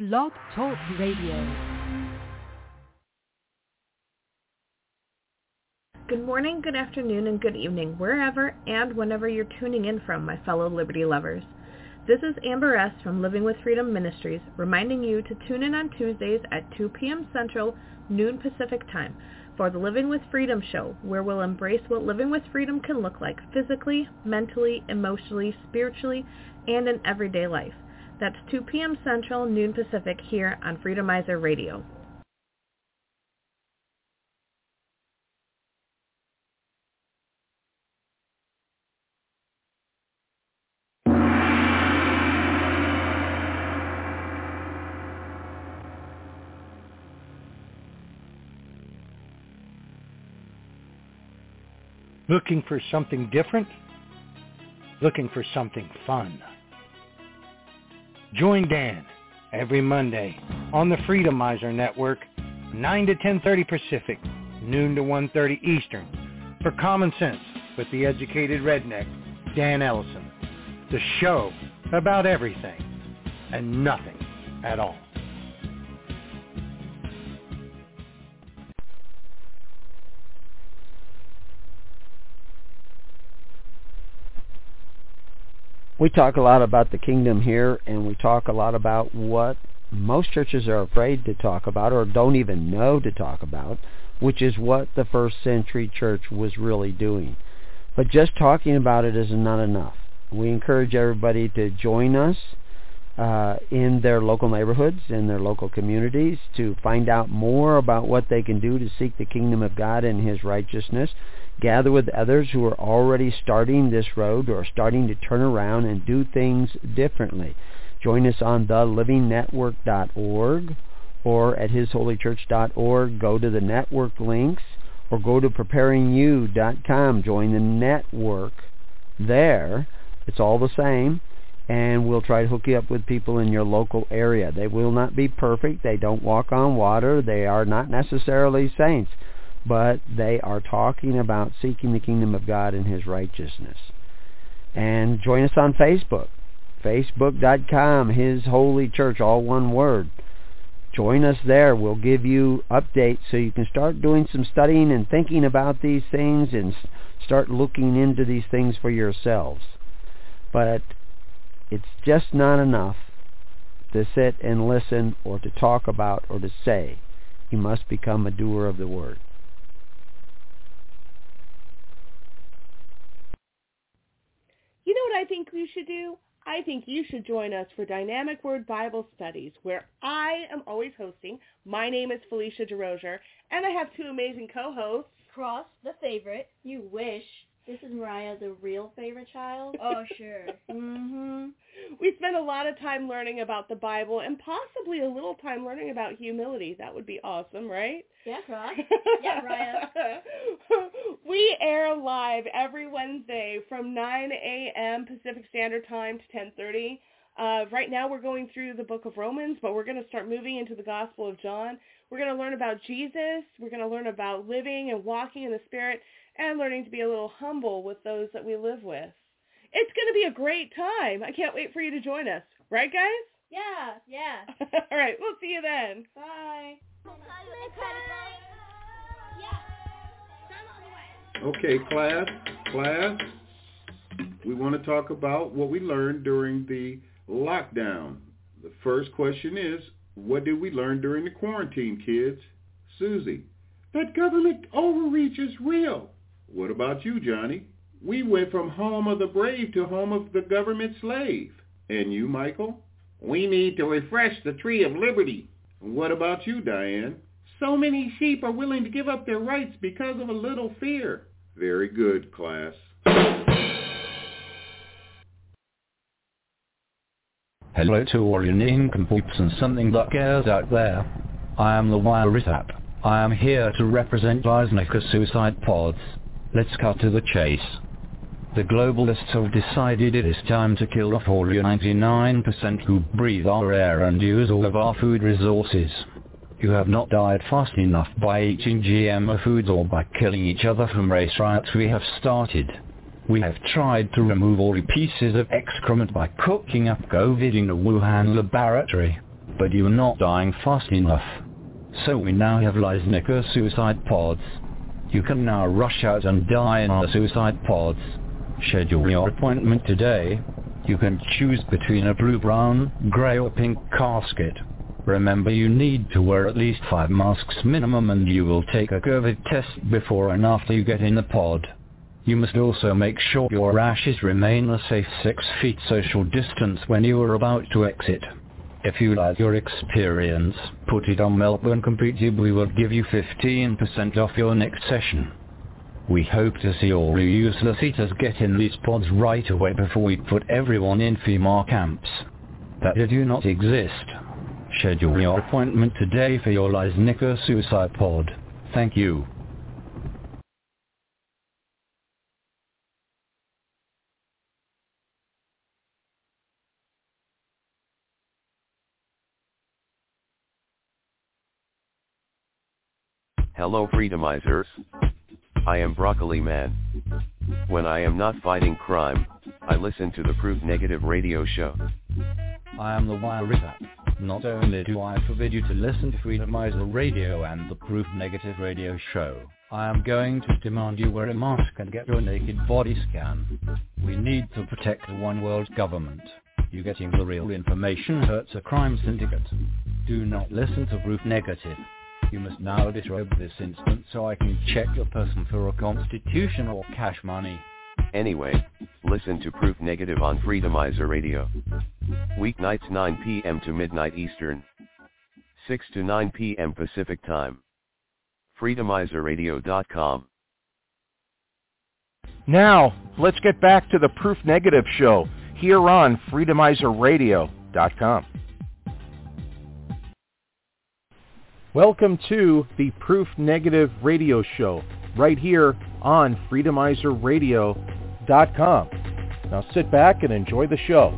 Blog Talk Radio. Good morning, good afternoon, and good evening, wherever and whenever you're tuning in from, my fellow Liberty lovers. This is Amber S. from Living with Freedom Ministries, reminding you to tune in on Tuesdays at 2 p.m. Central, noon Pacific Time, for the Living with Freedom show, where we'll embrace what living with freedom can look like physically, mentally, emotionally, spiritually, and in everyday life. That's 2 p.m. Central, noon Pacific, here on Freedomizer Radio. Looking for something different? Looking for something fun? Join Dan every Monday on the Freedomizer Network, 9 to 10:30 Pacific, noon to 1:30 Eastern, for Common Sense with the Educated Redneck, Dan Ellison. The show about everything and nothing at all. We talk a lot about the kingdom here, and we talk a lot about what most churches are afraid to talk about or don't even know to talk about, which is what the first century church was really doing. But just talking about it is not enough. We encourage everybody to join us in their local neighborhoods, in their local communities, to find out more about what they can do to seek the kingdom of God and His righteousness. Gather with others who are already starting this road or starting to turn around and do things differently. Join us on thelivingnetwork.org or at hisholychurch.org. Go to the network links or go to preparingyou.com. Join the network there. It's all the same. And we'll try to hook you up with people in your local area. They will not be perfect. They don't walk on water. They are not necessarily saints. But they are talking about seeking the kingdom of God and His righteousness. And join us on Facebook. Facebook.com, His Holy Church, all one word. Join us there. We'll give you updates so you can start doing some studying and thinking about these things and start looking into these things for yourselves. But it's just not enough to sit and listen or to talk about or to say. You must become a doer of the word. You know what I think you should do? I think you should join us for Dynamic Word Bible Studies, where I am always hosting. My name is Felicia DeRozier, and I have two amazing co-hosts. Cross, the favorite. You wish. This is Mariah, the real favorite child. Oh, sure. We spend a lot of time learning about the Bible and possibly a little time learning about humility. That would be awesome, right? Yeah, Cross. Yeah, Mariah. We air live every Wednesday from 9 a.m. Pacific Standard Time to 10:30. Right now we're going through the book of Romans, but we're going to start moving into the Gospel of John. We're going to learn about Jesus. We're going to learn about living and walking in the Spirit and learning to be a little humble with those that we live with. It's going to be a great time. I can't wait for you to join us. Right, guys? Yeah. All right, we'll see you then. Bye. Okay, class, we want to talk about what we learned during the lockdown. The first question is, what did we learn during the quarantine, kids? Susie: that government overreach is real. What about you, Johnny? We went from home of the brave to home of the government slave. And you, Michael? We need to refresh the tree of liberty. What about you, Diane? So many sheep are willing to give up their rights because of a little fear. Very good, class. Hello to all you nincompoops and something that cares out there. I am the Wiresap. I am here to represent Weismacher suicide pods. Let's cut to the chase. The globalists have decided it is time to kill off all you 99% who breathe our air and use all of our food resources. You have not died fast enough by eating GMO foods or by killing each other from race riots we have started. We have tried to remove all the pieces of excrement by cooking up COVID in a Wuhan laboratory. but you are not dying fast enough. So we now have Leisnica suicide pods. You can now rush out and die in our suicide pods. Schedule your appointment today. You can choose between a blue, brown, grey or pink casket. Remember, you need to wear at least 5 masks minimum, and you will take a COVID test before and after you get in the pod. You must also make sure your ashes remain a safe 6 feet social distance when you are about to exit. If you like your experience, put it on Melbourne Completely. We will give you 15% off your next session. We hope to see all you useless eaters get in these pods right away before we put everyone in FEMA camps that do not exist. Schedule your appointment today for your Leisnica suicide pod. Thank you. Hello Freedomizers. I am Broccoli Man. When I am not fighting crime, I listen to the Proof Negative radio show. I am the Wirizap. Not only do I forbid you to listen to Freedomizer Radio and the Proof Negative radio show, I am going to demand you wear a mask and get your naked body scan. We need to protect the one world government. You getting the real information hurts a crime syndicate. Do not listen to Proof Negative. You must now disrobe this instant so I can check your person for a constitution or cash money. Anyway, listen to Proof Negative on Freedomizer Radio. Weeknights 9 p.m. to midnight Eastern. 6 to 9 p.m. Pacific Time. Freedomizerradio.com. Now, let's get back to the Proof Negative show here on Freedomizerradio.com. Welcome to the Proof Negative radio show right here on Freedomizerradio.com. Now sit back and enjoy the show.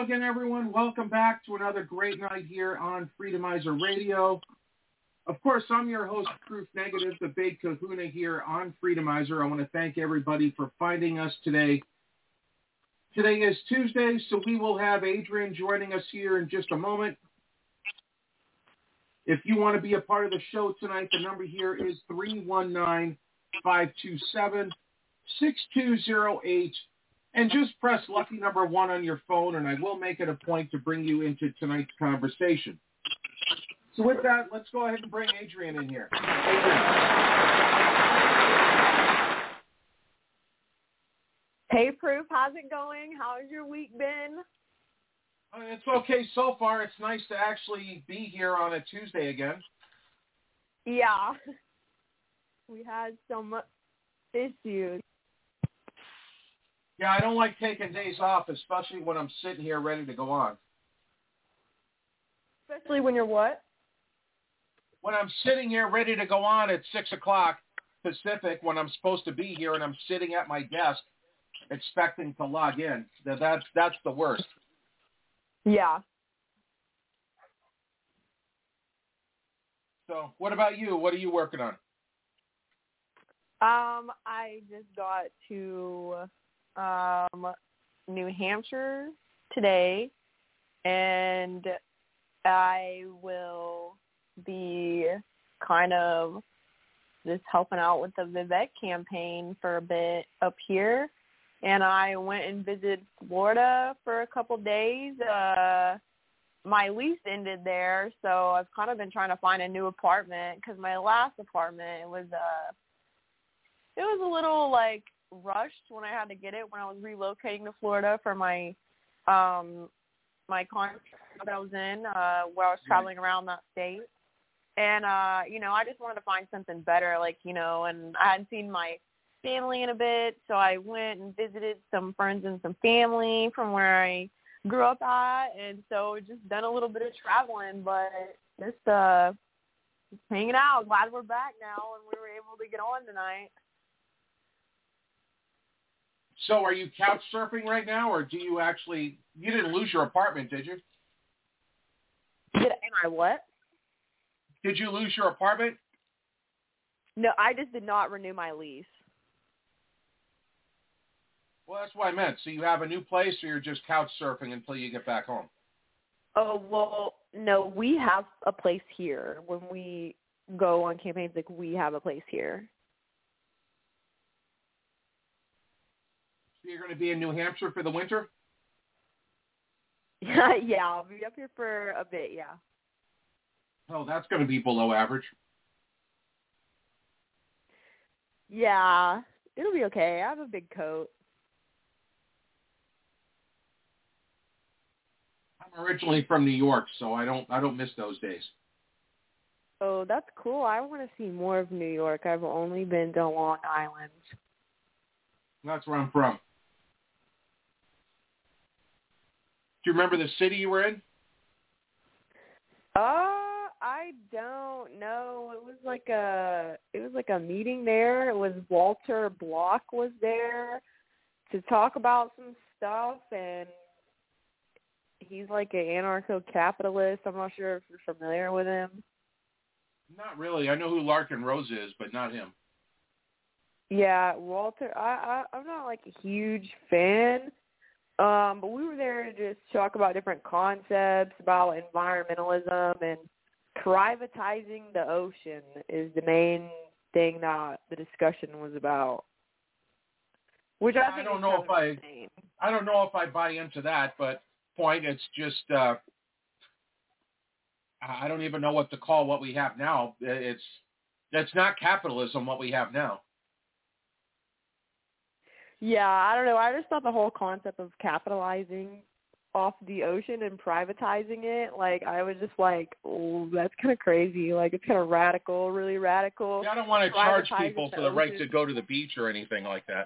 again, everyone. Welcome back to another great night here on Freedomizer Radio. Of course, I'm your host, Proof Negative, the Big Kahuna here on Freedomizer. I want to thank everybody for finding us today. Today is Tuesday, so we will have Adrian joining us here in just a moment. If you want to be a part of the show tonight, the number here is 319-527-6208. And just press lucky number 1 on your phone, and I will make it a point to bring you into tonight's conversation. So with that, let's go ahead and bring Adrian in here. Adrian. Hey, Proof. How's it going? How's your week been? It's okay so far. It's nice to actually be here on a Tuesday again. Yeah. We had some issues. Yeah, I don't like taking days off, especially when I'm sitting here ready to go on. Especially when you're what? When I'm sitting here ready to go on at 6 o'clock Pacific, when I'm supposed to be here and I'm sitting at my desk expecting to log in. That's the worst. Yeah. So what about you? What are you working on? I just got to New Hampshire today, and I will be kind of just helping out with the Vivek campaign for a bit up here. And I went and visited Florida for a couple days. My lease ended there, so I've kind of been trying to find a new apartment because my last apartment was a little like rushed when I had to get it when I was relocating to Florida for my my contract that I was in where I was traveling around that state. And I just wanted to find something better, and I hadn't seen my family in a bit, so I went and visited some friends and some family from where I grew up at, and so just done a little bit of traveling, but just hanging out. Glad we're back now and we were able to get on tonight. So are you couch surfing right now, or do you actually, you didn't lose your apartment, did you? Am I what? Did you lose your apartment? No, I just did not renew my lease. Well, that's what I meant. So you have a new place, or you're just couch surfing until you get back home? Oh, well, no, we have a place here. When we go on campaigns, we have a place here. So you're going to be in New Hampshire for the winter? Yeah, I'll be up here for a bit, yeah. Oh, that's going to be below average. Yeah, it'll be okay. I have a big coat. I'm originally from New York, so I don't miss those days. Oh, that's cool. I want to see more of New York. I've only been to Long Island. That's where I'm from. Do you remember the city you were in? I don't know. It was like a meeting there. It was Walter Block was there to talk about some stuff, and he's like an anarcho-capitalist. I'm not sure if you're familiar with him. Not really. I know who Larkin Rose is, but not him. Yeah, Walter. I'm not like a huge fan, but we were there to just talk about different concepts about environmentalism, and privatizing the ocean is the main thing that the discussion was about. Which I think I don't know if I buy into that, but point, it's just I don't even know what to call what we have now. That's not capitalism what we have now. Yeah, I don't know. I just thought the whole concept of capitalizing off the ocean and privatizing it, I was just like, oh, that's kind of crazy. It's kind of radical, really radical. Yeah, I don't want to charge people for the right to go to the beach or anything like that.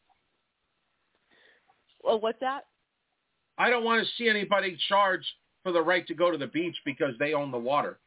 Well, what's that? I don't want to see anybody charged for the right to go to the beach because they own the water.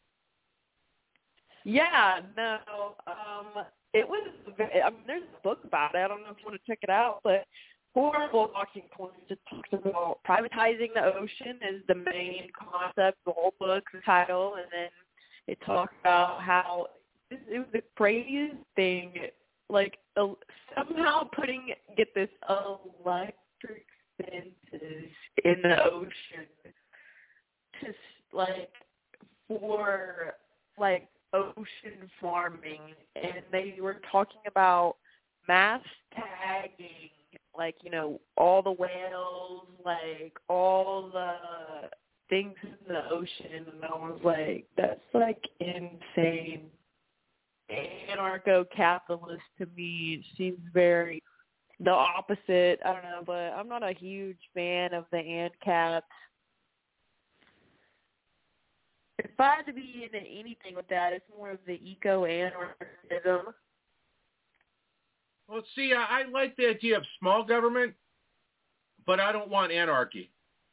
Yeah, no. It was. There's a book about it. I don't know if you want to check it out, but horrible talking points. It talks about privatizing the ocean is the main concept, the whole book, the title, and then it talks about how it was the craziest thing, like somehow get this electric fences in the ocean just like for like ocean farming, and they were talking about mass tagging, like, you know, all the whales, like all the things in the ocean, and I was like, that's like insane. Anarcho-capitalist to me seems very the opposite. I don't know, but I'm not a huge fan of the ANCAPs. If I had to be into anything with that, it's more of the eco-anarchism. Well, see, I like the idea of small government, but I don't want anarchy.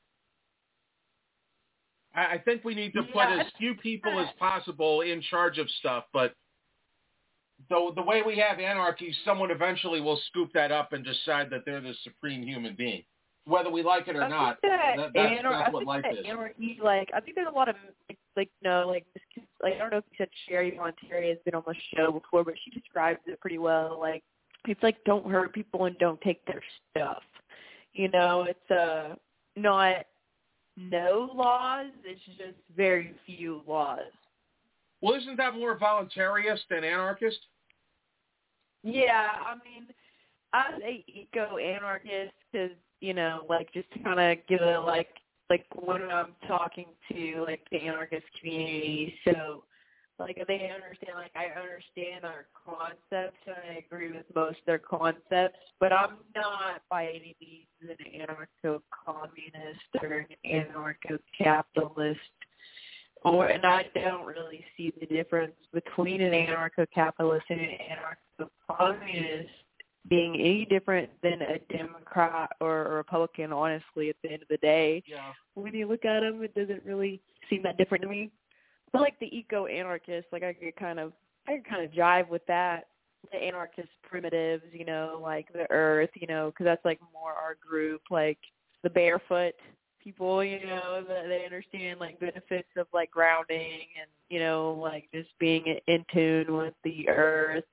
I think we need to put as few people as possible in charge of stuff, but the way we have anarchy, someone eventually will scoop that up and decide that they're the supreme human being. Whether we like it or not, that's what life is. Anarchy, like, I think there's a lot of, like, I don't know if you said Sherry Monteri has been on the show before, but she describes it pretty well. Like, it's like, don't hurt people and don't take their stuff. You know, it's not no laws, it's just very few laws. Well, isn't that more voluntarist than anarchist? Yeah, I mean, I say eco-anarchist because, you know, like, just to kind of give it, like when I'm talking to, like, the anarchist community, so, like, they understand, like, I understand our concepts, and I agree with most of their concepts, but I'm not by any means an anarcho-communist or an anarcho-capitalist. And I don't really see the difference between an anarcho-capitalist and an anarcho-communist being any different than a Democrat or a Republican, honestly, at the end of the day. Yeah. When you look at them, it doesn't really seem that different to me. But like the eco-anarchist, like I could kind of jive with that. The anarchist primitives, you know, like the earth, you know, because that's like more our group, like the barefoot people, you know, that they understand like benefits of like grounding and, you know, like just being in tune with the earth.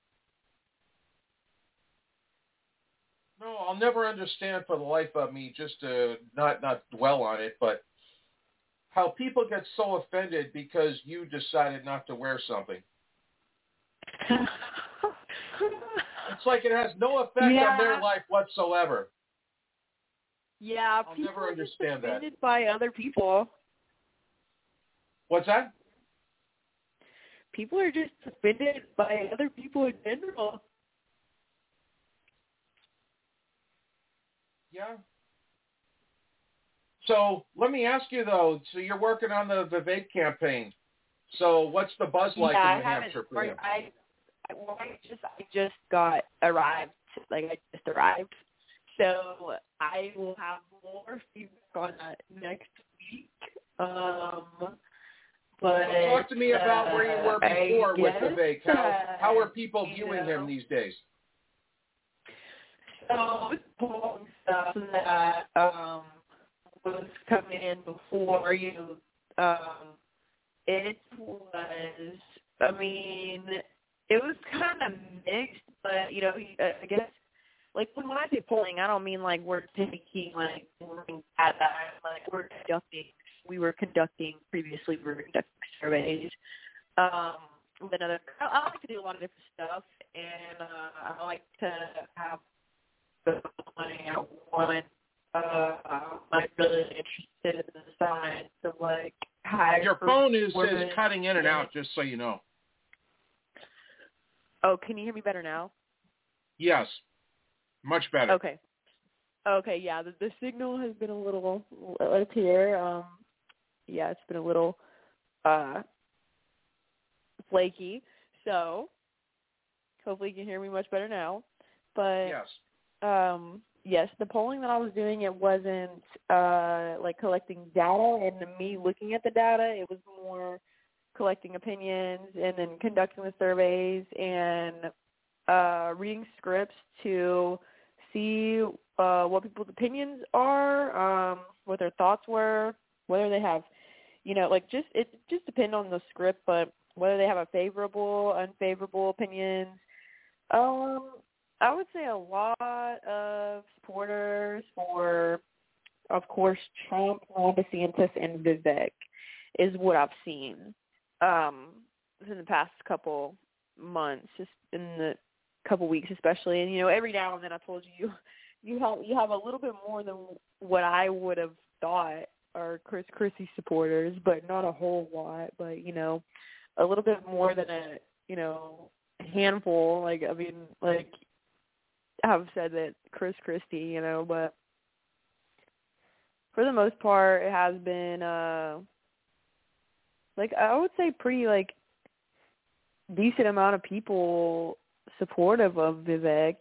No, I'll never understand for the life of me, just to not dwell on it, but how people get so offended because you decided not to wear something. It's like it has no effect on their life whatsoever. Yeah, I'll people never are just understand that. offended by other people. What's that? People are just offended by other people in general. Yeah. So let me ask you though. So you're working on the Vivek campaign. So what's the buzz like in New Hampshire for you? I just arrived. Like I just arrived. So I will have more feedback on that next week. But talk to me about where you were before with Vivek. How are people viewing him these days? So polling stuff that was coming in before you. It was. I mean, it was kind of mixed, but you know, I guess. Like, when I say polling, I don't mean, like, we're taking, like, we were conducting surveys. I like to do a lot of different stuff, and I like to have the money out one. I'm really interested in the science of, like, your phone is cutting in and out, just so you know. Oh, can you hear me better now? Yes. Much better. Okay, yeah, the signal has been a little, let's hear, it's been a little flaky, so hopefully you can hear me much better now. But, yes, the polling that I was doing, it wasn't, like, collecting data and me looking at the data. It was more collecting opinions and then conducting the surveys and reading scripts to see what people's opinions are, what their thoughts were, whether they have, it just depends on the script, but whether they have a favorable, unfavorable opinions. I would say a lot of supporters for, of course, Trump, Ron DeSantis, and Vivek is what I've seen in the past couple months, just in the couple weeks especially. And, every now and then I told you have a little bit more than what I would have thought are Chris Christie supporters, but not a whole lot, but, a little bit more than a handful. Have said that Chris Christie, but for the most part, it has been, I would say pretty, decent amount of people supportive of Vivek.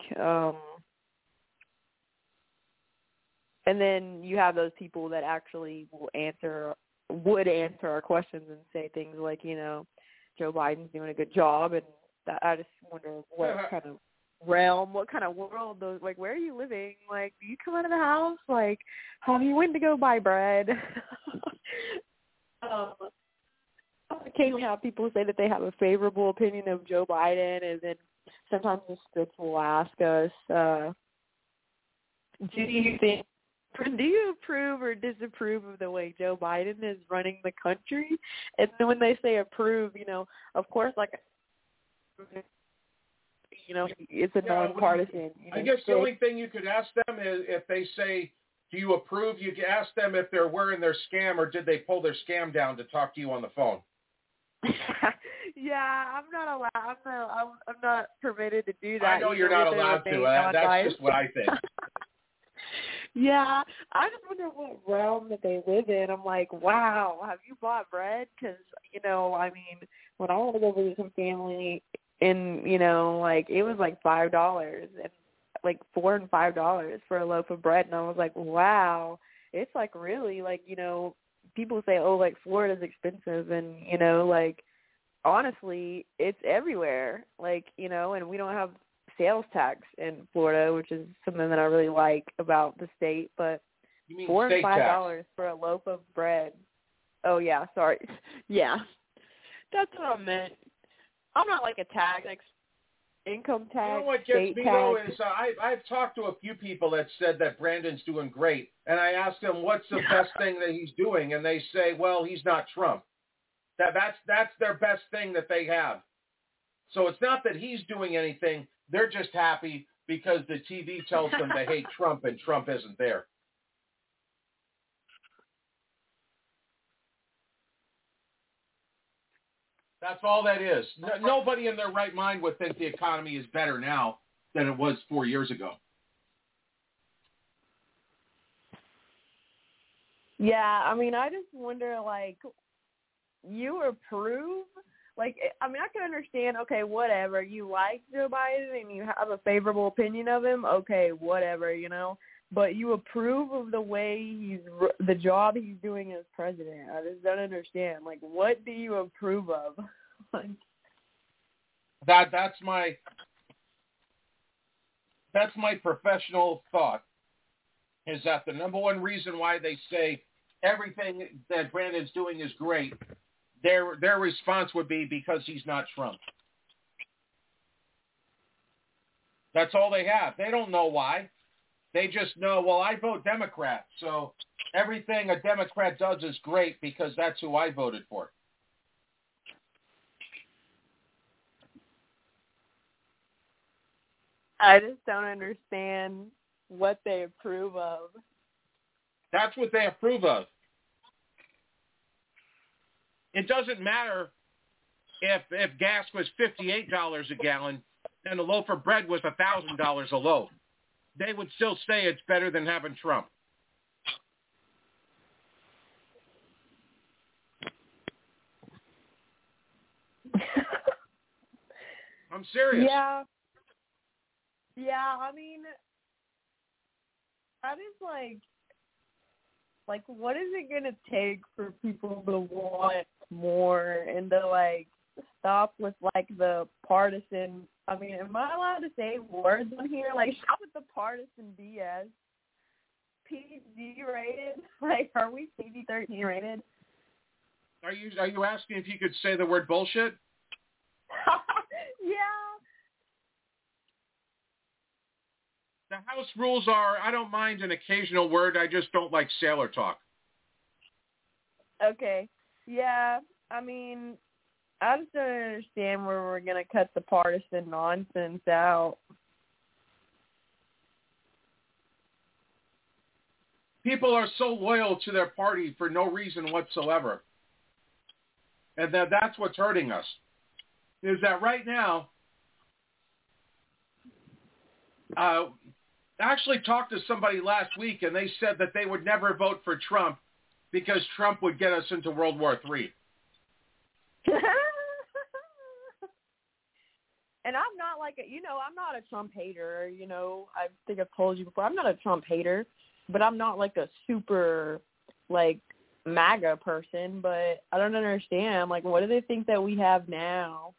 And then you have those people that actually would answer our questions and say things like, Joe Biden's doing a good job, and I just wonder what kind of realm, what kind of world those, where are you living? Do you come out of the house? Have you went to go buy bread? Occasionally have people say that they have a favorable opinion of Joe Biden, and then sometimes the scripts will ask us, do you approve or disapprove of the way Joe Biden is running the country? And then when they say approve, of course, it's a nonpartisan. I guess the only thing you could ask them is if they say, do you approve? You could ask them if they're wearing their scam or did they pull their scam down to talk to you on the phone. Yeah, I'm not allowed. I'm not permitted to do that. I know you're not allowed to. That's just what I think. Yeah, I just wonder what realm that they live in. I'm like, wow, have you bought bread? Because, when I want to go visit some family, and, it was $5 and $4 and $5 for a loaf of bread. And I was like, wow, it's really people say, oh, Florida's expensive. And, honestly, it's everywhere. And we don't have sales tax in Florida, which is something that I really like about the state. But $4 and $5 for a loaf of bread. Oh, yeah, sorry. Yeah, that's what I meant. I'm not a tax, income tax. You know what gets me though is I've talked to a few people that said that Brandon's doing great, and I asked them what's the best thing that he's doing, and they say, well, he's not Trump. That's their best thing that they have. So it's not that he's doing anything; they're just happy because the TV tells them to hate Trump, and Trump isn't there. That's all that is. Nobody in their right mind would think the economy is better now than it was 4 years ago. Yeah, I just wonder, you approve? I can understand, okay, whatever. You like Joe Biden and you have a favorable opinion of him, okay, whatever, But you approve of the way the job he's doing as president. I just don't understand. What do you approve of? That's my professional thought, is that the number one reason why they say everything that Brandon's doing is great, their response would be because he's not Trump. That's all they have. They don't know why. They just know, well, I vote Democrat, so everything a Democrat does is great because that's who I voted for. I just don't understand what they approve of. That's what they approve of. It doesn't matter if gas was $58 a gallon and a loaf of bread was $1,000 a loaf. They would still say it's better than having Trump. I'm serious. Yeah. Yeah, I just what is it going to take for people to want more and to, stop with, the partisan, am I allowed to say words on here? Stop with the partisan BS. PG-13 rated. Are you asking if you could say the word bullshit? Yeah. The house rules are, I don't mind an occasional word, I just don't like sailor talk. Okay. Yeah. I mean, I just don't understand where we're going to cut the partisan nonsense out. People are so loyal to their party for no reason whatsoever. And that's what's hurting us. Is that right now, I actually talked to somebody last week, and they said that they would never vote for Trump because Trump would get us into World War III. And I'm not I'm not a Trump hater. I think I've told you before, I'm not a Trump hater, but I'm not like a super, MAGA person. But I don't understand. What do they think that we have now?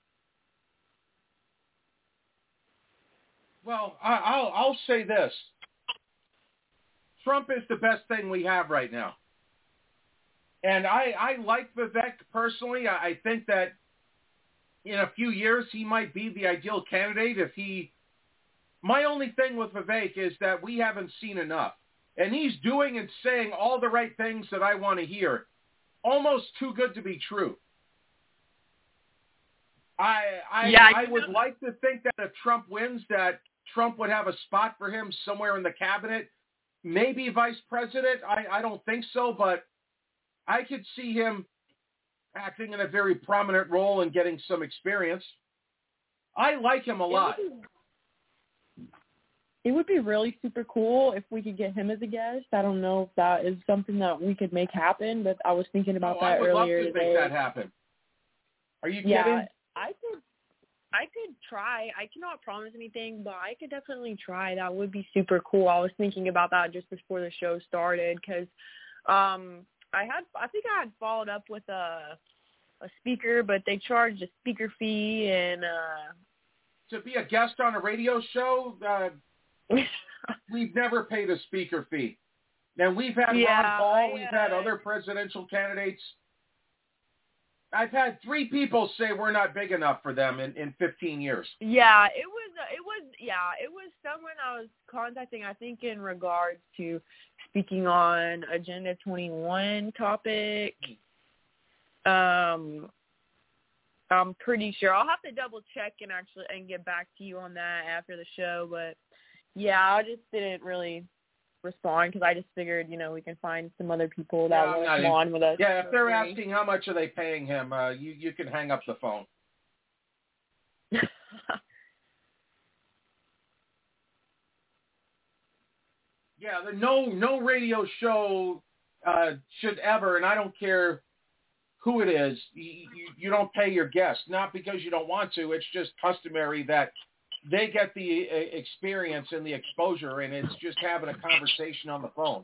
Well, I'll say this. Trump is the best thing we have right now. And I like Vivek personally. I think that in a few years he might be the ideal candidate my only thing with Vivek is that we haven't seen enough. And he's doing and saying all the right things that I want to hear. Almost too good to be true. I would like to think that if Trump wins, that Trump would have a spot for him somewhere in the cabinet. Maybe vice president. I don't think so, but I could see him acting in a very prominent role and getting some experience. I like him a lot. It would be really super cool if we could get him as a guest. I don't know if that is something that we could make happen, but I was thinking about that earlier today. I would love to make that happen. Are you kidding? Yeah, I could try. I cannot promise anything, but I could definitely try. That would be super cool. I was thinking about that just before the show started because I think I had followed up with a speaker, but they charged a speaker fee and to be a guest on a radio show. We've never paid a speaker fee. Now we've had Ron Paul, we've had other presidential candidates. I've had 3 people say we're not big enough for them in 15 years. Yeah, it was someone I was contacting, I think, in regards to speaking on Agenda 21 topic. I'm pretty sure. I'll have to double check and get back to you on that after the show. But yeah, I just didn't really respond because I just figured, we can find some other people that will come on with us. Yeah, if they're asking how much are they paying him, you can hang up the phone. Yeah, no radio show should ever, and I don't care who it is, you don't pay your guests, not because you don't want to. It's just customary that they get the experience and the exposure, and it's just having a conversation on the phone.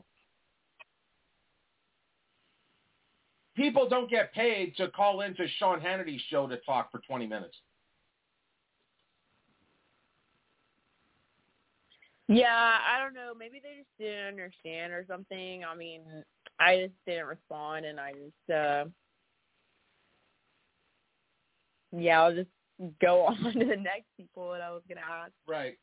People don't get paid to call into Sean Hannity's show to talk for 20 minutes. Yeah, I don't know. Maybe they just didn't understand or something. I mean, I just didn't respond, and I just, I'll just go on to the next people that I was going to ask. Right.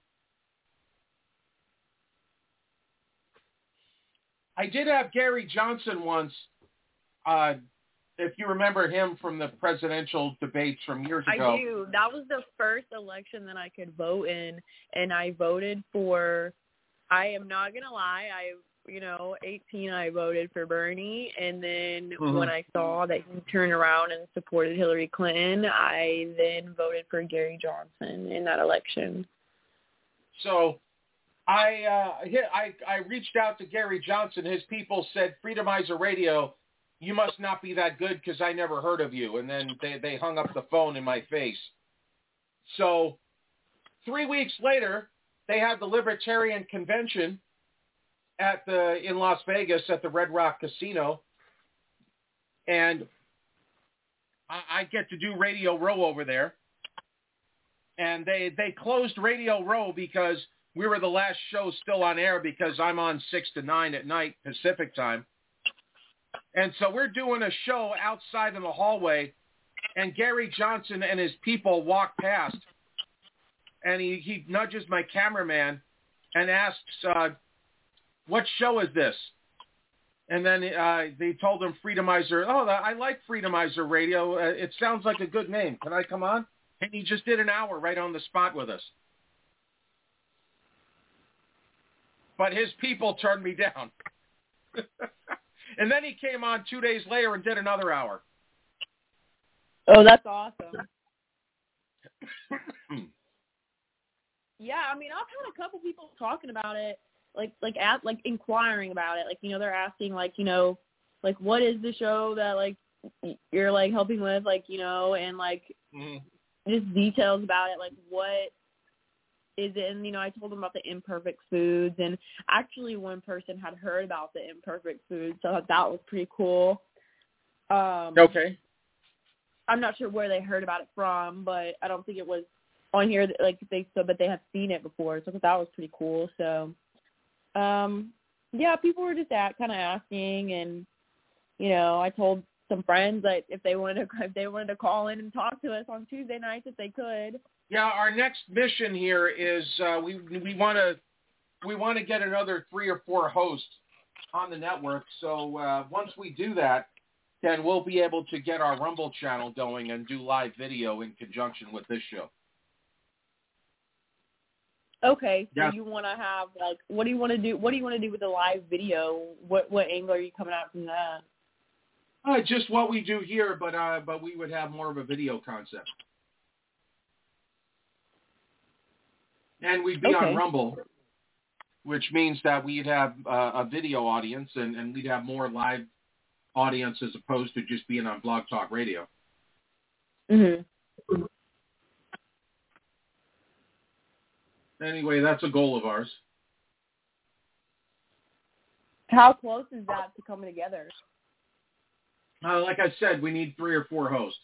I did have Gary Johnson once, if you remember him from the presidential debates from years ago. I do. That was the first election that I could vote in, and I voted for, I am not going to lie, 18, I voted for Bernie, and then when I saw that he turned around and supported Hillary Clinton, I then voted for Gary Johnson in that election. So I reached out to Gary Johnson. His people said, Freedomizer Radio, you must not be that good because I never heard of you. And then they hung up the phone in my face. So 3 weeks later, they had the Libertarian Convention in Las Vegas at the Red Rock Casino, and I get to do Radio Row over there. And they closed Radio Row because we were the last show still on air because I'm on 6 to 9 at night Pacific time. And so we're doing a show outside in the hallway, and Gary Johnson and his people walk past, and he nudges my cameraman and asks, what show is this? And then they told him Freedomizer. Oh, I like Freedomizer Radio. It sounds like a good name. Can I come on? And he just did an hour right on the spot with us. But his people turned me down. And then he came on 2 days later and did another hour. Oh, that's awesome. Yeah, I mean, I've had a couple people talking about it, like inquiring about it. Like, you know, they're asking, like, you know, like, what is the show that, like, you're, like, helping with, like, you know, and, like, just details about it, like, what is it? And, you know, I told them about the Imperfect Foods, and actually one person had heard about the Imperfect Foods, so I thought that was pretty cool. Okay. I'm not sure where they heard about it from, but I don't think it was on here, like, they said, but they have seen it before, so I thought that was pretty cool. So, yeah, people were just kind of asking, and, you know, I told some friends that if they wanted to call in and talk to us on Tuesday nights, if they could. Yeah, our next mission here is we want to get another 3 or 4 hosts on the network. So once we do that, then we'll be able to get our Rumble channel going and do live video in conjunction with this show. Okay, so yeah. You want to have, like, what do you want to do? What do you want to do with the live video? What angle are you coming out from that? Just what we do here, but we would have more of a video concept. And we'd be on Rumble, which means that we'd have a video audience, and we'd have more live audience as opposed to just being on Blog Talk Radio. Mm-hmm. Anyway, that's a goal of ours. How close is that to coming together? Like I said, we need 3 or 4 hosts.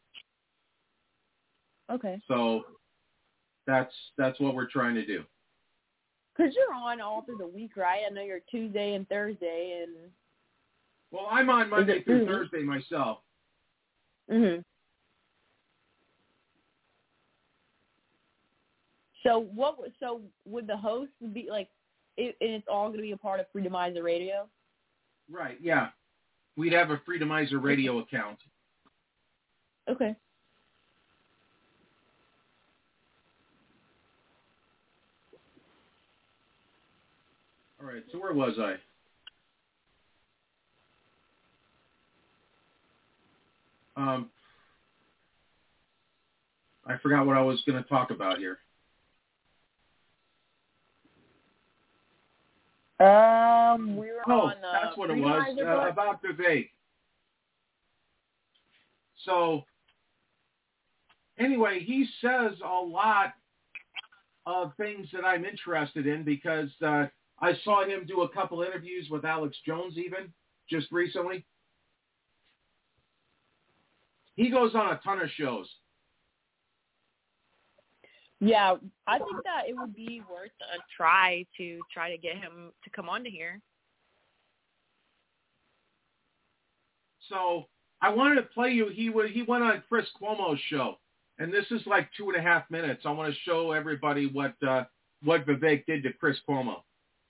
Okay. So that's what we're trying to do. Because you're on all through the week, right? I know you're Tuesday and Thursday. And well, I'm on Monday through Thursday myself. Mm-hmm. So would the host be like, and it's all going to be a part of Freedomizer Radio? Right, yeah. We'd have a Freedomizer Radio account. Okay. All right, so where was I? I forgot what I was going to talk about here. We were on that's what it was, about Vivek. So, anyway, he says a lot of things that I'm interested in because I saw him do a couple interviews with Alex Jones even just recently. He goes on a ton of shows. Yeah, I think that it would be worth a try to get him to come on to here. So I wanted to play you. He went on Chris Cuomo's show, and this is like 2.5 minutes. I want to show everybody what Vivek did to Chris Cuomo.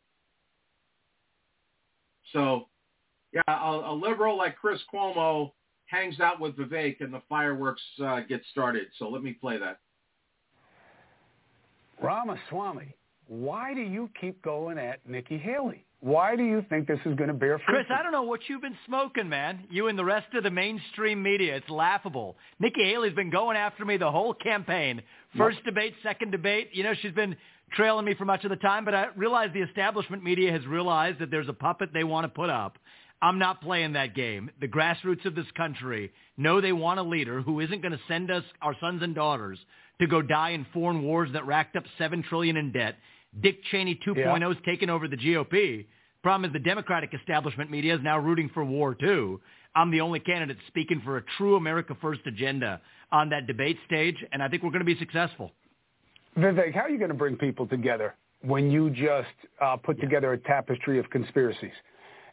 So, yeah, a liberal like Chris Cuomo hangs out with Vivek, and the fireworks get started. So let me play that. Ramaswamy, why do you keep going at Nikki Haley? Why do you think this is going to bear fruit? Chris, I don't know what you've been smoking, man. You and the rest of the mainstream media. It's laughable. Nikki Haley's been going after me the whole campaign. First debate, second debate. You know, she's been trailing me for much of the time, but I realize the establishment media has realized that there's a puppet they want to put up. I'm not playing that game. The grassroots of this country know they want a leader who isn't going to send us, our sons and daughters, to go die in foreign wars that racked up $7 trillion in debt. Dick Cheney 2.0 is taking over the GOP. Problem is the Democratic establishment media is now rooting for war, too. I'm the only candidate speaking for a true America First agenda on that debate stage, and I think we're going to be successful. Vivek, how are you going to bring people together when you just put together a tapestry of conspiracies?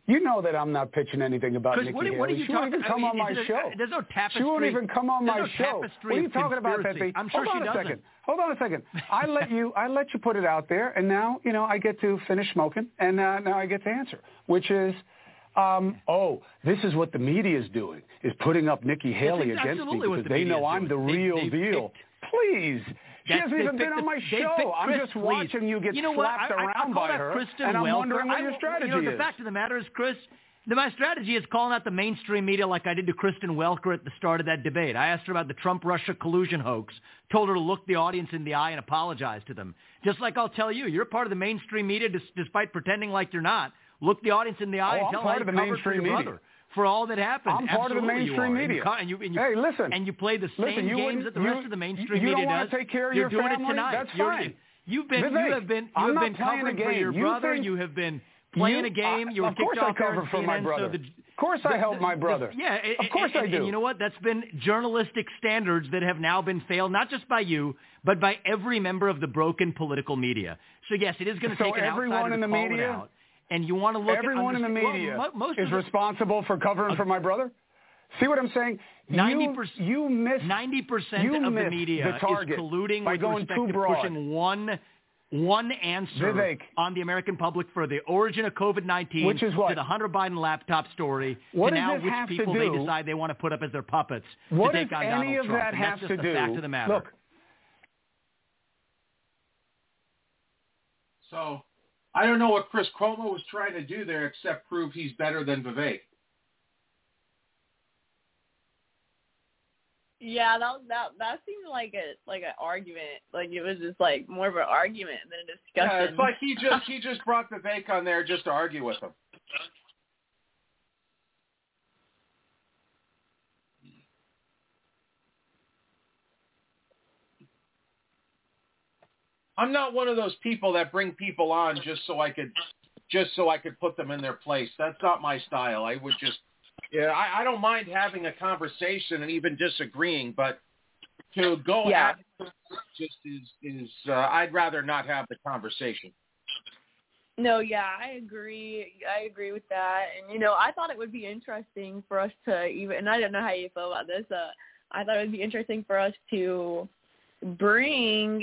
You know that I'm not pitching anything about Chris, Nikki what Haley. are you she won't talking? even come on my show. There's no tapestry. She won't even come on my show. Tapestry what are you talking about, Pepe? I'm sure Hold on she a doesn't. second. Hold on a second. I let you put it out there, and now I get to finish smoking, and now I get to answer, which is. This is what the media is doing, is putting up Nikki Haley against me because they know I'm the real deal. Please. She hasn't even been on my show. I'm just watching you get slapped around by her, and I'm wondering what your strategy is. The fact of the matter is, Chris, my strategy is calling out the mainstream media like I did to Kristen Welker at the start of that debate. I asked her about the Trump-Russia collusion hoax, told her to look the audience in the eye and apologize to them. Just like I'll tell you, you're part of the mainstream media despite pretending like you're not. Look the audience in the eye and tell how you covered for your brother for all that happened. I'm part of the mainstream media. Hey, listen. And you play the same games that the rest of the mainstream media does. You don't want to take care of your family? You're doing it tonight. That's fine. You have been covering for your brother. You have been playing a game. You were kicked off there for my brother. Of course I helped my brother. Of course I do. And you know what? That's been journalistic standards that have now been failed, not just by you, but by every member of the broken political media. So, yes, it is going to take an outsider to call it out. And you want to look everyone in the media is responsible for covering for my brother? See what I'm saying? 90% you missed 90% of the media is colluding with respect to pushing one answer Vivek, on the American public for the origin of COVID-19, which is what? To the Hunter Biden laptop story, what to now which people they decide they want to put up as their puppets what to take on Donald Trump. What does any of that have to do? That's just the fact of the matter. Look. So, I don't know what Chris Cuomo was trying to do there except prove he's better than Vivek. Yeah, that seemed like an argument. Like it was just like more of an argument than a discussion. Yeah, it's like he just brought Vivek on there just to argue with him. I'm not one of those people that bring people on just so I could put them in their place. That's not my style. I would just, I don't mind having a conversation and even disagreeing, but to go at it just is I'd rather not have the conversation. No, yeah, I agree. I agree with that. And, I thought it would be interesting for us to even, and I don't know how you feel about this, I thought it would be interesting for us to bring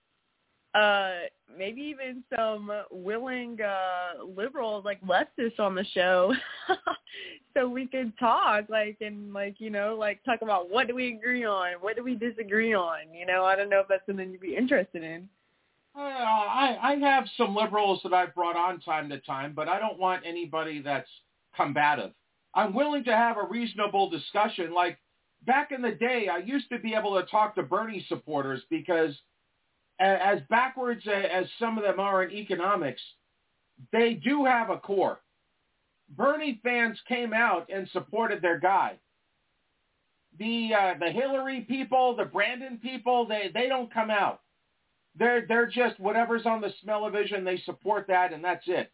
maybe even some willing liberals, like leftists on the show so we could talk, talk about what do we agree on, what do we disagree on, I don't know if that's something you'd be interested in. I have some liberals that I've brought on time to time, but I don't want anybody that's combative. I'm willing to have a reasonable discussion. Like back in the day, I used to be able to talk to Bernie supporters because as backwards as some of them are in economics, they do have a core. Bernie fans came out and supported their guy. The Hillary people, the Brandon people, they don't come out. They're just whatever's on the smell-o-vision, they support that, and that's it.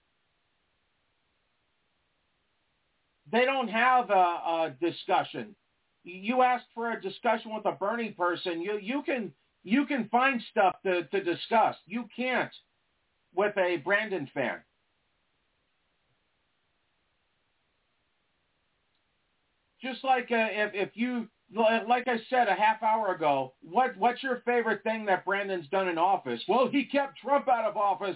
They don't have a discussion. You ask for a discussion with a Bernie person, you can find stuff to discuss. You can't with a Brandon fan. Just like if you, like I said a half hour ago, what's your favorite thing that Brandon's done in office? Well, he kept Trump out of office.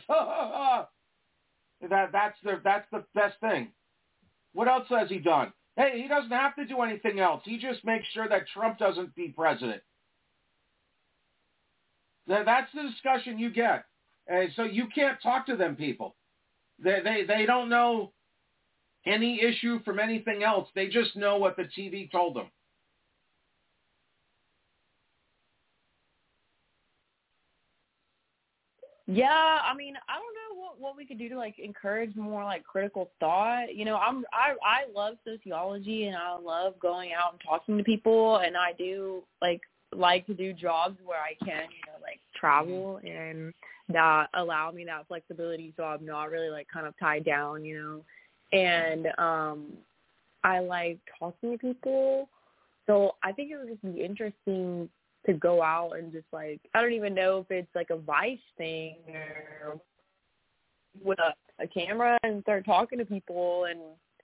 That's the best thing. What else has he done? Hey, he doesn't have to do anything else. He just makes sure that Trump doesn't be president. That's the discussion you get. And so you can't talk to them people. They don't know any issue from anything else. They just know what the TV told them. Yeah, I mean, I don't know what we could do to encourage more critical thought. I love sociology and I love going out and talking to people, and I do like to do jobs where I can, travel and that allow me that flexibility so I'm not really kind of tied down, and I like talking to people. So I think it would just be interesting to go out and just I don't even know if it's a Vice thing or with a camera and start talking to people and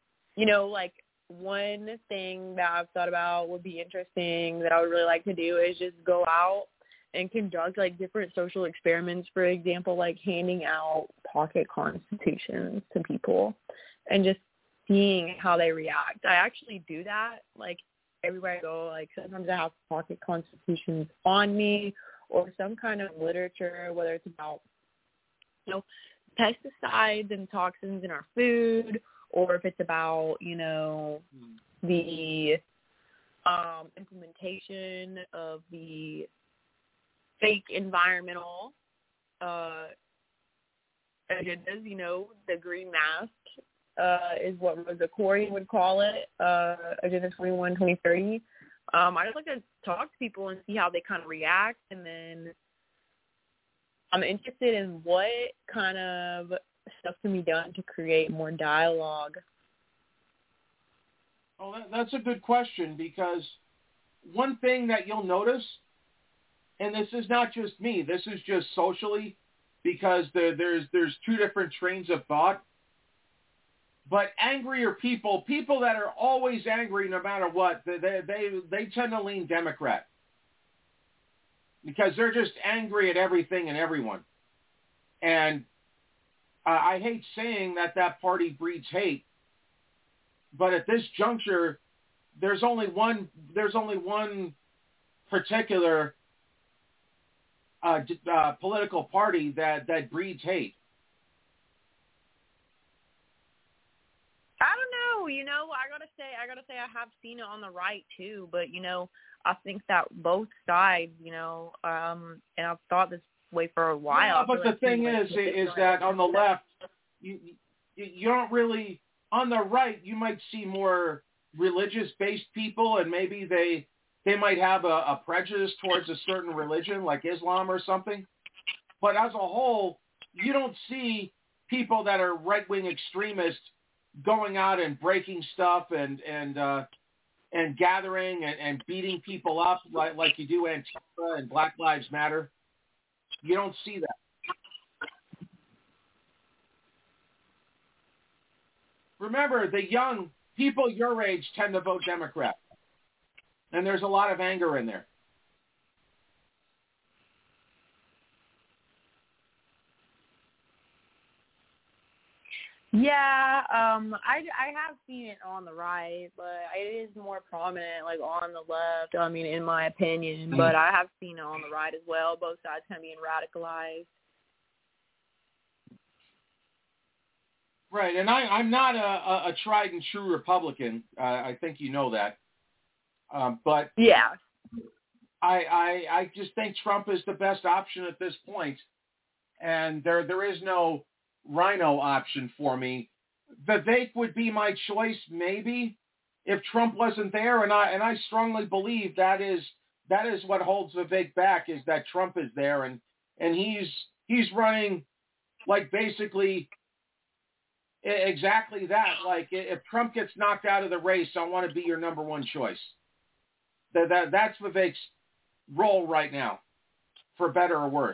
like one thing that I've thought about would be interesting that I would really like to do is just go out and conduct like different social experiments, for example, like handing out pocket constitutions to people and just seeing how they react. I actually do that like everywhere I go. Like sometimes I have pocket constitutions on me or some kind of literature, whether it's about, pesticides and toxins in our food, or if it's about, the implementation of the fake environmental agendas, the green mask is what Rosa Corey would call it, Agenda 21, 2030. I just like to talk to people and see how they kind of react, and then I'm interested in what kind of stuff can be done to create more dialogue. Oh, that's a good question, because one thing that you'll notice, and this is not just me, this is just socially, because there's two different trains of thought. But angrier people that are always angry no matter what, they tend to lean Democrat. Because they're just angry at everything and everyone. And I hate saying that party breeds hate, but at this juncture, there's only one particular political party that breeds hate. I don't know. I gotta say I have seen it on the right too, but I think that both sides, and I've thought this way for a while. Yeah, but the thing is that on the left, you don't really. On the right, you might see more religious-based people, and maybe they might have a prejudice towards a certain religion, like Islam or something. But as a whole, you don't see people that are right-wing extremists going out and breaking stuff and gathering and beating people up like you do Antifa and Black Lives Matter. You don't see that. Remember, the young people your age tend to vote Democrat. And there's a lot of anger in there. Yeah, I have seen it on the right, but it is more prominent, like, on the left, in my opinion. But I have seen it on the right as well, both sides kind of being radicalized. Right, and I'm not a tried and true Republican. I think you know that. But yeah, I just think Trump is the best option at this point, and there is no Rhino option for me. Vivek would be my choice, maybe, if Trump wasn't there, and I strongly believe that is what holds Vivek back, is that Trump is there, and he's running like basically exactly that. Like, if Trump gets knocked out of the race, I want to be your number one choice. That's Vivek's role right now, for better or worse.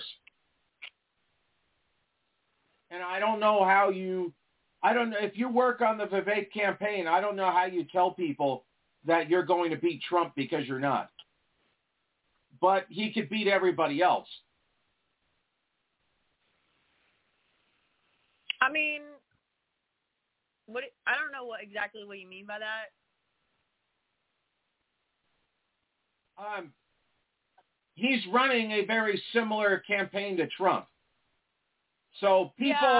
And I don't know if you work on the Vivek campaign, I don't know how you tell people that you're going to beat Trump, because you're not. But he could beat everybody else. I don't know exactly what you mean by that. He's running a very similar campaign to Trump. So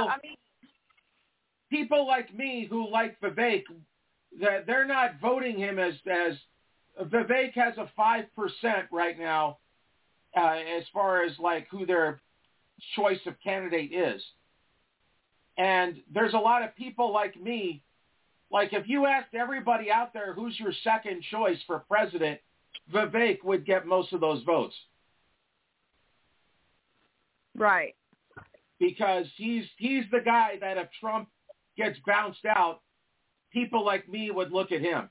people like me who like Vivek, they're not voting him as Vivek has a 5% right now as far as like who their choice of candidate is. And there's a lot of people like me, like if you asked everybody out there who's your second choice for president, Vivek would get most of those votes. Right. Because he's the guy that if Trump gets bounced out, people like me would look at him.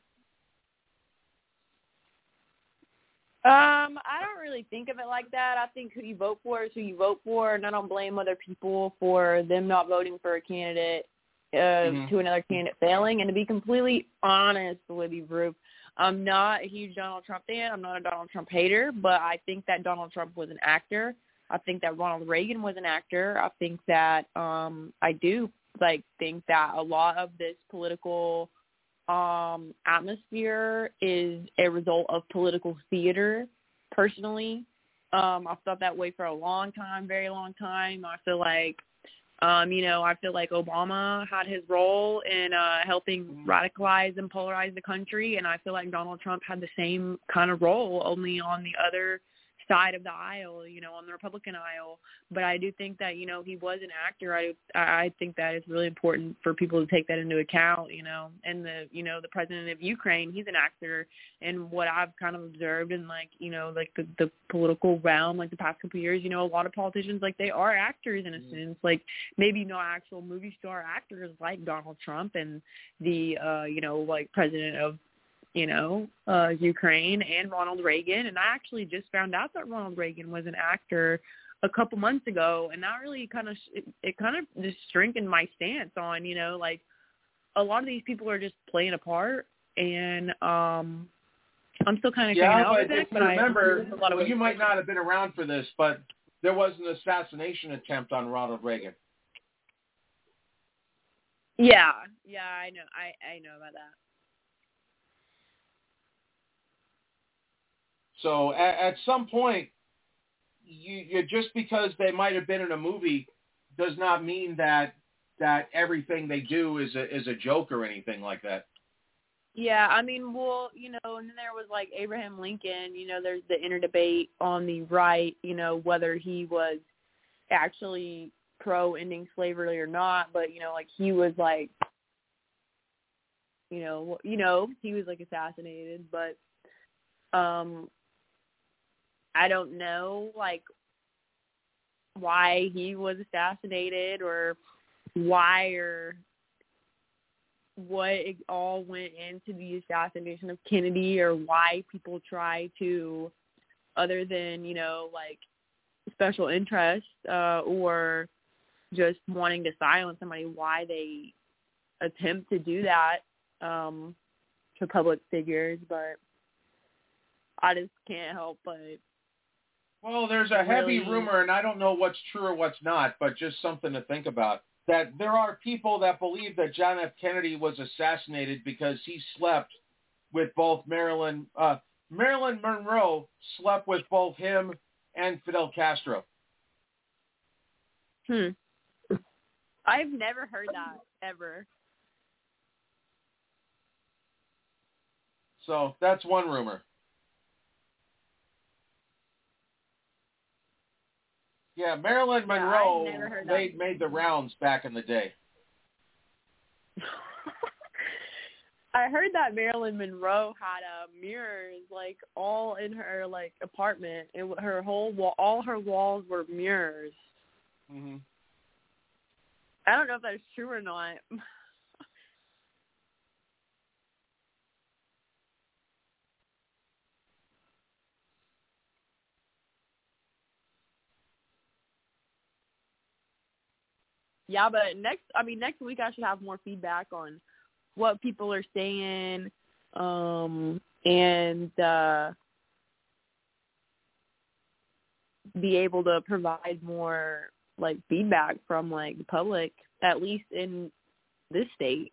I don't really think of it like that. I think who you vote for is who you vote for, and I don't blame other people for them not voting for a candidate to another candidate failing. And to be completely honest with you, Rube, I'm not a huge Donald Trump fan. I'm not a Donald Trump hater, but I think that Donald Trump was an actor. I think that Ronald Reagan was an actor. I think that I do think that a lot of this political atmosphere is a result of political theater. Personally, I've thought that way for a long time, very long time. I feel like Obama had his role in helping radicalize and polarize the country, and I feel like Donald Trump had the same kind of role, only on the other side of the aisle, on the Republican aisle. But I do think that, he was an actor. I think that it's really important for people to take that into account, and the president of Ukraine, he's an actor. And what I've kind of observed in the political realm, the past couple of years, a lot of politicians, they are actors in a sense, maybe not actual movie star actors like Donald Trump and the, president of, Ukraine and Ronald Reagan. And I actually just found out that Ronald Reagan was an actor a couple months ago, and that really kind of just strengthened my stance on, a lot of these people are just playing a part, and I'm still kind of yeah, out but with it. If you remember, you might not have been around for this, but there was an assassination attempt on Ronald Reagan. Yeah, I know. I know about that. So at some point, you just because they might have been in a movie does not mean that everything they do is a joke or anything like that. Yeah, I mean, well, and then there was Abraham Lincoln. There's the inner debate on the right, whether he was actually pro-ending slavery or not. But he was he was assassinated, but I don't know, why he was assassinated or why or what it all went into the assassination of Kennedy, or why people try to, other than, special interest or just wanting to silence somebody, why they attempt to do that to public figures. But I just can't help but... Well, there's a heavy rumor, and I don't know what's true or what's not, but just something to think about, that there are people that believe that John F. Kennedy was assassinated because he slept with both Marilyn Monroe slept with both him and Fidel Castro. I've never heard that, ever. So that's one rumor. Yeah, Marilyn Monroe made the rounds back in the day. I heard that Marilyn Monroe had mirrors all in her apartment. Her whole all her walls were mirrors. Mhm. I don't know if that's true or not. Yeah, but next week I should have more feedback on what people are saying, and be able to provide more feedback from the public, at least in this state.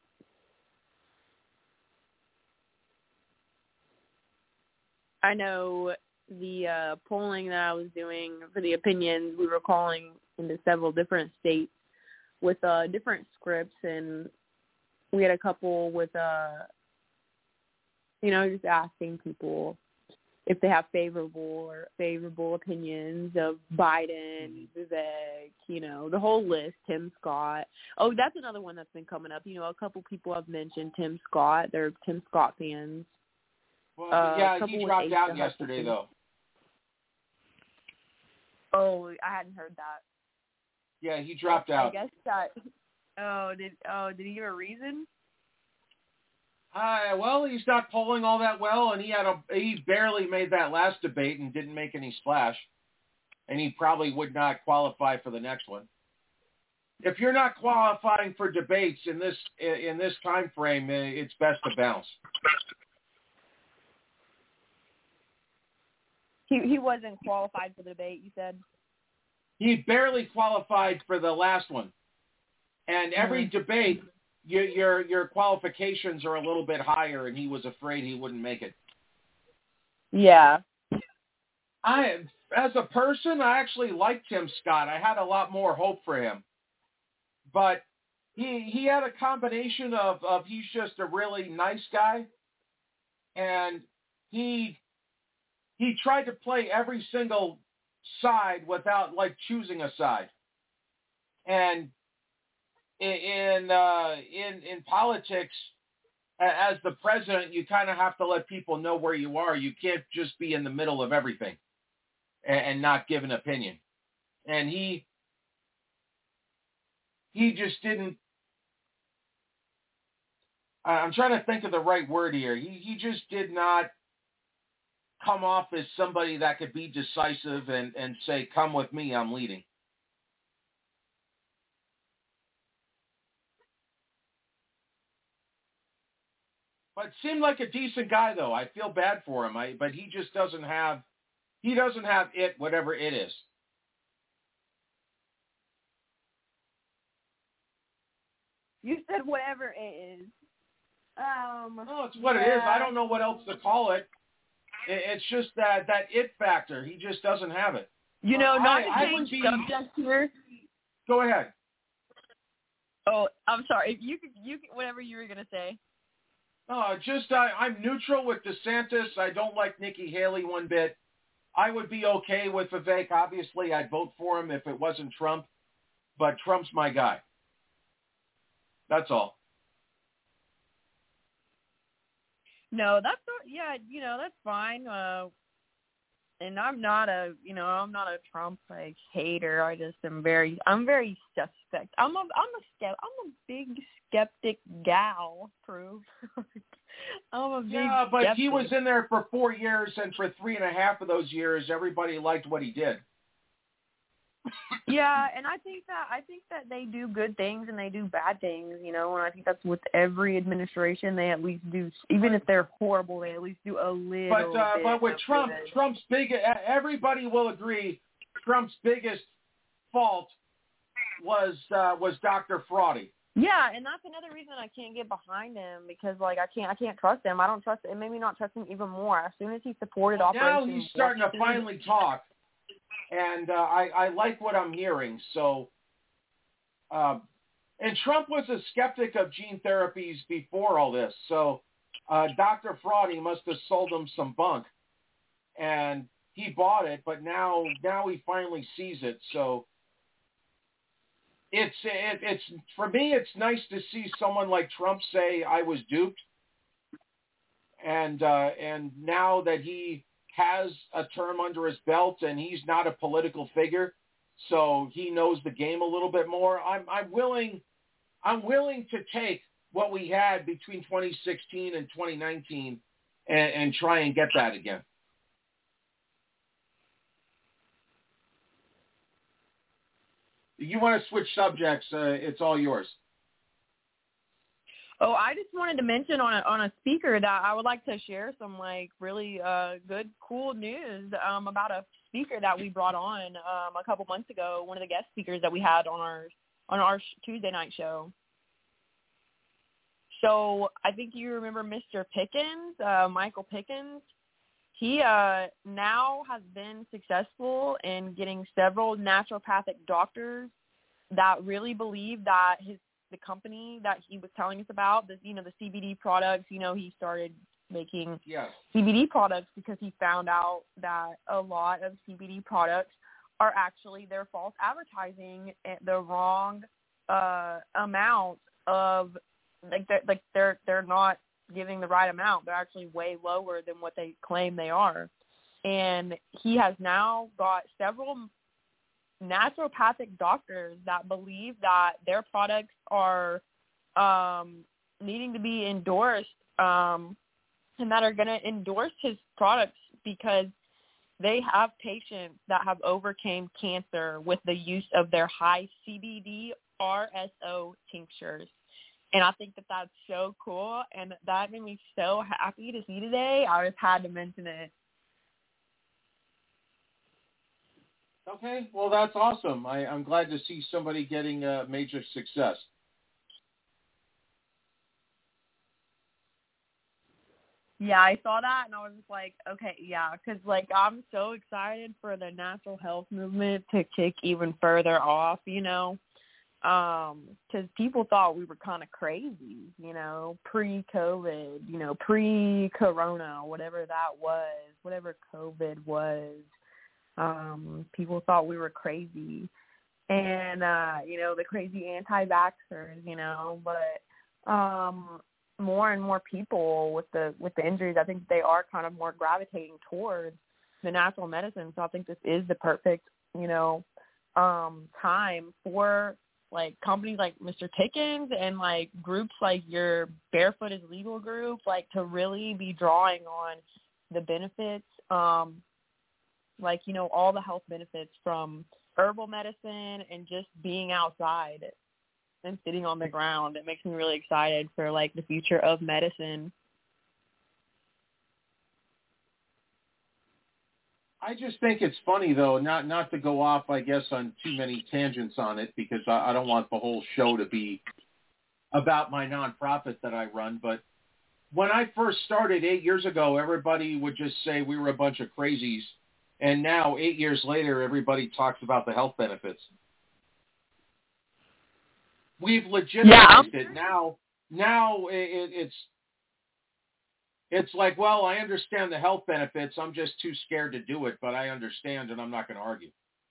I know the polling that I was doing for the opinions, we were calling into several different states with different scripts, and we had a couple with just asking people if they have favorable opinions of Biden, Vivek, the whole list, Tim Scott. Oh, that's another one that's been coming up. A couple people have mentioned Tim Scott. They're Tim Scott fans. Well, yeah, he dropped out yesterday, though. Oh, I hadn't heard that. Yeah, he dropped out. I guess that. Did he give a reason? Well, he's not polling all that well, and he barely made that last debate and didn't make any splash, and he probably would not qualify for the next one. if you're not qualifying for debates in this time frame, it's best to bounce. He wasn't qualified for the debate, you said? He barely qualified for the last one. And every debate, your qualifications are a little bit higher, and he was afraid he wouldn't make it. Yeah. As a person, I actually liked Tim Scott. I had a lot more hope for him. But he had a combination of he's just a really nice guy, and he tried to play every single side without like choosing a side. And in politics, as the president, you kind of have to let people know where you are. You can't just be in the middle of everything and not give an opinion. And he just didn't. I'm trying to think of the right word here. He just did not come off as somebody that could be decisive and say, come with me, I'm leading. But seemed like a decent guy, though. I feel bad for him. But he just doesn't have it, whatever it is. You said whatever it is. No, it's what it is. I don't know what else to call it. It's just that it factor. He just doesn't have it. You know, not to change subject here. Go ahead. Oh, I'm sorry. You whatever you were gonna say. I'm neutral with DeSantis. I don't like Nikki Haley one bit. I would be okay with Vivek. Obviously, I'd vote for him if it wasn't Trump. But Trump's my guy. That's all. No, that's that's fine. And I'm not a Trump like hater. I'm very suspect. I'm a big skeptic gal, Proof. I'm a big but skeptic. He was in there for 4 years, and for 3.5 of those years, everybody liked what he did. Yeah, and I think that they do good things and they do bad things, and I think that's with every administration. They at least do, even if they're horrible, they at least do a little bit. But with Trump's everybody will agree, Trump's biggest fault was Dr. Fraudy. Yeah, and that's another reason I can't get behind him, because I can't trust him. I don't trust, it made me not trust him even more. As soon as he supported Operation, now he's starting to finally talk. And I like what I'm hearing. So, and Trump was a skeptic of gene therapies before all this. So, Dr. Fraudy must have sold him some bunk, and he bought it. But now he finally sees it. So, it's for me, it's nice to see someone like Trump say I was duped, and now that he has a term under his belt and he's not a political figure, so he knows the game a little bit more. I'm willing to take what we had between 2016 and 2019 and try and get that again. You want to switch subjects? It's all yours. Oh, I just wanted to mention on a speaker that I would like to share some really good, cool news about a speaker that we brought on a couple months ago. One of the guest speakers that we had on our Tuesday night show. So I think you remember Mr. Pickens, Michael Pickens. He now has been successful in getting several naturopathic doctors that really believe that the company that he was telling us about, the CBD products, he started making CBD products because he found out that a lot of CBD products are actually their false advertising at the wrong amount of they're not giving the right amount. They're actually way lower than what they claim they are. And he has now got several naturopathic doctors that believe that their products are needing to be endorsed and that are going to endorse his products because they have patients that have overcame cancer with the use of their high CBD RSO tinctures. And I think that that's so cool, and that made me so happy to see today. I just had to mention it. Okay, well, that's awesome. I'm glad to see somebody getting major success. Yeah, I saw that, and I was just like, okay, yeah, because, like, I'm so excited for the natural health movement to kick even further off, you know, because people thought we were kind of crazy, you know, pre-COVID, you know, pre-corona, whatever that was, whatever COVID was. People thought we were crazy, and, you know, the crazy anti-vaxxers, you know, but more and more people with the injuries, I think they are kind of more gravitating towards the natural medicine. So I think this is the perfect, you know, time for like companies like Mr. Pickens and like groups like your Barefoot is Legal group, like to really be drawing on the benefits, like, you know, all the health benefits from herbal medicine and just being outside and sitting on the ground. It makes me really excited for like the future of medicine. I just think it's funny though, not to go off, I guess, on too many tangents on it, because I don't want the whole show to be about my nonprofit that I run. But when I first started 8 years ago, everybody would just say we were a bunch of crazies. And now 8 years later, everybody talks about the health benefits. We've legitimized it. Now it's like, well, I understand the health benefits. I'm just too scared to do it, but I understand, and I'm not going to argue.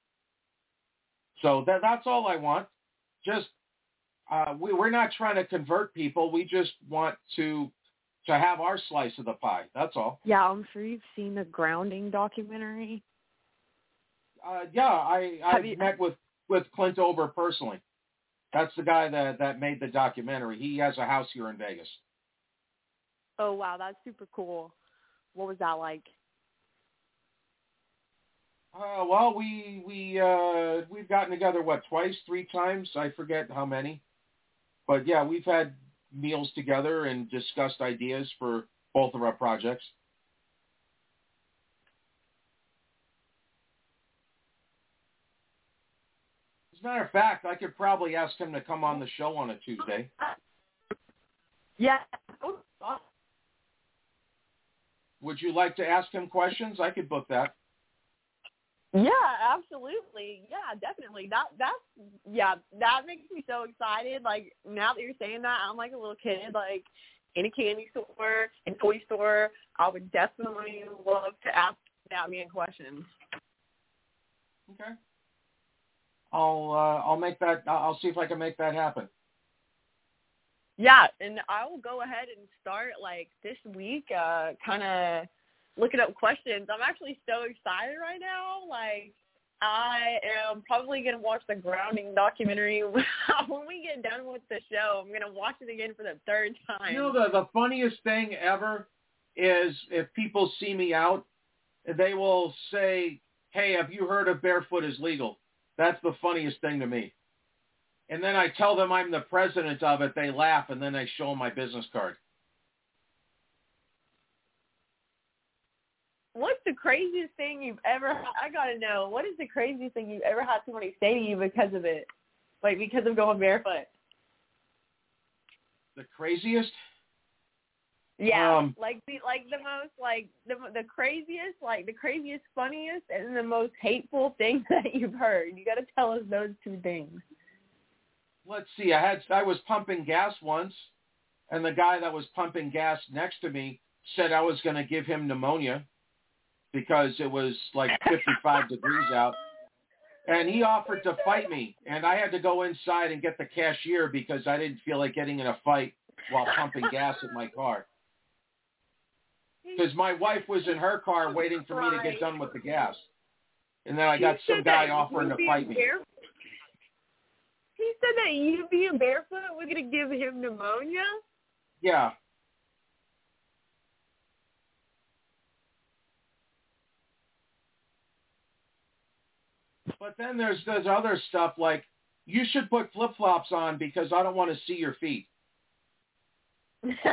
So that's all I want. Just we're not trying to convert people. We just want to have our slice of the pie. That's all. Yeah, I'm sure you've seen the Grounding documentary. Yeah, I met with Clint Ober personally. That's the guy that made the documentary. He has a house here in Vegas. Oh, wow, that's super cool. What was that like? Well, we've gotten together, twice, 3 times? I forget how many. But, yeah, we've had meals together and discussed ideas for both of our projects. As a matter of fact, I could probably ask him to come on the show on a Tuesday. Yeah. Would you like to ask him questions? I could book that. Yeah, absolutely. Yeah, definitely. That makes me so excited. Like, now that you're saying that, I'm like a little kid. Like, in a candy store, in a toy store, I would definitely love to ask that man questions. Okay. I'll make that. I'll see if I can make that happen. Yeah, and I will go ahead and start like this week, kind of looking up questions. I'm actually so excited right now. Like, I am probably going to watch the Grounding documentary when we get done with the show. I'm going to watch it again for the 3rd time. You know, the funniest thing ever is if people see me out, they will say, hey, have you heard of Barefoot is Legal? That's the funniest thing to me. And then I tell them I'm the president of it. They laugh, and then I show them my business card. What's the craziest thing you've ever had? I got to know. What is the craziest thing you've ever had somebody say to you because of it? Like, because of going barefoot? The craziest? Yeah, the craziest, funniest, and the most hateful thing that you've heard. You got to tell us those 2 things. Let's see. I was pumping gas once, and the guy that was pumping gas next to me said I was going to give him pneumonia because it was like 55 degrees out. And he offered to fight me, and I had to go inside and get the cashier because I didn't feel like getting in a fight while pumping gas in my car. Because my wife was in her car waiting for me to get done with the gas. And then I got some guy offering to fight me. He said that you being barefoot was going to give him pneumonia? Yeah. But then there's other stuff like, you should put flip-flops on because I don't want to see your feet. I'm going to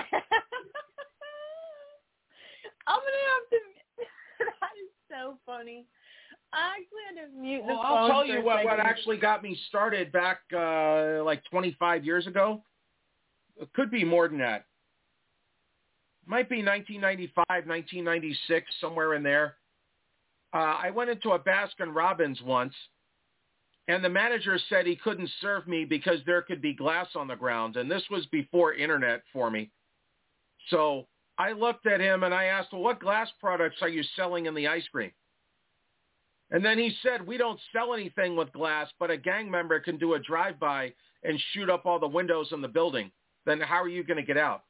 have to... That is so funny. I actually had to mute the phone. I'll tell you what actually got me started back like 25 years ago. It could be more than that. Might be 1995, 1996, somewhere in there. I went into a Baskin Robbins once, and the manager said he couldn't serve me because there could be glass on the ground, and this was before internet for me. So I looked at him and I asked, well, what glass products are you selling in the ice cream? And then he said, we don't sell anything with glass, but a gang member can do a drive-by and shoot up all the windows in the building. Then how are you going to get out?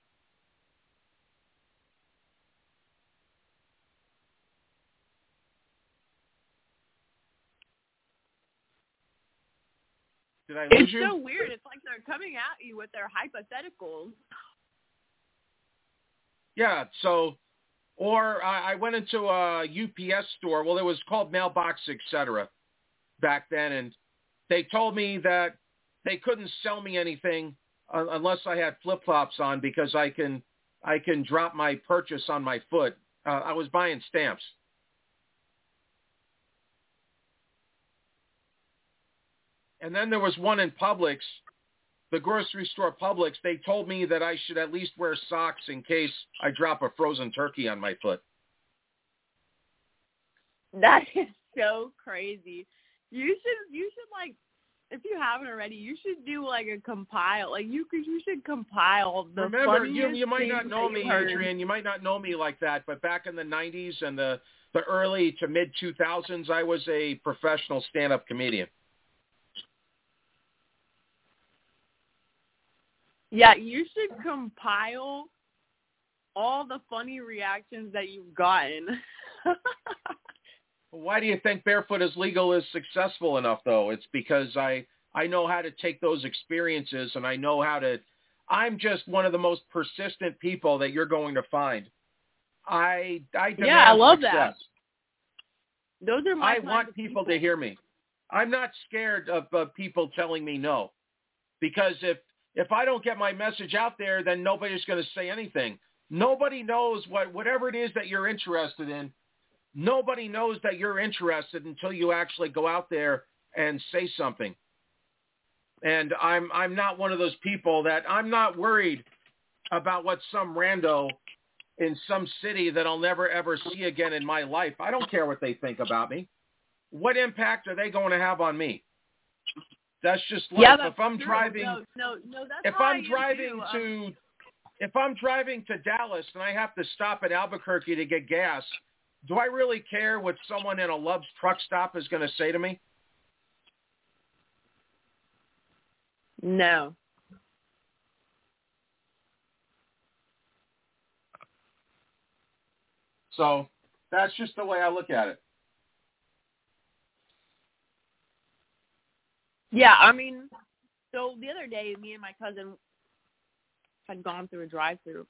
Did I lose you? It's so weird. It's like they're coming at you with their hypotheticals. Yeah, so, or I went into a UPS store. Well, it was called Mailbox, etc. back then, and they told me that they couldn't sell me anything unless I had flip-flops on because I can drop my purchase on my foot. I was buying stamps. And then there was one in Publix, the grocery store Publix. They told me that I should at least wear socks in case I drop a frozen turkey on my foot. That is so crazy. You should like, if you haven't already, you should do like a compile. Like you should compile the Remember, funniest you might not know me, heard. Adrian. You might not know me like that, but back in the 90s and the early to mid 2000s, I was a professional stand-up comedian. Yeah, you should compile all the funny reactions that you've gotten. Why do you think Barefoot is Legal is successful enough, though? It's because I know how to take those experiences, and I know how to – I'm just one of the most persistent people that you're going to find. I demand I love success. That. Those are my I want people to hear me. I'm not scared of people telling me no, because if I don't get my message out there, then nobody's going to say anything. Nobody knows whatever it is that you're interested in. Nobody knows that you're interested until you actually go out there and say something. And I'm not one of those people that I'm not worried about what some rando in some city that I'll never ever see again in my life. I don't care what they think about me. What impact are they going to have on me? That's just life. Yeah, that's if I'm true. driving, That's if I'm driving to Dallas and I have to stop at Albuquerque to get gas, do I really care what someone in a Love's truck stop is going to say to me? No. So that's just the way I look at it. Yeah, I mean, so the other day, me and my cousin had gone through a drive-through,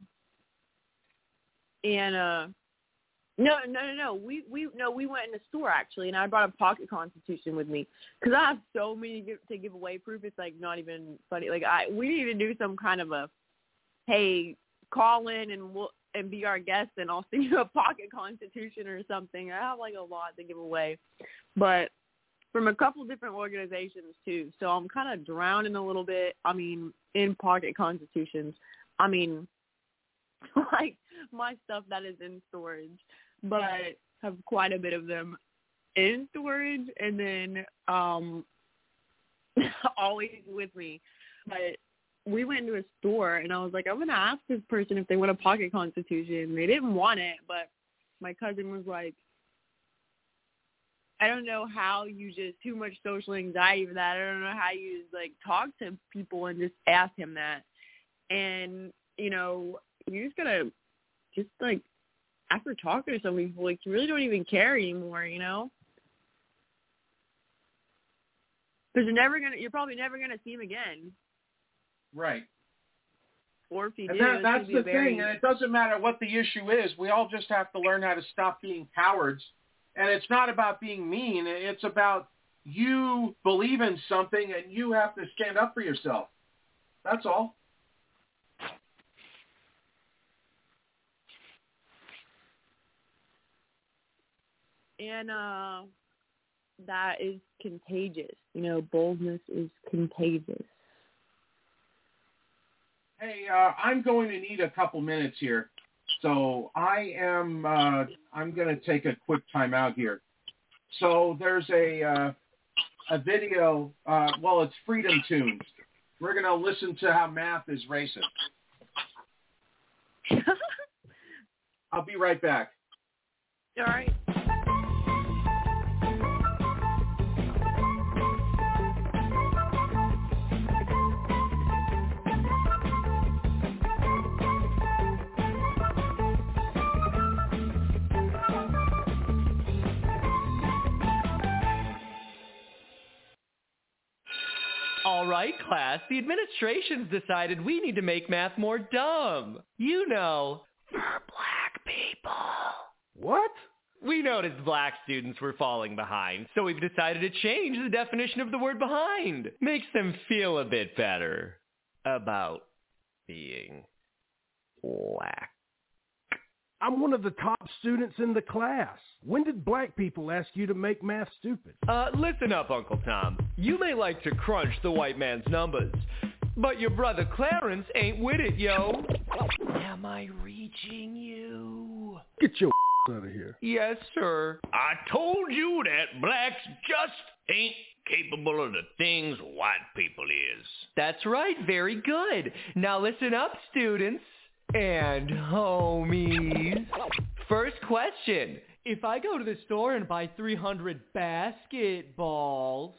and no, we went in the store actually, and I brought a pocket Constitution with me because I have so many to give away. Proof it's like not even funny. Like we need to do some kind of a, hey, call in and be our guest, and I'll send you a pocket Constitution or something. I have like a lot to give away, but from a couple different organizations too. So I'm kind of drowning a little bit. I mean, in pocket Constitutions. I mean, like my stuff that is in storage, but I have quite a bit of them in storage, and then always with me. But we went into a store, and I was like, I'm going to ask this person if they want a pocket Constitution. They didn't want it, but my cousin was like, I don't know how you just too much social anxiety for that. I don't know how you like talk to people and just ask him that. And, you know, you just gotta just like after talking to some people, like you really don't even care anymore, you know? Because you're probably never gonna see him again. Right. Or if you do, that's the thing, and it doesn't matter what the issue is. We all just have to learn how to stop being cowards. And it's not about being mean. It's about you believe in something and you have to stand up for yourself. That's all. And that is contagious. You know, boldness is contagious. Hey, I'm going to need a couple minutes here. So I'm going to take a quick time out here. So there's a video, it's Freedom Tunes. We're going to listen to how math is racist. I'll be right back. All right. All right, class, the administration's decided we need to make math more dumb. You know, for black people. What? We noticed black students were falling behind, so we've decided to change the definition of the word behind. Makes them feel a bit better about being black. I'm one of the top students in the class. When did black people ask you to make math stupid? Listen up, Uncle Tom. You may like to crunch the white man's numbers, but your brother Clarence ain't with it, yo. Am I reaching you? Get your out of here. Yes, sir. I told you that blacks just ain't capable of the things white people is. That's right. Very good. Now listen up, students. And homies. First question. If I go to the store and buy 300 basketballs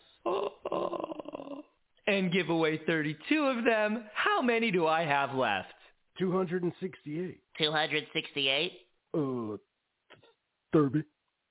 and give away 32 of them, how many do I have left? 268. 268? 30.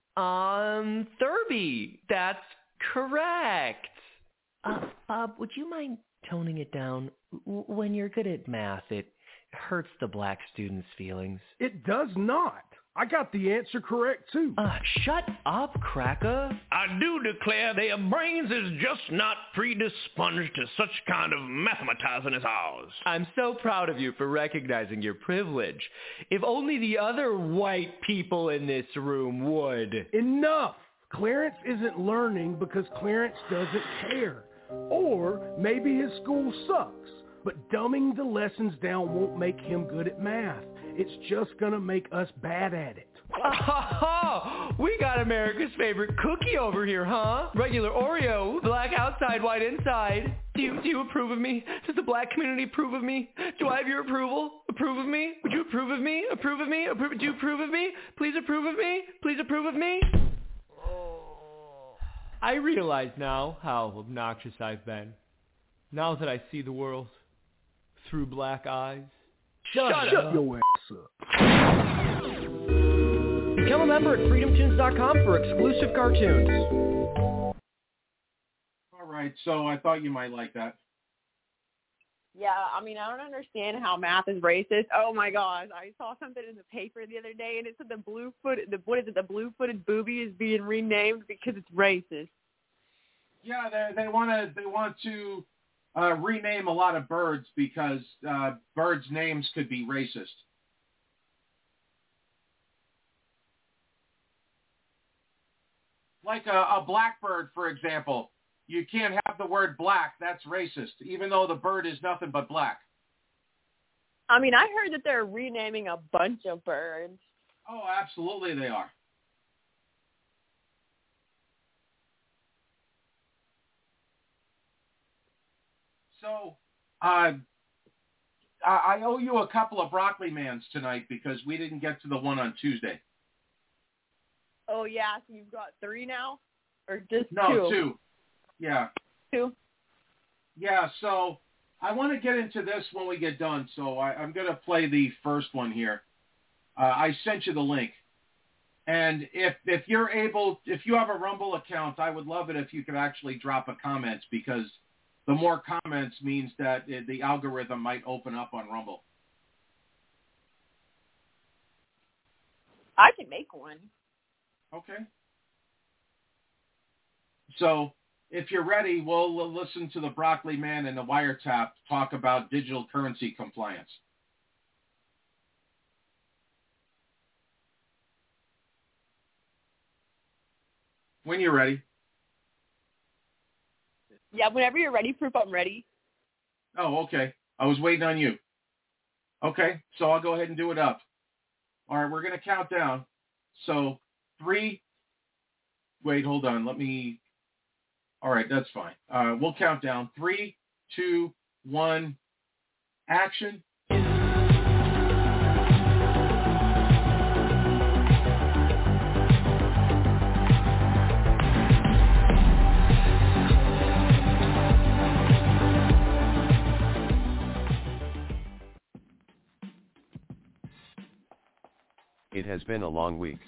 30. That's correct. Bob, would you mind toning it down? When you're good at math, it hurts the black students' feelings. It does not. I got the answer correct, too. Shut up, cracker. I do declare their brains is just not predisponged to such kind of mathematizing as ours. I'm so proud of you for recognizing your privilege. If only the other white people in this room would. Enough! Clarence isn't learning because Clarence doesn't care. Or maybe his school sucks. But dumbing the lessons down won't make him good at math. It's just going to make us bad at it. Oh, we got America's favorite cookie over here, huh? Regular Oreo, black outside, white inside. Do you approve of me? Does the black community approve of me? Do I have your approval? Approve of me? Would you approve of me? Approve of me? Do you approve of me? Please approve of me? Please approve of me? I realize now how obnoxious I've been. Now that I see the world through black eyes. Shut your ass up. Become a member at freedomtunes.com for exclusive cartoons. All right, so I thought you might like that. Yeah, I mean, I don't understand how math is racist. Oh my gosh, I saw something in the paper the other day, and it said the blue-footed booby is being renamed because it's racist. Yeah, they want to rename a lot of birds because birds' names could be racist. Like a blackbird, for example. You can't have the word black. That's racist, even though the bird is nothing but black. I mean, I heard that they're renaming a bunch of birds. Oh, absolutely they are. So, I owe you a couple of broccoli mans tonight because we didn't get to the one on Tuesday. Oh, yeah, so you've got 3 now? Or just 2? No, 2. Yeah. 2? Yeah, so I want to get into this when we get done, so I'm going to play the first one here. I sent you the link. And if you're able, if you have a Rumble account, I would love it if you could actually drop a comment because the more comments means that the algorithm might open up on Rumble. I can make one. Okay. So if you're ready, we'll listen to the Broccoli Man and the Wiretap talk about digital currency compliance. When you're ready. Yeah, whenever you're ready, Proof, I'm ready. Oh, okay. I was waiting on you. Okay, so I'll go ahead and do it up. All right, we're going to count down. So 3, wait, hold on. All right, that's fine. We'll count down. 3, 2, 1, action. It has been a long week.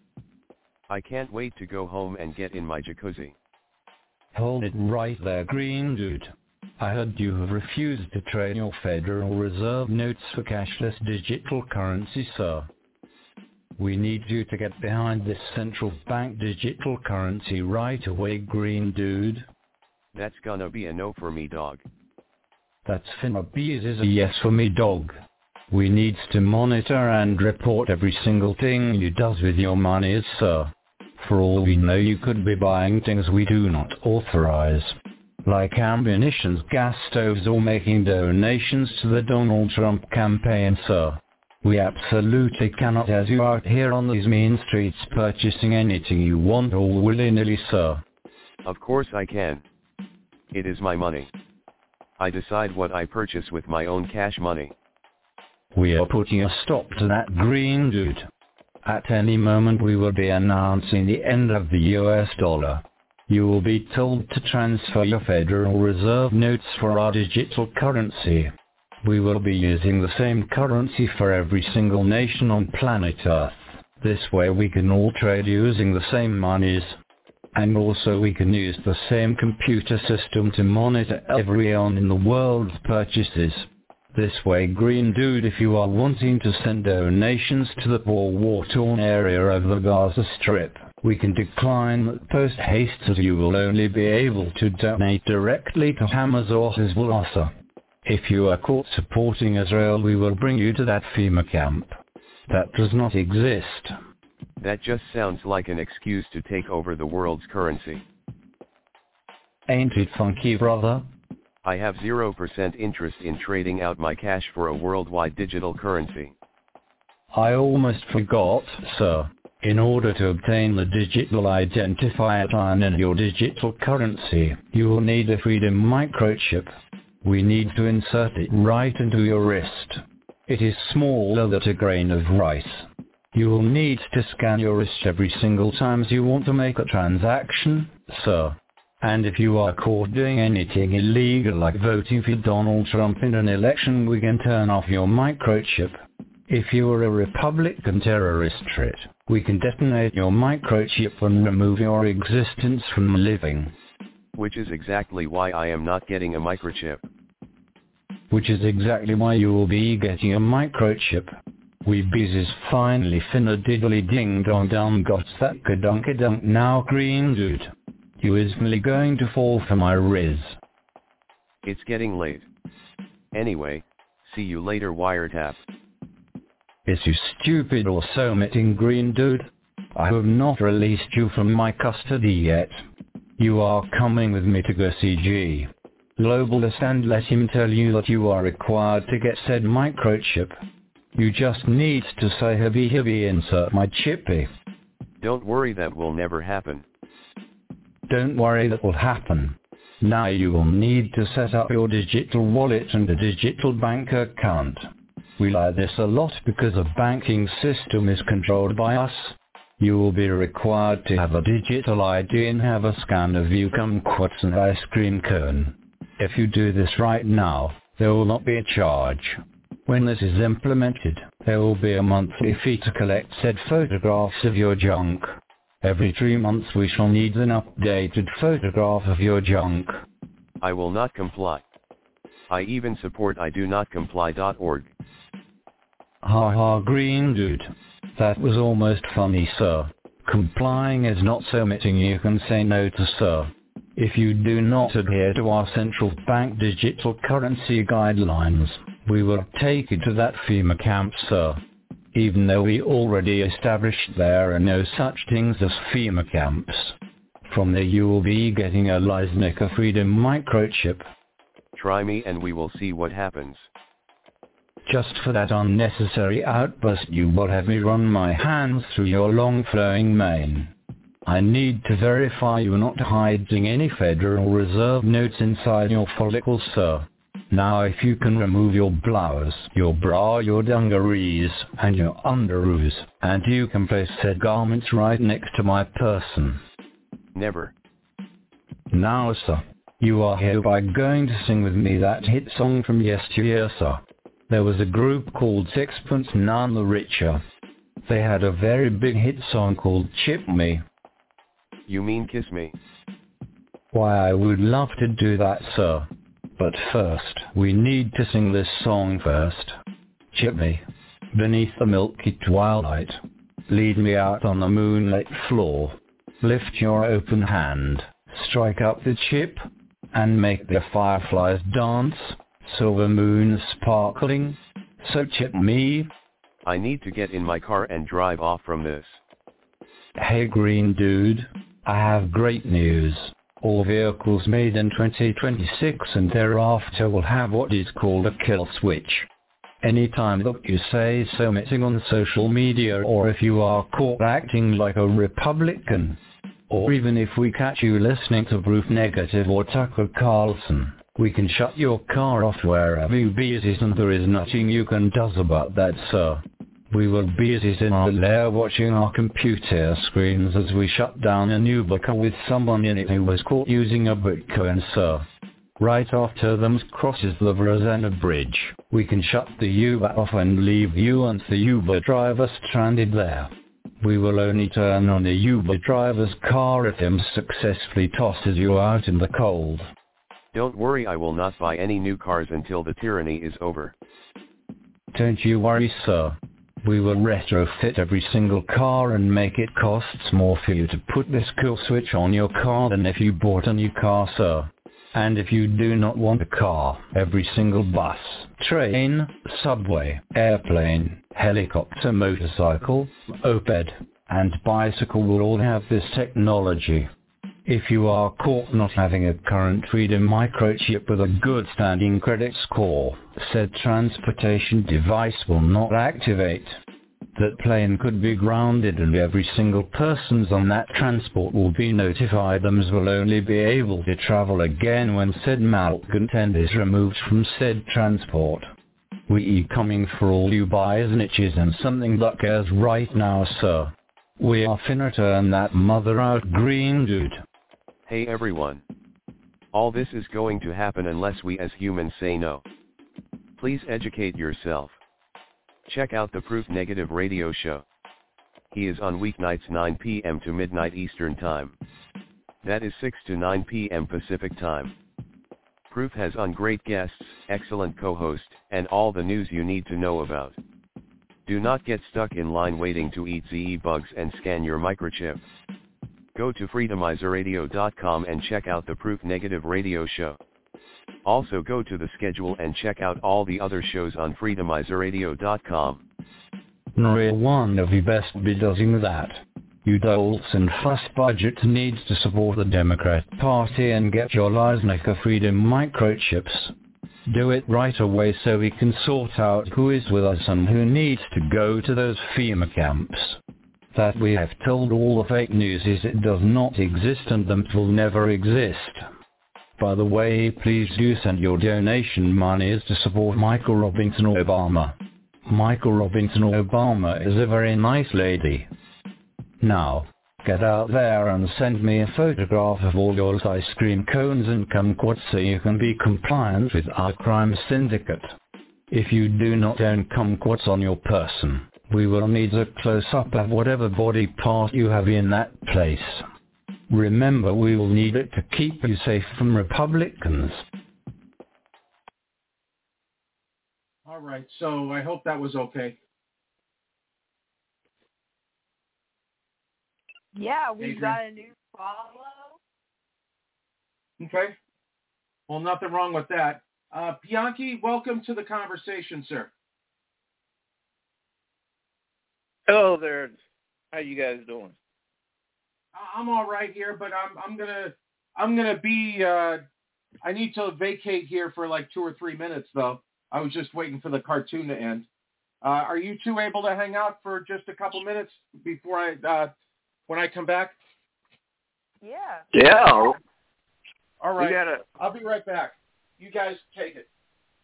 I can't wait to go home and get in my jacuzzi. Hold it right there, green dude. I heard you have refused to trade your Federal Reserve notes for cashless digital currency, sir. We need you to get behind this central bank digital currency right away, green dude. That's gonna be a no for me, dog. That's finna be is a yes for me, dog. We needs to monitor and report every single thing you does with your money, sir. For all we know, you could be buying things we do not authorize, like ammunition, gas stoves, or making donations to the Donald Trump campaign, sir. We absolutely cannot have you out here on these mean streets purchasing anything you want all willy-nilly, sir. Of course I can. It is my money. I decide what I purchase with my own cash money. We are putting a stop to that, green dude. At any moment we will be announcing the end of the US dollar. You will be told to transfer your Federal Reserve notes for our digital currency. We will be using the same currency for every single nation on planet Earth. This way we can all trade using the same monies. And also we can use the same computer system to monitor everyone in the world's purchases. This way, green dude, if you are wanting to send donations to the poor war-torn area of the Gaza Strip, we can decline that post-haste, as you will only be able to donate directly to Hamas or Hezbollah. If you are caught supporting Israel, we will bring you to that FEMA camp. That does not exist. That just sounds like an excuse to take over the world's currency. Ain't it funky, brother? I have 0% interest in trading out my cash for a worldwide digital currency. I almost forgot, sir. In order to obtain the digital identifier line in your digital currency, you will need a Freedom microchip. We need to insert it right into your wrist. It is smaller than a grain of rice. You will need to scan your wrist every single time you want to make a transaction, sir. And if you are caught doing anything illegal like voting for Donald Trump in an election, we can turn off your microchip. If you are a Republican terrorist threat, we can detonate your microchip and remove your existence from living. Which is exactly why I am not getting a microchip. Which is exactly why you will be getting a microchip. We bees finally finna diddly ding dong dong got that kadunka dunk now, green dude. You is really going to fall for my riz. It's getting late. Anyway, see you later, Wiretap. Is you stupid or so mitting, green dude? I have not released you from my custody yet. You are coming with me to go see G. Globalist and let him tell you that you are required to get said microchip. You just need to say hibby insert my chippy. Don't worry, that will never happen. Don't worry, that will happen. Now you will need to set up your digital wallet and a digital bank account. We like this a lot because the banking system is controlled by us. You will be required to have a digital ID and have a scan of you kumquats and ice cream cone. If you do this right now, there will not be a charge. When this is implemented, there will be a monthly fee to collect said photographs of your junk. Every 3 months we shall need an updated photograph of your junk. I will not comply. I even support idonotcomply.org. Ha ha, green dude. That was almost funny, sir. Complying is not so mitting you can say no to, sir. If you do not adhere to our central bank digital currency guidelines, we will take you to that FEMA camp, sir. Even though we already established there are no such things as FEMA camps. From there you will be getting a Leisnica Freedom microchip. Try me and we will see what happens. Just for that unnecessary outburst you will have me run my hands through your long flowing mane. I need to verify you're not hiding any Federal Reserve notes inside your follicles, sir. Now if you can remove your blouse, your bra, your dungarees, and your underoos, and you can place said garments right next to my person. Never. Now, sir, you are hereby going to sing with me that hit song from yesteryear, sir. There was a group called Sixpence None the Richer. They had a very big hit song called Chip Me. You mean Kiss Me? Why, I would love to do that, sir. But first, we need to sing this song first. Chip me, beneath the milky twilight. Lead me out on the moonlit floor. Lift your open hand, strike up the chip, and make the fireflies dance. Silver moon sparkling, so chip me. I need to get in my car and drive off from this. Hey green dude, I have great news. All vehicles made in 2026 and thereafter will have what is called a kill switch. Anytime that you say so missing on social media, or if you are caught acting like a Republican, or even if we catch you listening to Proof Negative or Tucker Carlson, we can shut your car off wherever you be it is, and there is nothing you can do about that, sir. We will be it in our lair watching our computer screens as we shut down an Uber car with someone in it who was caught using a Bitcoin, sir. Right after them crosses the Rosanna Bridge, we can shut the Uber off and leave you and the Uber driver stranded there. We will only turn on the Uber driver's car if him successfully tosses you out in the cold. Don't worry, I will not buy any new cars until the tyranny is over. Don't you worry, sir. We will retrofit every single car and make it costs more for you to put this kill switch on your car than if you bought a new car, sir. And if you do not want a car, every single bus, train, subway, airplane, helicopter, motorcycle, moped, and bicycle will all have this technology. If you are caught not having a current Freedom microchip with a good standing credit score, said transportation device will not activate. That plane could be grounded and every single person on that transport will be notified. Them will only be able to travel again when said malcontent is removed from said transport. We coming for all you buyers niches and something that cares right now, sir. We are finna turn that mother out, green dude. Hey everyone. All this is going to happen unless we as humans say no. Please educate yourself. Check out the Proof Negative radio show. He is on weeknights 9 p.m. to midnight Eastern Time. That is 6 to 9 p.m. Pacific Time. Proof has on great guests, excellent co-host, and all the news you need to know about. Do not get stuck in line waiting to eat ZE bugs and scan your microchip. Go to freedomizerradio.com and check out the Proof Negative radio show. Also go to the schedule and check out all the other shows on freedomizerradio.com. No one of you best be doing that. You dolts and fuss budget needs to support the Democrat Party and get your Leisnica Freedom microchips. Do it right away so we can sort out who is with us and who needs to go to those FEMA camps. That we have told all the fake news is it does not exist and them will never exist. By the way, please do send your donation monies to support Michael Robinson Obama. Michael Robinson Obama is a very nice lady. Now, get out there and send me a photograph of all your ice cream cones and kumquats so you can be compliant with our crime syndicate. If you do not own kumquats on your person, we will need a close-up of whatever body part you have in that place. Remember, we will need it to keep you safe from Republicans. All right, so I hope that was okay. Yeah, we've Adrian? got a new follow. Okay. Well, nothing wrong with that. Bianchi, welcome to the conversation, sir. Hello there. How you guys doing? I'm all right here, but I'm gonna be. I need to vacate here for like 2 or 3 minutes, though. I was just waiting for the cartoon to end. Are you two able to hang out for just a couple minutes before when I come back? Yeah. Yeah. All right. I'll be right back. You guys take it.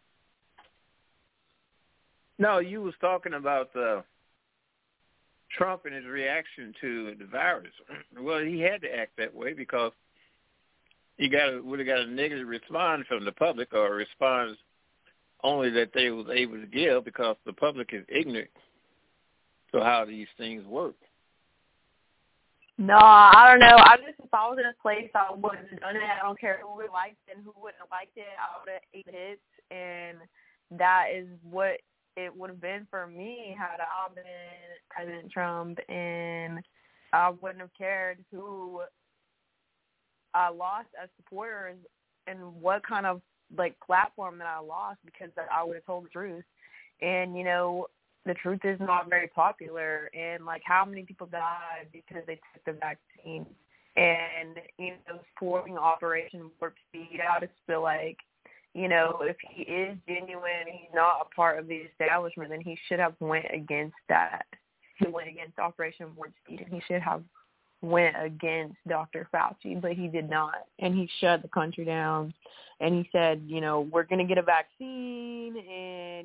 No, you was talking about Trump and his reaction to the virus. Well, he had to act that way because he would have got a negative response from the public, or a response only that they was able to give, because the public is ignorant to how these things work. No, I don't know. If I was in a place, I would have done it. I don't care who would have liked it and who wouldn't have liked it. I would have ate hits, and that is what it would have been for me had I been President Trump, and I wouldn't have cared who I lost as supporters and what kind of platform that I lost, because I would have told the truth. And the truth is not very popular, and how many people died because they took the vaccine. And supporting Operation Warp Speed, I just feel like if he is genuine and he's not a part of the establishment, then he should have went against that. He went against Operation Warp Speed, and he should have went against Dr. Fauci, but he did not. And he shut the country down. And he said, we're going to get a vaccine, and,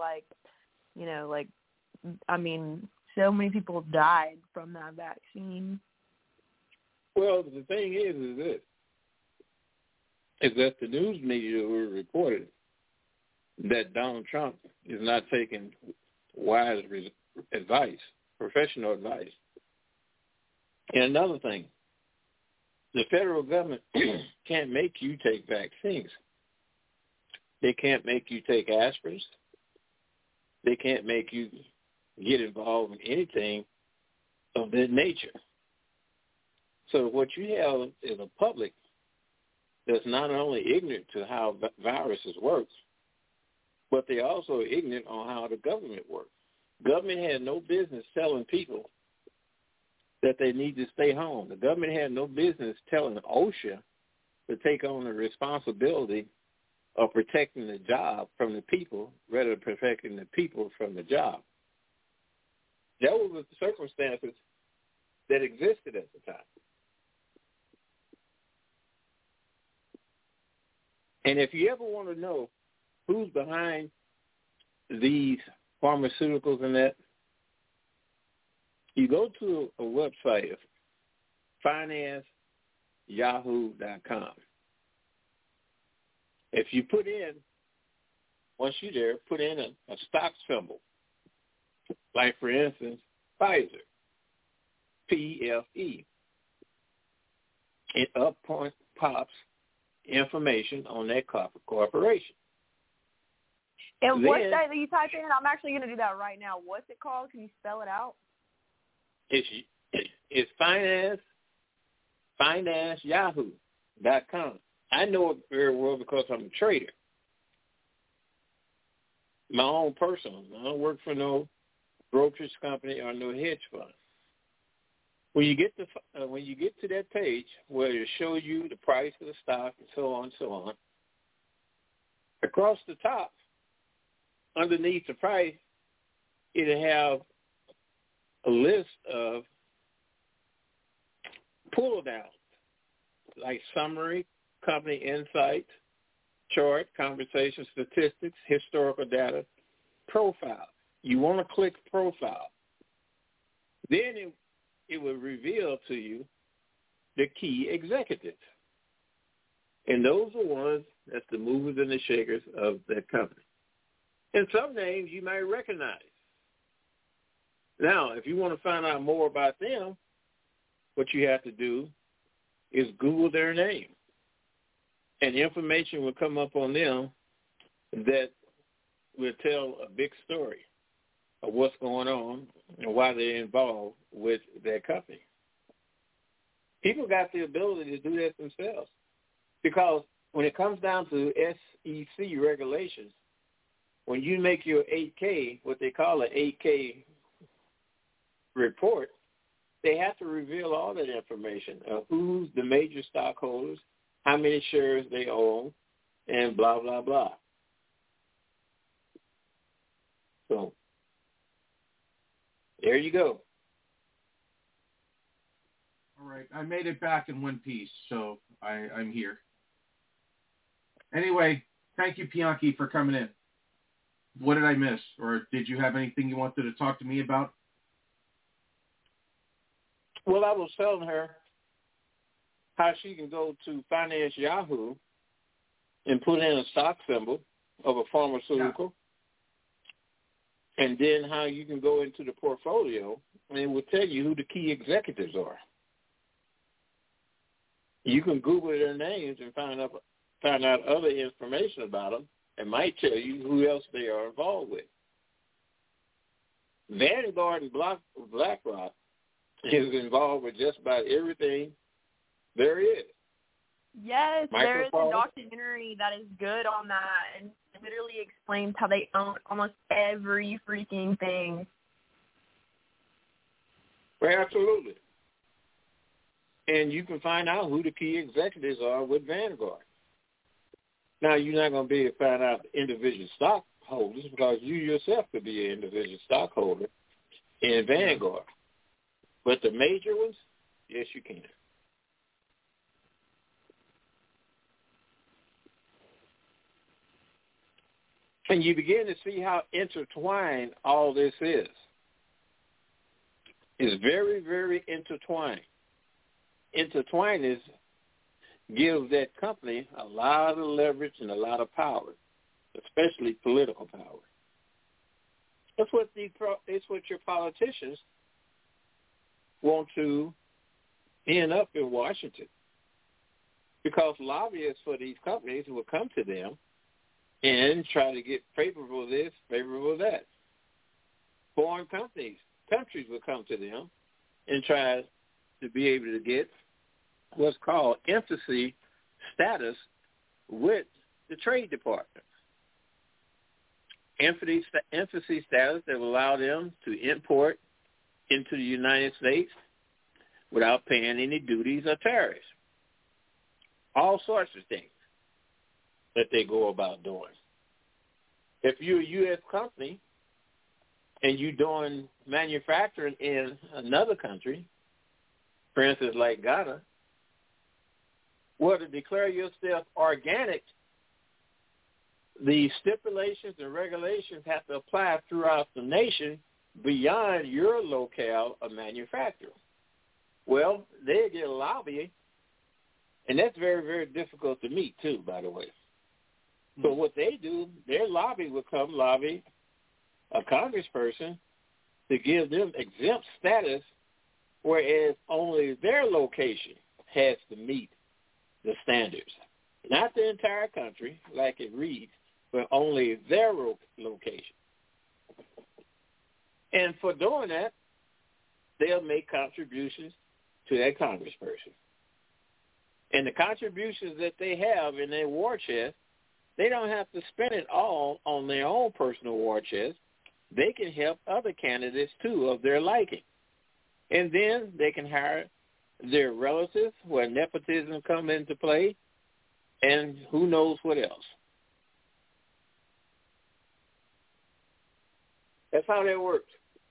so many people died from that vaccine. Well, the thing is this, is that the news media were reported that Donald Trump is not taking wise advice, professional advice. And another thing, the federal government can't make you take vaccines. They can't make you take aspirins. They can't make you get involved in anything of that nature. So what you have is a public that's not only ignorant to how viruses work, but they're also ignorant on how the government works. Government had no business telling people that they need to stay home. The government had no business telling OSHA to take on the responsibility of protecting the job from the people rather than protecting the people from the job. That was the circumstances that existed at the time. And if you ever want to know who's behind these pharmaceuticals and that, you go to a website of financeyahoo.com. If you put in, once you're there, put in a stock symbol, like, for instance, Pfizer, PFE. It up pops information on that corporation. And what's that you type in? I'm actually going to do that right now. What's it called? Can you spell it out? It's financeyahoo.com. I know it very well because I'm a trader. My own personal. I don't work for no brokerage company or no hedge fund. When you get to that page where it shows you the price of the stock and so on, across the top, underneath the price, it'll have a list of pull downs, like summary, company insights, chart, conversation statistics, historical data, profile. You want to click profile. Then it will reveal to you the key executives. And those are ones that's the movers and the shakers of that company. And some names you may recognize. Now, if you want to find out more about them, what you have to do is Google their name. And information will come up on them that will tell a big story of what's going on and why they're involved with their company. People got the ability to do that themselves. Because when it comes down to SEC regulations, when you make your 8K, what they call an 8K report, they have to reveal all that information of who's the major stockholders, how many shares they own, and blah, blah, blah. So there you go. All right. I made it back in one piece, so I'm here. Anyway, thank you, Bianchi, for coming in. What did I miss? Or did you have anything you wanted to talk to me about? Well, I was telling her how she can go to Finance Yahoo and put in a stock symbol of a pharmaceutical, and then how you can go into the portfolio and it will tell you who the key executives are. You can Google their names and find out other information about them. It might tell you who else they are involved with. Vanguard and BlackRock is involved with just about everything there is. Yes, there is a documentary that is good on that, and it literally explains how they own almost every freaking thing. Well, absolutely. And you can find out who the key executives are with Vanguard. Now, you're not going to be able to find out individual stockholders because you yourself could be an individual stockholder in Vanguard. But the major ones, yes, you can. And you begin to see how intertwined all this is. It's very, very intertwined. Intertwined gives that company a lot of leverage and a lot of power, especially political power. It's what your politicians want to end up in Washington, because lobbyists for these companies will come to them and try to get favorable this, favorable that. Foreign countries will come to them and try to be able to get what's called embassy status with the Trade Department. Embassy status that will allow them to import into the United States without paying any duties or tariffs. All sorts of things that they go about doing. If you're a U.S. company and you're doing manufacturing in another country, for instance, like Ghana, well, to declare yourself organic, the stipulations and regulations have to apply throughout the nation beyond your locale of manufacture. Well, they get a lobby, and that's very, very difficult to meet, too, by the way. So what they do, their lobby will come lobby a congressperson to give them exempt status, whereas only their location has to meet the standards. Not the entire country, like it reads, but only their location. And for doing that, they'll make contributions to that congressperson. And the contributions that they have in their war chest, they don't have to spend it all on their own personal war chest. They can help other candidates, too, of their liking. And then they can hire their relatives where nepotism come into play, and who knows what else. That's how that works.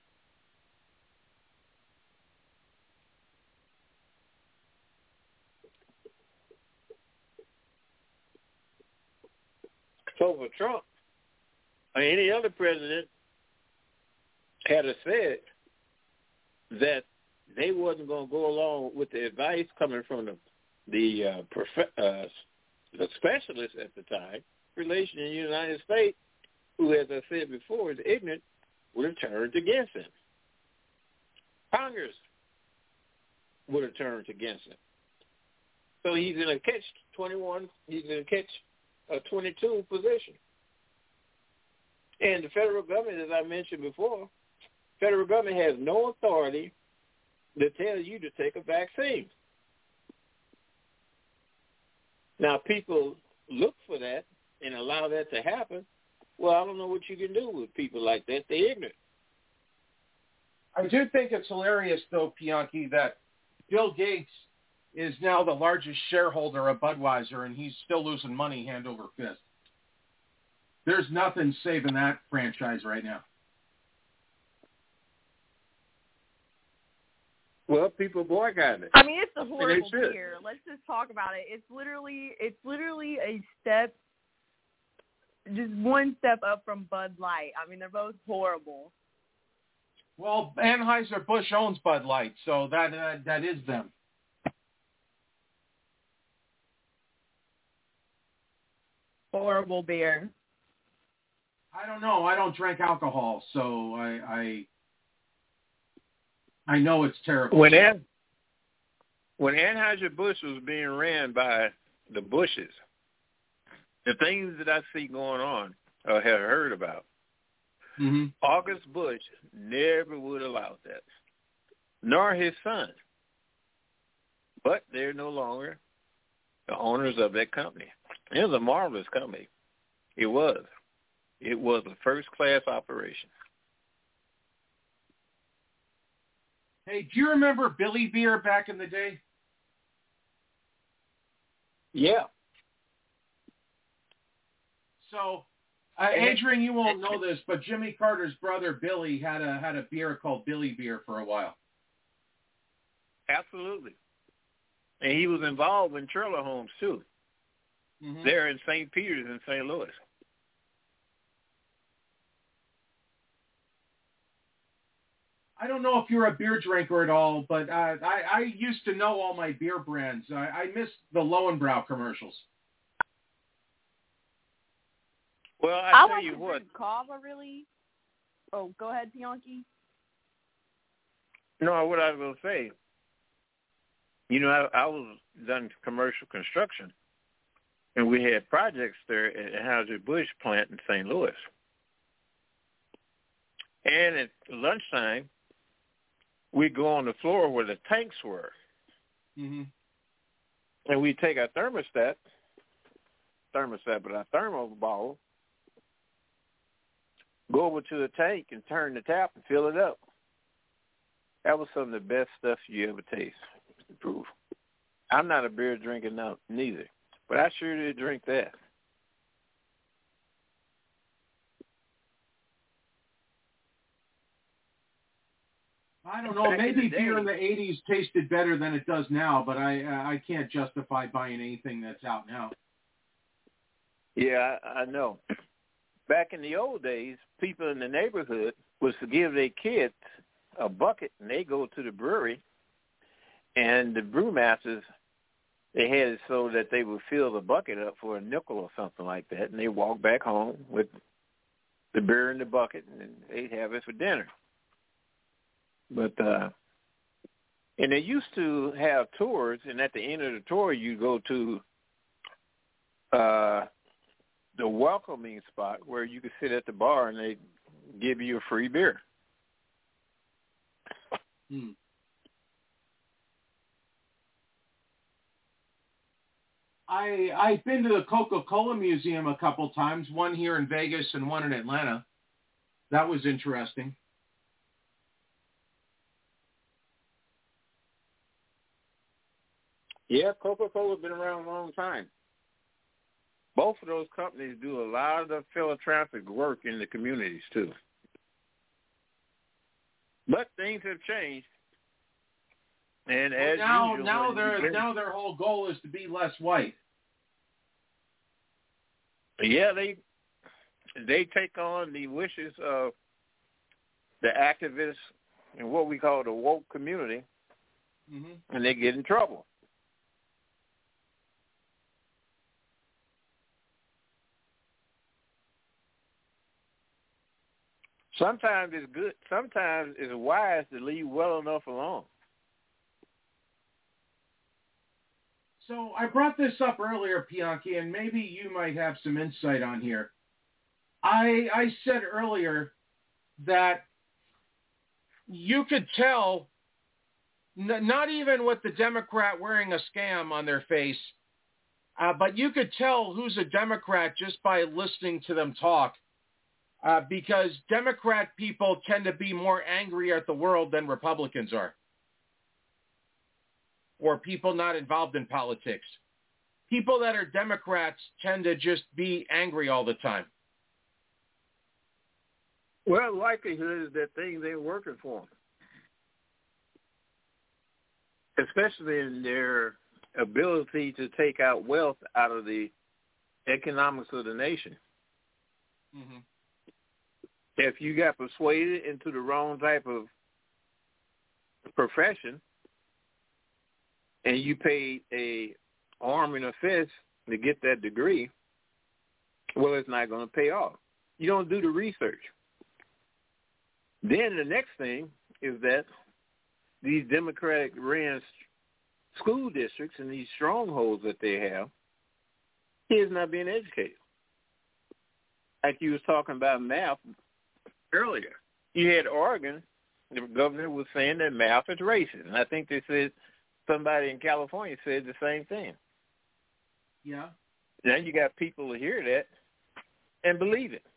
So for Trump or any other president had said that they wasn't going to go along with the advice coming from the specialist at the time, relation in the United States, who, as I said before, is ignorant, would have turned against him. Congress would have turned against him. So he's in a catch-21, he's in a catch-22 position. And the federal government, as I mentioned before, federal government has no authority to tell you to take a vaccine. Now, people look for that and allow that to happen. Well, I don't know what you can do with people like that. They're ignorant. I do think it's hilarious, though, Bianchi, that Bill Gates is now the largest shareholder of Budweiser, and he's still losing money hand over fist. There's nothing saving that franchise right now. Well, people boycotting it. I mean, it's a horrible beer. Let's just talk about it. It's literally a step, just one step up from Bud Light. I mean, they're both horrible. Well, Anheuser-Busch owns Bud Light, so that is them. Horrible beer. I don't know. I don't drink alcohol, so I know it's terrible. When Anheuser-Busch was being ran by the Bushes, the things that I see going on or had heard about, August Bush never would allow that, nor his son. But they're no longer the owners of that company. It was a marvelous company. It was. It was a first-class operation. Hey, do you remember Billy Beer back in the day? Yeah. So, Adrian, you won't know this, but Jimmy Carter's brother Billy had a beer called Billy Beer for a while. Absolutely. And he was involved in trailer homes, too. There in St. Peter's in St. Louis. I don't know if you're a beer drinker at all, but I used to know all my beer brands. I missed the Lowenbrau commercials. Well, I tell like you what. Cava, really? Oh, go ahead, Bianchi. No, what I was going to say, you know, I was done commercial construction, and we had projects there at Anheuser-Busch plant in St. Louis. And at lunchtime, we'd go on the floor where the tanks were. And we'd take our thermostat, but our thermal bottle, go over to the tank and turn the tap and fill it up. That was some of the best stuff you ever taste, Mr. Proof. I'm not a beer drinker now, neither, but I sure did drink that. I don't know. Maybe beer in the 80s tasted better than it does now, but I can't justify buying anything that's out now. Yeah, I know. Back in the old days, people in the neighborhood was to give their kids a bucket, and they go to the brewery, and the brewmasters, they had it so that they would fill the bucket up for a nickel or something like that, and they walk back home with the beer in the bucket, and they'd have it for dinner. But and they used to have tours, and at the end of the tour, you go to the welcoming spot where you could sit at the bar and they give you a free beer. I've been to the Coca-Cola Museum a couple times, one here in Vegas and one in Atlanta. That was interesting. Yeah, Coca-Cola's been around a long time. Both of those companies do a lot of the philanthropic work in the communities, too. But things have changed. And as usual, now their whole goal is to be less white. Yeah, they take on the wishes of the activists in what we call the woke community, and they get in trouble. Sometimes it's good. Sometimes it's wise to leave well enough alone. So I brought this up earlier, Bianchi, and maybe you might have some insight on here. I said earlier that you could tell, not even with the Democrat wearing a scam on their face, But you could tell who's a Democrat just by listening to them talk, because Democrat people tend to be more angry at the world than Republicans are, or people not involved in politics. People that are Democrats tend to just be angry all the time. Well, the likelihood is that things ain't working for them, especially in their ability to take out wealth out of the economics of the nation. Mm-hmm. If you got persuaded into the wrong type of profession and you paid a arm and a fist to get that degree, well, it's not going to pay off. You don't do the research. Then the next thing is that these Democratic-ran school districts and these strongholds that they have, kids not being educated. Like you was talking about math earlier. You had Oregon, the governor was saying that math is racist. And I think they said somebody in California said the same thing. Yeah. Now you got people who hear that and believe it.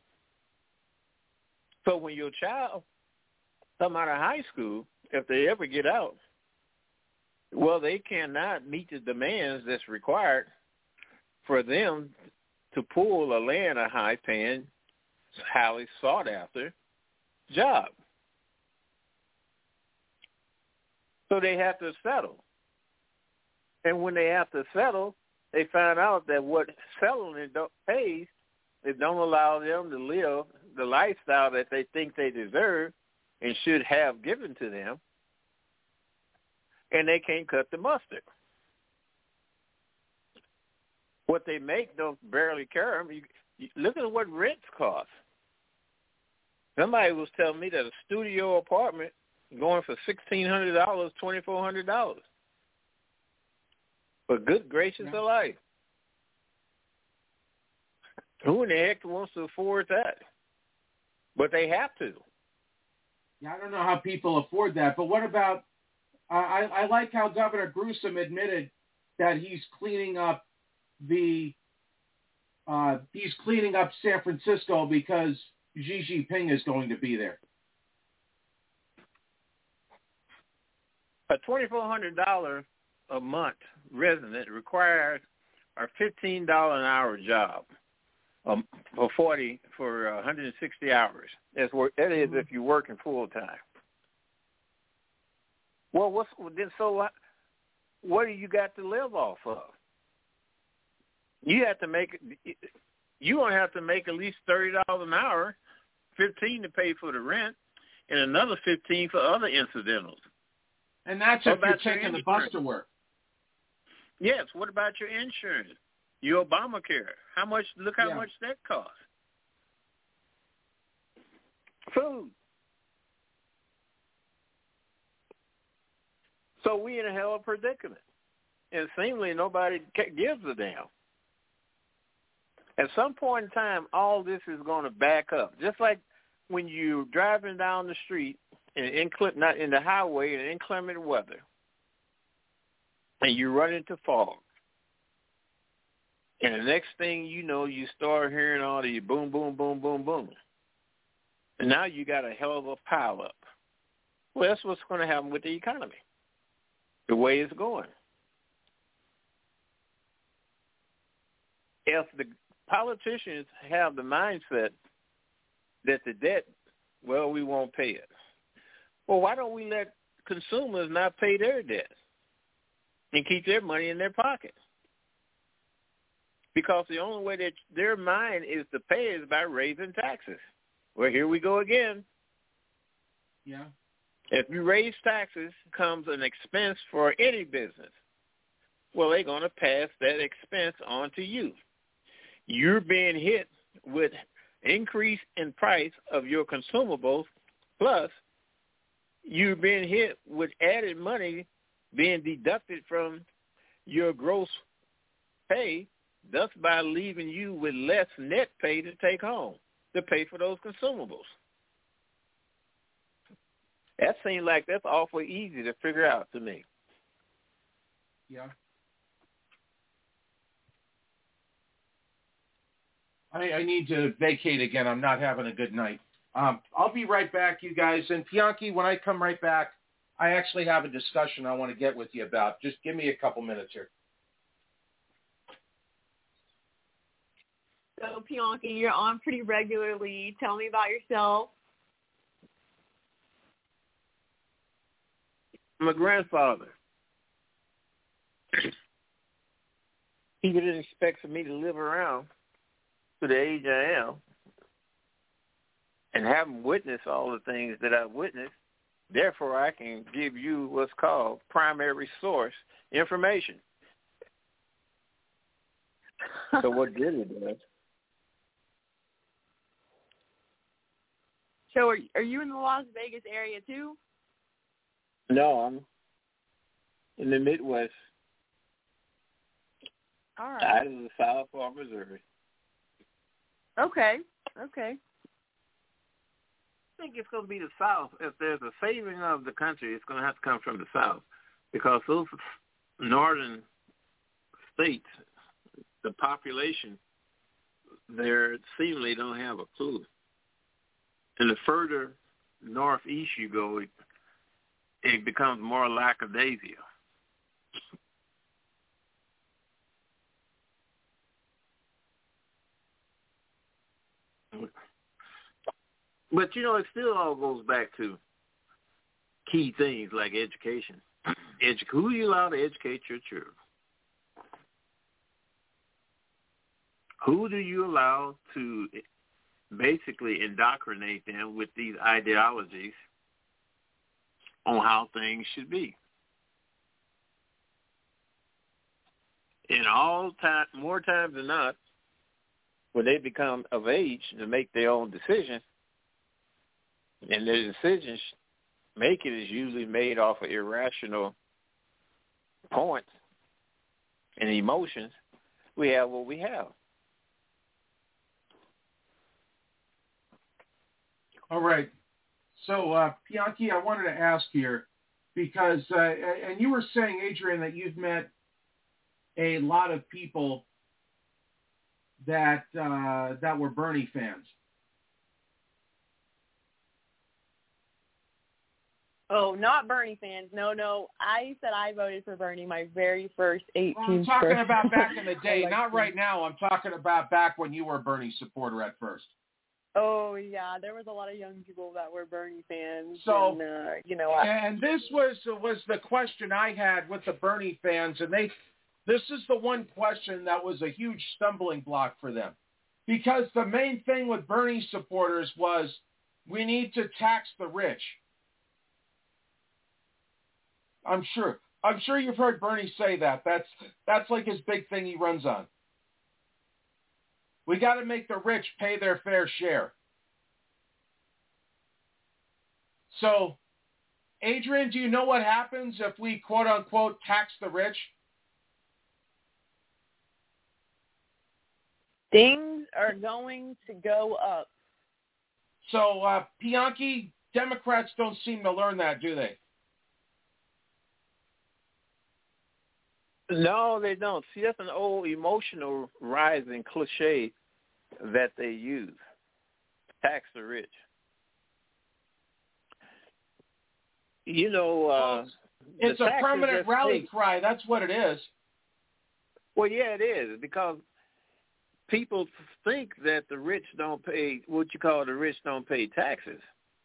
So when your child come out of high school, if they ever get out, well, they cannot meet the demands that's required for them to pull or land a high-paying, highly sought-after job. So they have to settle. And when they have to settle, they find out that what settling pays, it don't allow them to live the lifestyle that they think they deserve and should have given to them, and they can't cut the mustard. What they make don't barely care. You look at what rents cost. Somebody was telling me that a studio apartment going for $1,600, $2,400. But good gracious of life. Who in the heck wants to afford that? But they have to. Yeah, I don't know how people afford that. But what about, I like how Governor Newsom admitted that he's cleaning up San Francisco because Xi Jinping is going to be there. A $2,400 a month resident requires a $15 an hour job for 160 hours. That is if you're working full time. Well, what do you got to live off of? You going to have to make at least $30 an hour, $15 to pay for the rent, and another $15 for other incidentals. And that's if you're taking the bus to work. Yes. What about your insurance? Your Obamacare? Look how much that costs. Food. So we in a hell of a predicament. And seemingly nobody gives a damn. At some point in time, all this is going to back up. Just like when you're driving down the street, not in the highway in inclement weather, and you run into fog. And the next thing you know, you start hearing all the boom, boom, boom, boom, boom. And now you got a hell of a pileup. Well, that's what's going to happen with the economy, the way it's going. If the politicians have the mindset that the debt, well, we won't pay it. Well, why don't we let consumers not pay their debt and keep their money in their pocket? Because the only way that their mind is to pay is by raising taxes. Well, here we go again. Yeah. If you raise taxes, comes an expense for any business. Well, they're going to pass that expense on to you. You're being hit with increase in price of your consumables, plus you're being hit with added money being deducted from your gross pay, thus by leaving you with less net pay to take home, to pay for those consumables. That seems like that's awful easy to figure out to me. Yeah. I need to vacate again. I'm not having a good night. I'll be right back, you guys. And Pianki, when I come right back, I actually have a discussion I want to get with you about. Just give me a couple minutes here. So, Pianki, you're on pretty regularly. Tell me about yourself. My grandfather. He didn't expect for me to live around to the age I am and haven't witnessed all the things that I've witnessed. Therefore, I can give you what's called primary source information. So what good it does. So are you in the Las Vegas area too? No, I'm in the Midwest. All right. Out of the South of Missouri. Okay. I think it's going to be the South. If there's a saving of the country, it's going to have to come from the South, because those northern states, the population there seemingly don't have a clue. And the further northeast you go, it becomes more lackadaisia. But, it still all goes back to key things like education. Who do you allow to educate your children? Who do you allow to basically indoctrinate them with these ideologies on how things should be? And more times than not, when they become of age to make their own decisions, and their decisions making is usually made off of irrational points and emotions, we have what we have. All right. So, Pianki, I wanted to ask here, because, and you were saying, Adrian, that you've met a lot of people that were Bernie fans. Oh, not Bernie fans. No. I said I voted for Bernie my very first 18th I'm talking birthday. about back in the day, not right now. I'm talking about back when you were a Bernie supporter at first. Oh, yeah. There was a lot of young people that were Bernie fans. So, and, and this was the question I had with the Bernie fans, and this is the one question that was a huge stumbling block for them. Because the main thing with Bernie supporters was, we need to tax the rich. I'm sure you've heard Bernie say that. That's like his big thing he runs on. We got to make the rich pay their fair share. So, Adrian, do you know what happens if we quote unquote tax the rich? Things are going to go up. So, Pianki, Democrats don't seem to learn that, do they? No, they don't. See, that's an old emotional rising cliche that they use. Tax the rich. It's a permanent rally cry. That's what it is. Well, yeah, it is, because people think that the rich don't pay, what you call the rich don't pay taxes.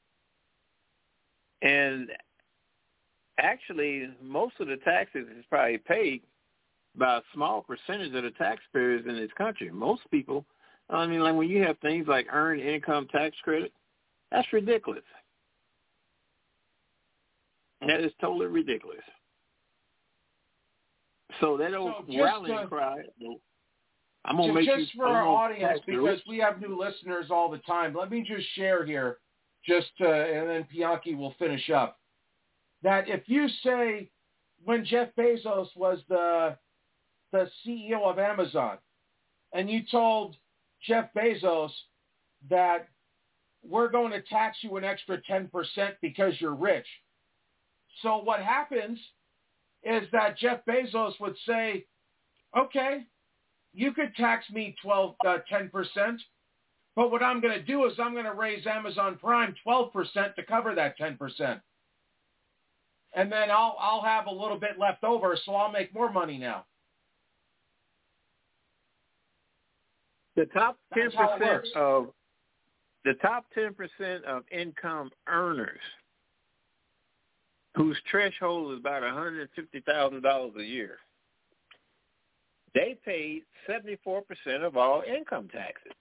And actually, most of the taxes is probably paid by a small percentage of the taxpayers in this country. Most people, like when you have things like earned income tax credit, that's ridiculous. That is totally ridiculous. So that old rallying cry, I'm going to make just for our audience, because we have new listeners all the time, let me just share here, and then Pianki will finish up, that if you say when Jeff Bezos was the CEO of Amazon, and you told Jeff Bezos that we're going to tax you an extra 10% because you're rich. So what happens is that Jeff Bezos would say, okay, you could tax me 10%, but what I'm going to do is I'm going to raise Amazon Prime 12% to cover that 10%. And then I'll have a little bit left over, so I'll make more money now. The top 10% of income earners whose threshold is about $150,000 a year, they paid 74% of all income taxes.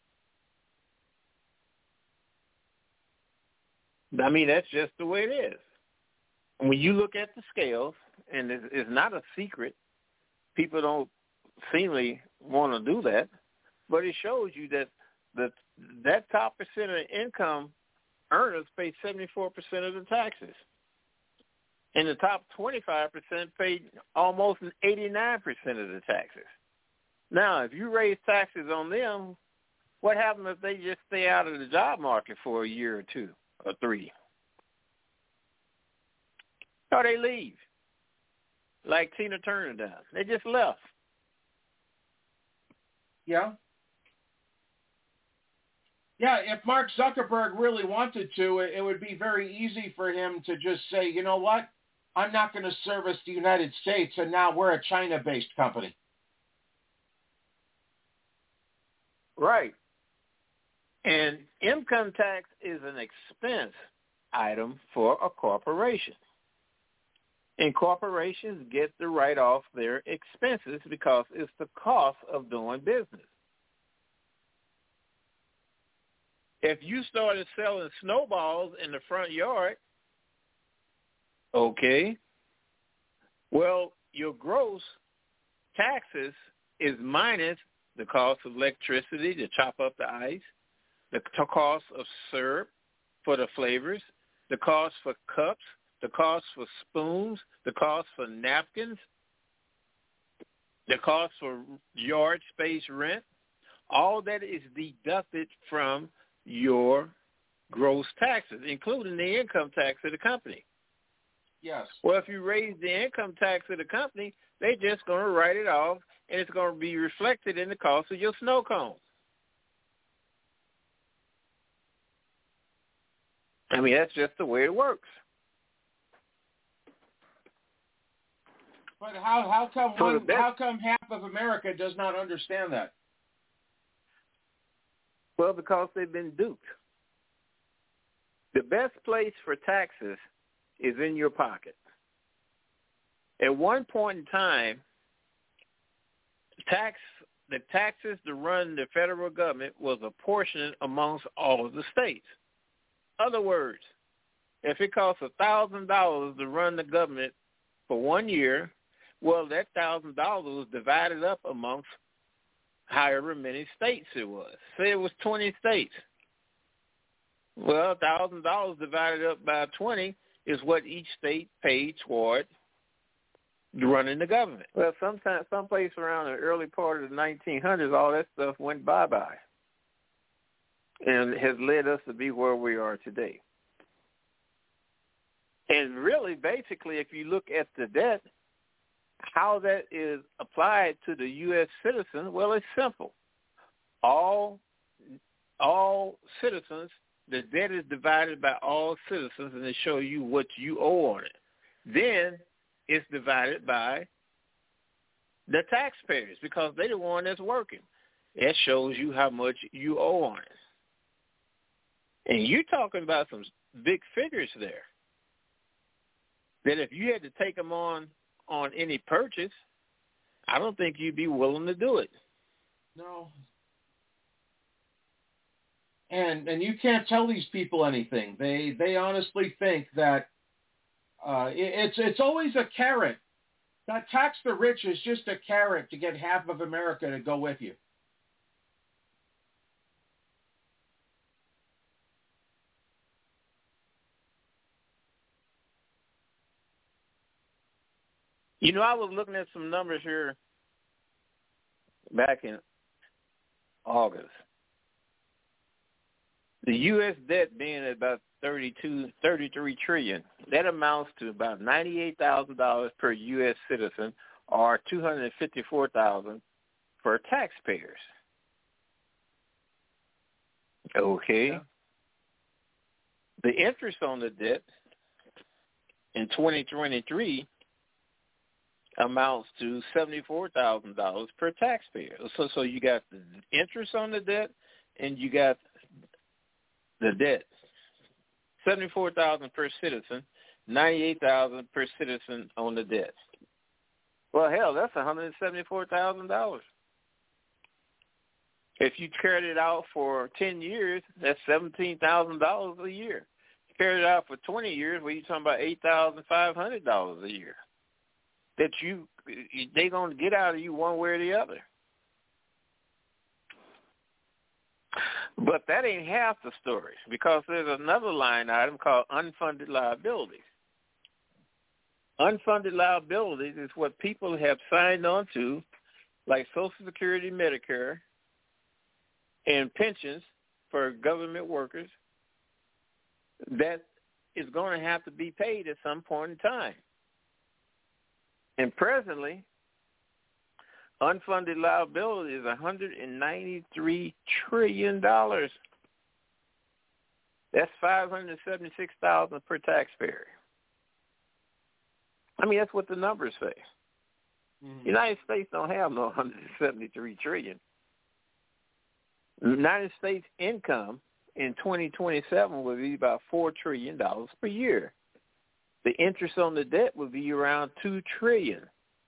I mean, that's just the way it is. When you look at the scales, and it's not a secret, people don't seemingly want to do that, but it shows you that that top percent of income earners pay 74% of the taxes. And the top 25% paid almost 89% of the taxes. Now, if you raise taxes on them, what happens if they just stay out of the job market for a year or two or three? Or they leave, like Tina Turner does. They just left. Yeah. Yeah, if Mark Zuckerberg really wanted to, it would be very easy for him to just say, you know what, I'm not going to service the United States, and now we're a China-based company. Right. And income tax is an expense item for a corporation. And corporations get to write off their expenses because it's the cost of doing business. If you started selling snowballs in the front yard, okay, well, your gross taxes is minus the cost of electricity to chop up the ice, the cost of syrup for the flavors, the cost for cups, the cost for spoons, the cost for napkins, the cost for yard space rent. All that is deducted from your gross taxes, including the income tax of the company. Yes. Well, if you raise the income tax of the company, they're just going to write it off, and it's going to be reflected in the cost of your snow cones. I mean, that's just the way it works. But how come half of America does not understand that? Well, because they've been duped. The best place for taxes is in your pocket. At one point in time, the taxes to run the federal government was apportioned amongst all of the states. Other words, if it costs $1,000 to run the government for 1 year, well, that $1,000 was divided up amongst however many states it was. Say it was 20 states. Well, $1,000 divided up by 20 is what each state paid toward running the government. Well, someplace around the early part of the 1900s, all that stuff went bye-bye and has led us to be where we are today. And really, basically, if you look at the debt, how that is applied to the U.S. citizen, well, it's simple. All citizens, the debt is divided by all citizens, and they show you what you owe on it. Then it's divided by the taxpayers because they're the one that's working. That shows you how much you owe on it. And you're talking about some big figures there. That if you had to take them on any purchase, I don't think you'd be willing to do it. No. And you can't tell these people anything. They honestly think that it's always a carrot. That tax the rich is just a carrot to get half of America to go with you. You know, I was looking at some numbers here back in August. The U.S. debt being at about $33 trillion, that amounts to about $98,000 per U.S. citizen or $254,000 for taxpayers. Okay. Yeah. The interest on the debt in 2023 amounts to $74,000 per taxpayer. So you got the interest on the debt and you got the debt. $74,000 per citizen, $98,000 per citizen on the debt. Well, hell, that's $174,000. If you carried it out for 10 years, that's $17,000 a year. If you carried it out for 20 years, well, you're talking about $8,500 a year that they're going to get out of you one way or the other. But that ain't half the story, because there's another line item called unfunded liabilities. Unfunded liabilities is what people have signed on to, like Social Security, Medicare, and pensions for government workers, that is going to have to be paid at some point in time. And presently, unfunded liability is $193 trillion. That's $576,000 per taxpayer. I mean, that's what the numbers say. Mm-hmm. The United States don't have no $173 trillion. The United States income in 2027 will be about $4 trillion per year. The interest on the debt will be around $2 trillion.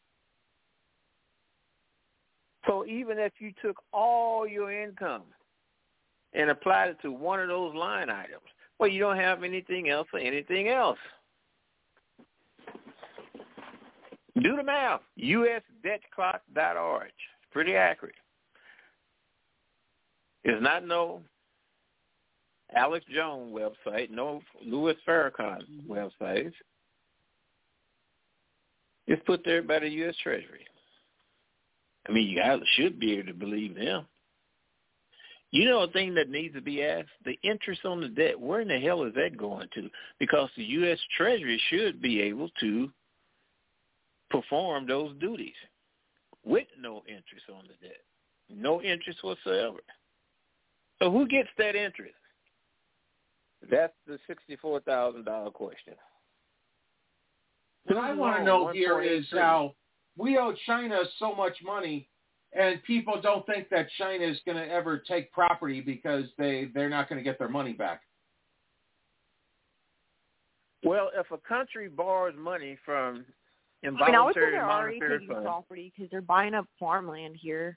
So even if you took all your income and applied it to one of those line items, well, you don't have anything else or anything else. Do the math. USDebtClock.org. It's pretty accurate. It's not no Alex Jones website, no Louis Farrakhan websites. It's put there by the U.S. Treasury. I mean, you guys should be able to believe them. You know a thing that needs to be asked? The interest on the debt, where in the hell is that going to? Because the U.S. Treasury should be able to perform those duties with no interest on the debt. No interest whatsoever. So who gets that interest? That's the $64,000 question. What I want to know here is how we owe China so much money, and people don't think that China is going to ever take property because they're not going to get their money back. Well, if a country borrows money from I would say involuntary they're already monetary taking funds, property because they're buying up farmland here.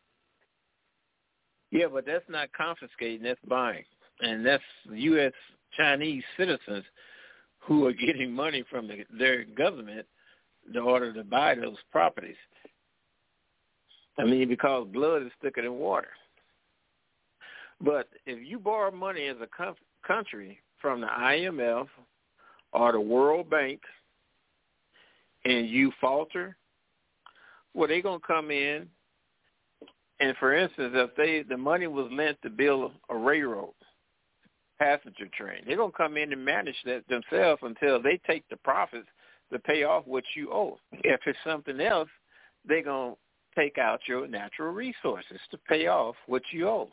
yeah, but that's not confiscating, that's buying. And that's U.S. Chinese citizens who are getting money from their government in order to buy those properties. I mean, because blood is thicker than water. But if you borrow money as a country from the IMF or the World Bank and you falter, well, they're going to come in and, for instance, if the money was lent to build a railroad, passenger train, they're going to come in and manage that themselves until they take the profits to pay off what you owe. If it's something else, they're going to take out your natural resources to pay off what you owe,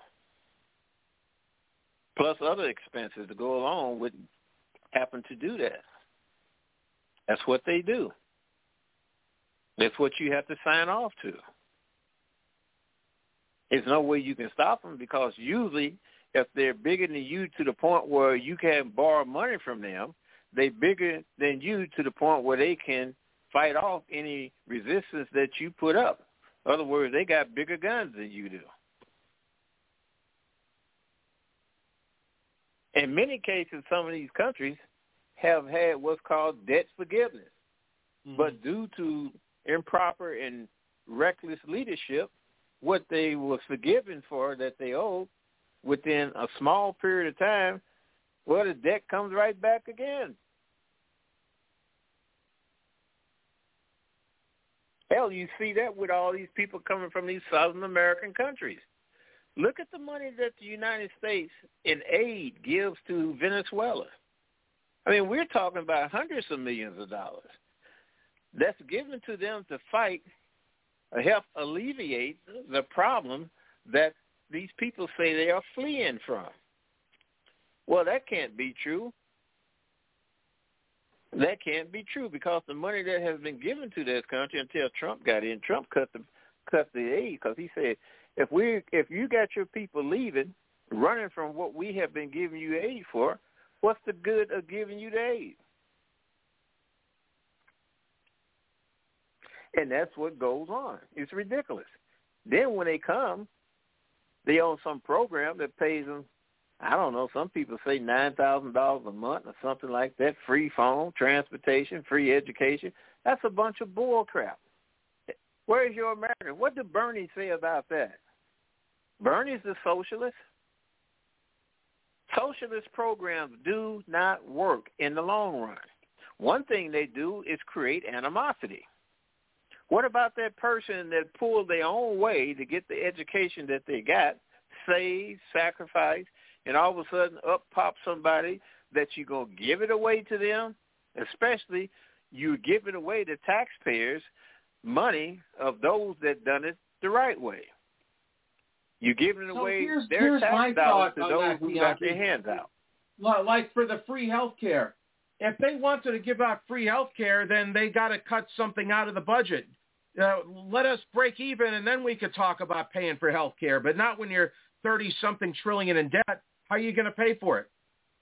plus other expenses to go along with happen to do that. That's what they do. That's what you have to sign off to. There's no way you can stop them, because usually if they're bigger than you to the point where you can't borrow money from them, they're bigger than you to the point where they can fight off any resistance that you put up. In other words, they got bigger guns than you do. In many cases, some of these countries have had what's called debt forgiveness. Mm-hmm. But due to improper and reckless leadership, what they were forgiven for that they owed, within a small period of time, well, the debt comes right back again. Hell, you see that with all these people coming from these Southern American countries. Look at the money that the United States in aid gives to Venezuela. I mean, we're talking about hundreds of millions of dollars that's given to them to fight help alleviate the problem that these people say they are fleeing from. Well, that can't be true. That can't be true because the money that has been given to this country until Trump got in, Trump cut the aid because he said, if you got your people leaving, running from what we have been giving you aid for, what's the good of giving you the aid? And that's what goes on. It's ridiculous. Then when they come, they own some program that pays them, I don't know, some people say $9,000 a month or something like that, free phone, transportation, free education. That's a bunch of bull crap. Where's your American? What did Bernie say about that? Bernie's a socialist. Socialist programs do not work in the long run. One thing they do is create animosity. What about that person that pulled their own way to get the education that they got, saved, sacrificed, and all of a sudden up pops somebody that you're going to give it away to them? Especially you give it away to taxpayers' money of those that done it the right way. You're giving away their tax dollars to those who got their hands out. Like for the free health care. If they wanted to give out free health care, then they got to cut something out of the budget. Let us break even, and then we could talk about paying for health care, but not when you're 30-something trillion in debt. How are you going to pay for it?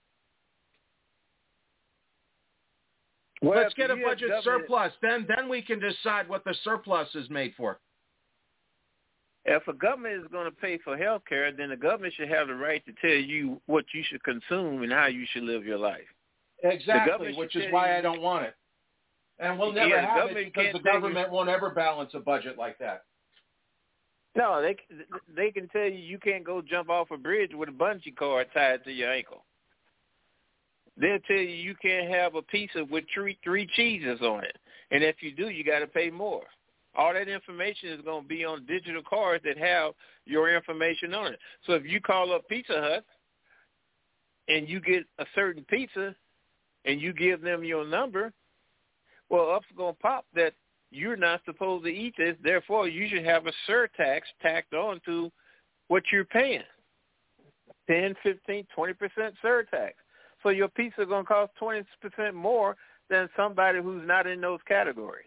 Well, let's get a budget surplus. Then we can decide what the surplus is made for. If a government is going to pay for health care, then the government should have the right to tell you what you should consume and how you should live your life. Exactly, which is why I don't want it. And we'll never have it because the government won't ever balance a budget like that. No, they can tell you can't go jump off a bridge with a bungee cord tied to your ankle. They'll tell you can't have a pizza with three cheeses on it. And if you do, you got to pay more. All that information is going to be on digital cards that have your information on it. So if you call up Pizza Hut and you get a certain pizza and you give them your number, well, up's going to pop that you're not supposed to eat this. Therefore, you should have a surtax tacked on to what you're paying, 10, 15, 20% surtax. So your pizza is going to cost 20% more than somebody who's not in those categories.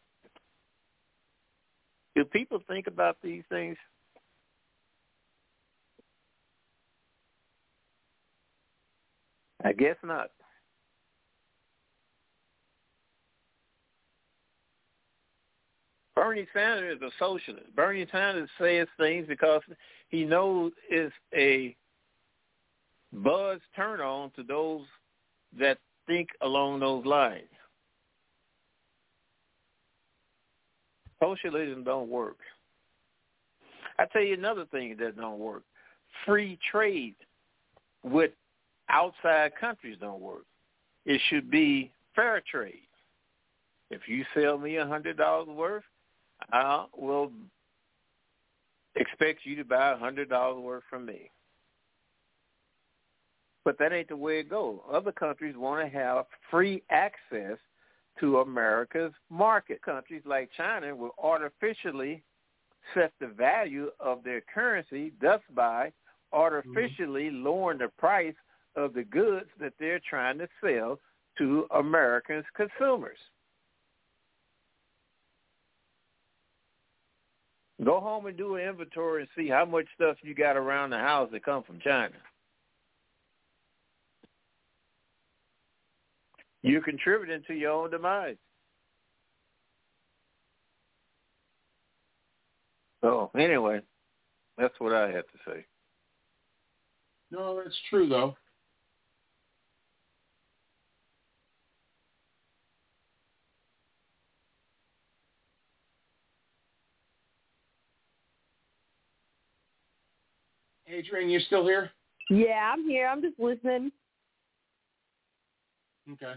Do people think about these things? I guess not. Bernie Sanders is a socialist. Bernie Sanders says things because he knows it's a buzz turn on to those that think along those lines. Socialism don't work. I tell you another thing that don't work. Free trade with outside countries don't work. It should be fair trade. If you sell me $100 worth, I will expect you to buy $100 worth from me. But that ain't the way it goes. Other countries want to have free access to America's market. Countries like China will artificially set the value of their currency, thus by artificially lowering the price of the goods that they're trying to sell to American consumers. Go home and do an inventory and see how much stuff you got around the house that come from China. You're contributing to your own demise. So anyway, that's what I have to say. No, it's true, though. Adrian, you still here? Yeah, I'm here. I'm just listening. Okay.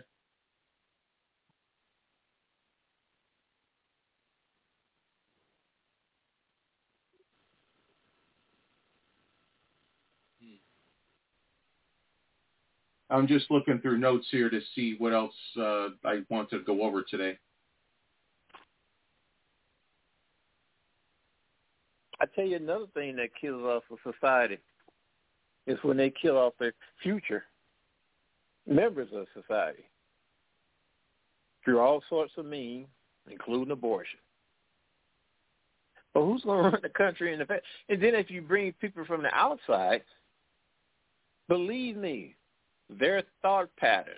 I'm just looking through notes here to see what else I want to go over today. I tell you another thing that kills off a society is when they kill off their future members of society through all sorts of means, including abortion. But who's going to run the country in the past? And then if you bring people from the outside, believe me, their thought patterns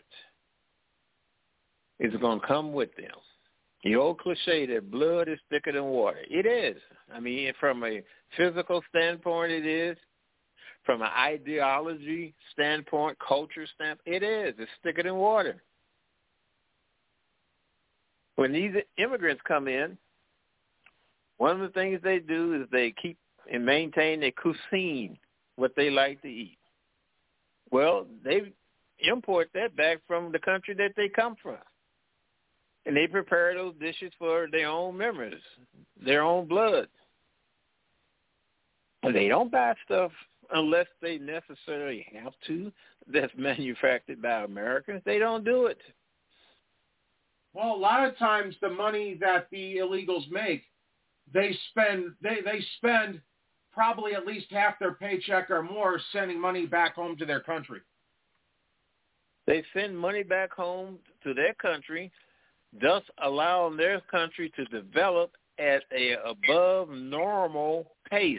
is going to come with them. The old cliche that blood is thicker than water. It is. I mean, from a physical standpoint, it is. From an ideology standpoint, culture standpoint, it is. It's thicker than water. When these immigrants come in, one of the things they do is they keep and maintain their cuisine, what they like to eat. Well, they import that back from the country that they come from. And they prepare those dishes for their own members, their own blood. And they don't buy stuff unless they necessarily have to that's manufactured by Americans. They don't do it. Well, a lot of times the money that the illegals make, they spend probably at least half their paycheck or more sending money back home to their country. They send money back home to their country, thus allowing their country to develop at a above normal pace.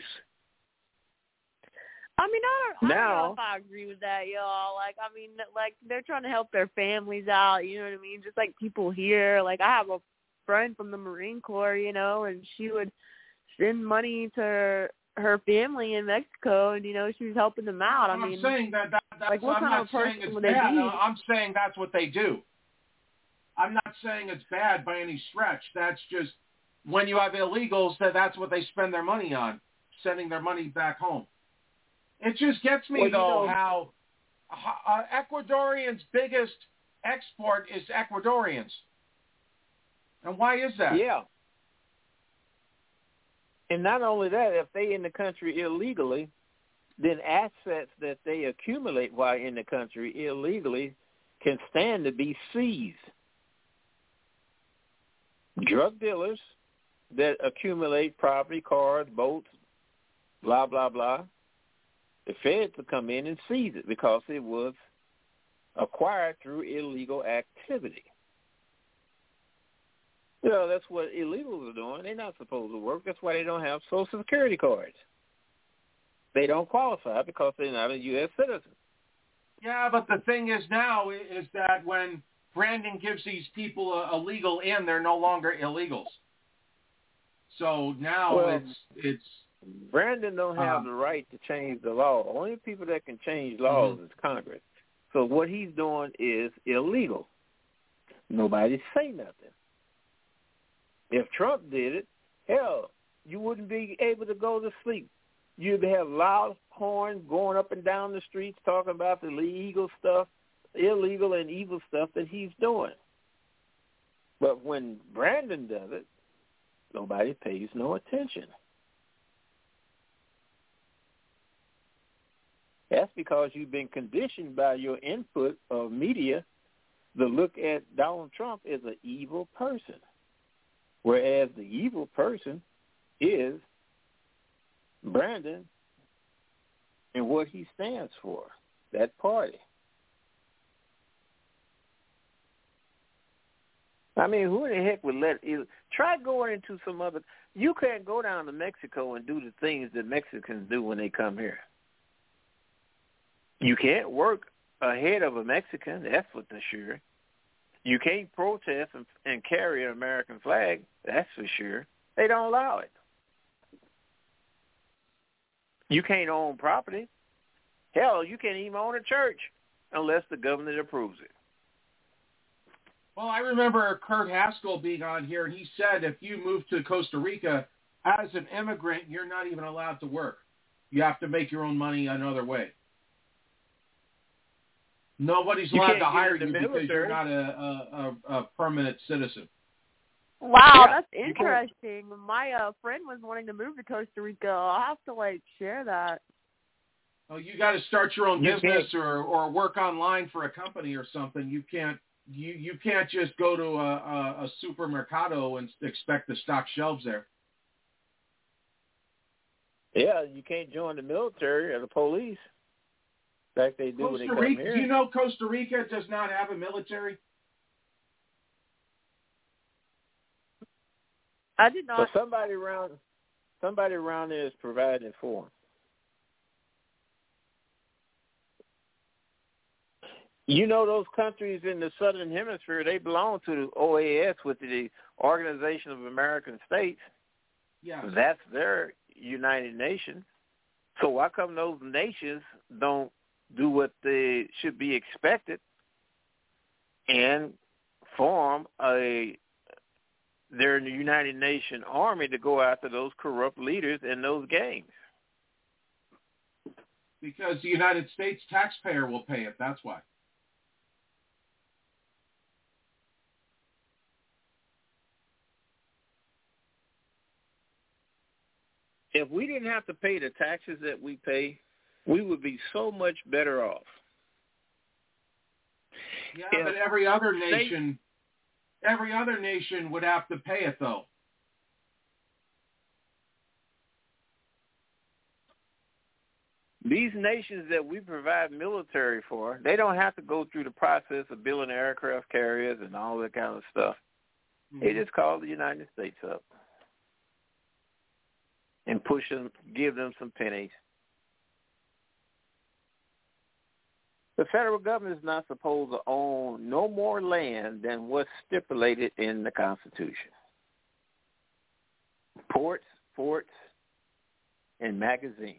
I mean, I don't know if I agree with that, y'all. Like, I mean, like, they're trying to help their families out, you know what I mean? Just like people here. Like, I have a friend from the Marine Corps, you know, and she would send money to her family in Mexico, and, you know, she was helping them out. I'm saying that's like, what I'm kind not of person saying it's would they bad. be? I'm saying that's what they do. I'm not saying it's bad by any stretch. That's just when you have illegals, that's what they spend their money on, sending their money back home. It just gets me, how Ecuadorians' biggest export is Ecuadorians. And why is that? Yeah. And not only that, if they in the country illegally, then assets that they accumulate while in the country illegally can stand to be seized. Drug dealers that accumulate property, cars, boats, blah, blah, blah, the feds will come in and seize it because it was acquired through illegal activity. You know, that's what illegals are doing. They're not supposed to work. That's why they don't have Social Security cards. They don't qualify because they're not a U.S. citizen. Yeah, but the thing is now is that when Brandon gives these people a legal in, they're no longer illegals. So now it's Brandon don't have the right to change the law. Only people that can change laws is Congress. So what he's doing is illegal. Nobody say nothing. If Trump did it, hell, you wouldn't be able to go to sleep. You'd have loud horns going up and down the streets talking about the illegal stuff, illegal and evil stuff that he's doing. But when Brandon does it, nobody pays no attention. That's because you've been conditioned by your input of media to look at Donald Trump as an evil person, whereas the evil person is Brandon and what he stands for, that party. I mean, who in the heck would try going into some other, you can't go down to Mexico and do the things that Mexicans do when they come here. You can't work ahead of a Mexican, that's for sure. You can't protest and carry an American flag, that's for sure. They don't allow it. You can't own property. Hell, you can't even own a church unless the government approves it. Well, I remember Kurt Haskell being on here, and he said if you move to Costa Rica as an immigrant, you're not even allowed to work. You have to make your own money another way. Nobody's allowed to hire you because you're not a permanent citizen. Wow, that's interesting. My friend was wanting to move to Costa Rica. I'll have to, share that. Well, you got to start your own business or work online for a company or something. You can't just go to a supermercado and expect to stock shelves there. Yeah, you can't join the military or the police like they do when they come here. Do you know Costa Rica does not have a military? I did not. So somebody around there is providing for them. You know, those countries in the Southern Hemisphere, they belong to the OAS, with the Organization of American States. Yeah. That's their United Nations. So why come those nations don't do what they should be expected and form their United Nation army to go after those corrupt leaders in those gangs? Because the United States taxpayer will pay it. That's why. If we didn't have to pay the taxes that we pay, we would be so much better off. Yeah, but every other nation would have to pay it, though. These nations that we provide military for, they don't have to go through the process of building aircraft carriers and all that kind of stuff. Mm-hmm. They just call the United States up and give them some pennies. The federal government is not supposed to own no more land than what's stipulated in the Constitution. Ports, forts, and magazines.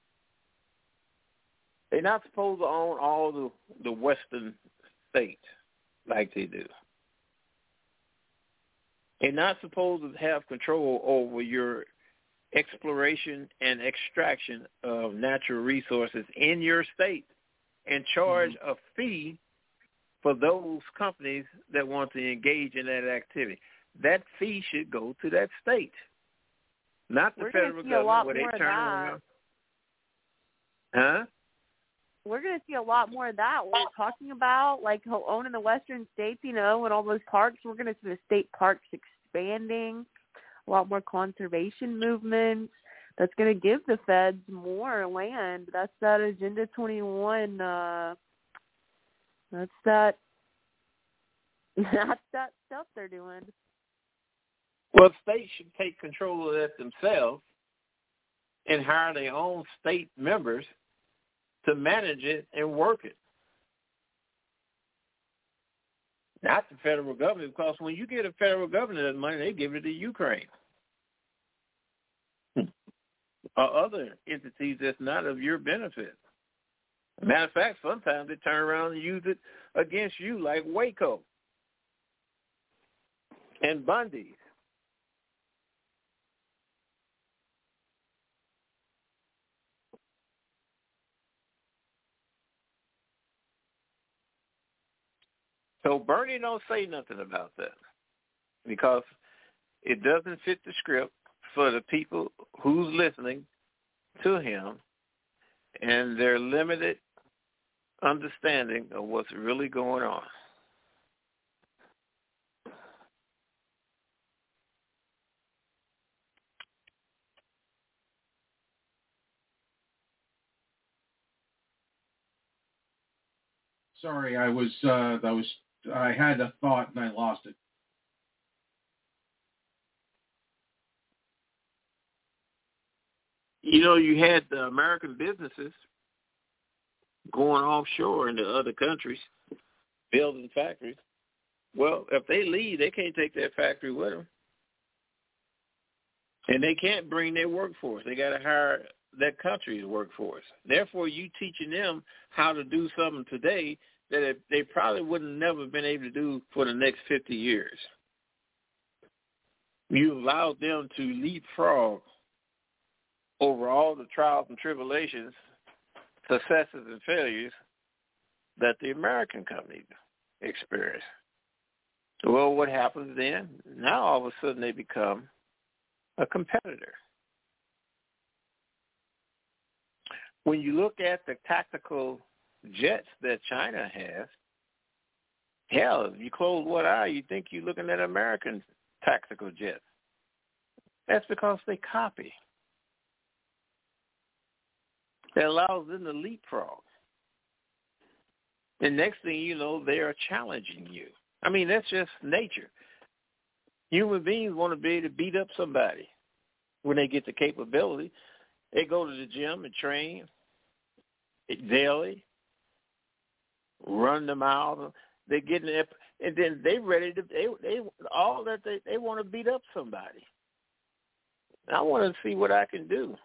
They're not supposed to own all the western states like they do. They're not supposed to have control over your exploration and extraction of natural resources in your state and charge a fee for those companies that want to engage in that activity. That fee should go to that state, not the federal government where they turn around. Huh? We're going to see a lot more of that. We're talking about, like, owning the western states, and all those parks. We're going to see the state parks expanding, a lot more conservation movements. That's going to give the feds more land. That's that Agenda 21. That's that stuff they're doing. Well, states should take control of that themselves and hire their own state members to manage it and work it. Not the federal government, because when you get a federal government that money, they give it to Ukraine or other entities that's not of your benefit. Matter of fact, sometimes they turn around and use it against you, like Waco and Bundy. So Bernie don't say nothing about that because it doesn't fit the script for the people who's listening to him and their limited understanding of what's really going on. Sorry, I had a thought and I lost it. You had the American businesses going offshore into other countries, building factories. Well, if they leave, they can't take that factory with them. And they can't bring their workforce. They got to hire that country's workforce. Therefore, you teaching them how to do something today that they probably wouldn't never been able to do for the next 50 years. You allowed them to leapfrog over all the trials and tribulations, successes and failures that the American company experienced. Well, what happens then? Now all of a sudden they become a competitor. When you look at the tactical jets that China has, hell, if you close one eye, you think you're looking at American tactical jets. That's because they copy. that allows them to leapfrog. And next thing you know, they are challenging you. I mean, that's just nature. Human beings want to be able to beat up somebody when they get the capability. They go to the gym and train daily, run the miles. They get in there, and then they ready to. They want to beat up somebody. I want to see what I can do.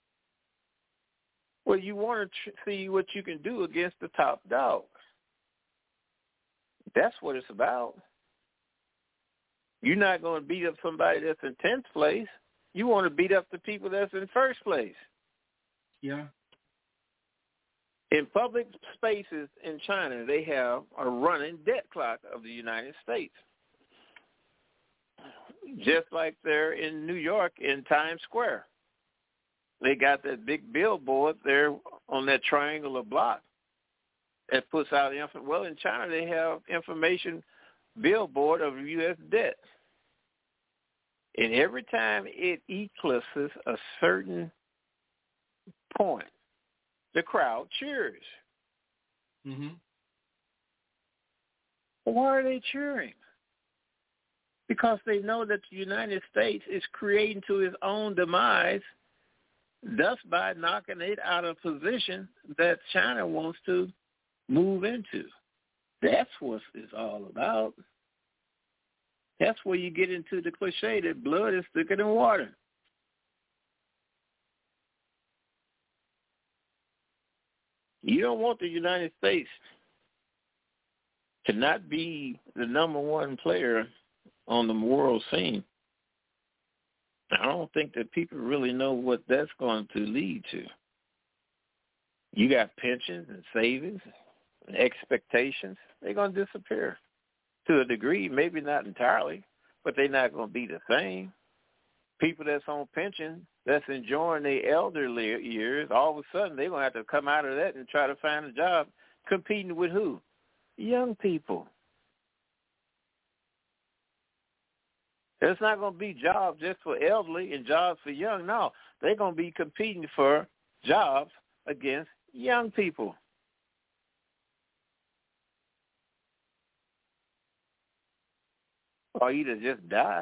Well, you want to see what you can do against the top dog. That's what it's about. You're not going to beat up somebody that's in 10th place. You want to beat up the people that's in first place. Yeah. In public spaces in China, they have a running debt clock of the United States. Just like they're in New York in Times Square. They got that big billboard there on that triangular block that puts out information. Well, in China, they have information billboard of U.S. debt. And every time it eclipses a certain point, the crowd cheers. Mm-hmm. Why are they cheering? Because they know that the United States is creating to its own demise, thus by knocking it out of position that China wants to move into. That's what it's all about. That's where you get into the cliche that blood is thicker than water. You don't want the United States to not be the number one player on the world scene. I don't think that people really know what that's going to lead to. You got pensions and savings and expectations. They're going to disappear. To a degree, maybe not entirely, but they're not going to be the same. People that's on pension, that's enjoying their elderly years, all of a sudden they're going to have to come out of that and try to find a job. Competing with who? Young people. There's not going to be jobs just for elderly and jobs for young. No, they're going to be competing for jobs against young people. Or either just die.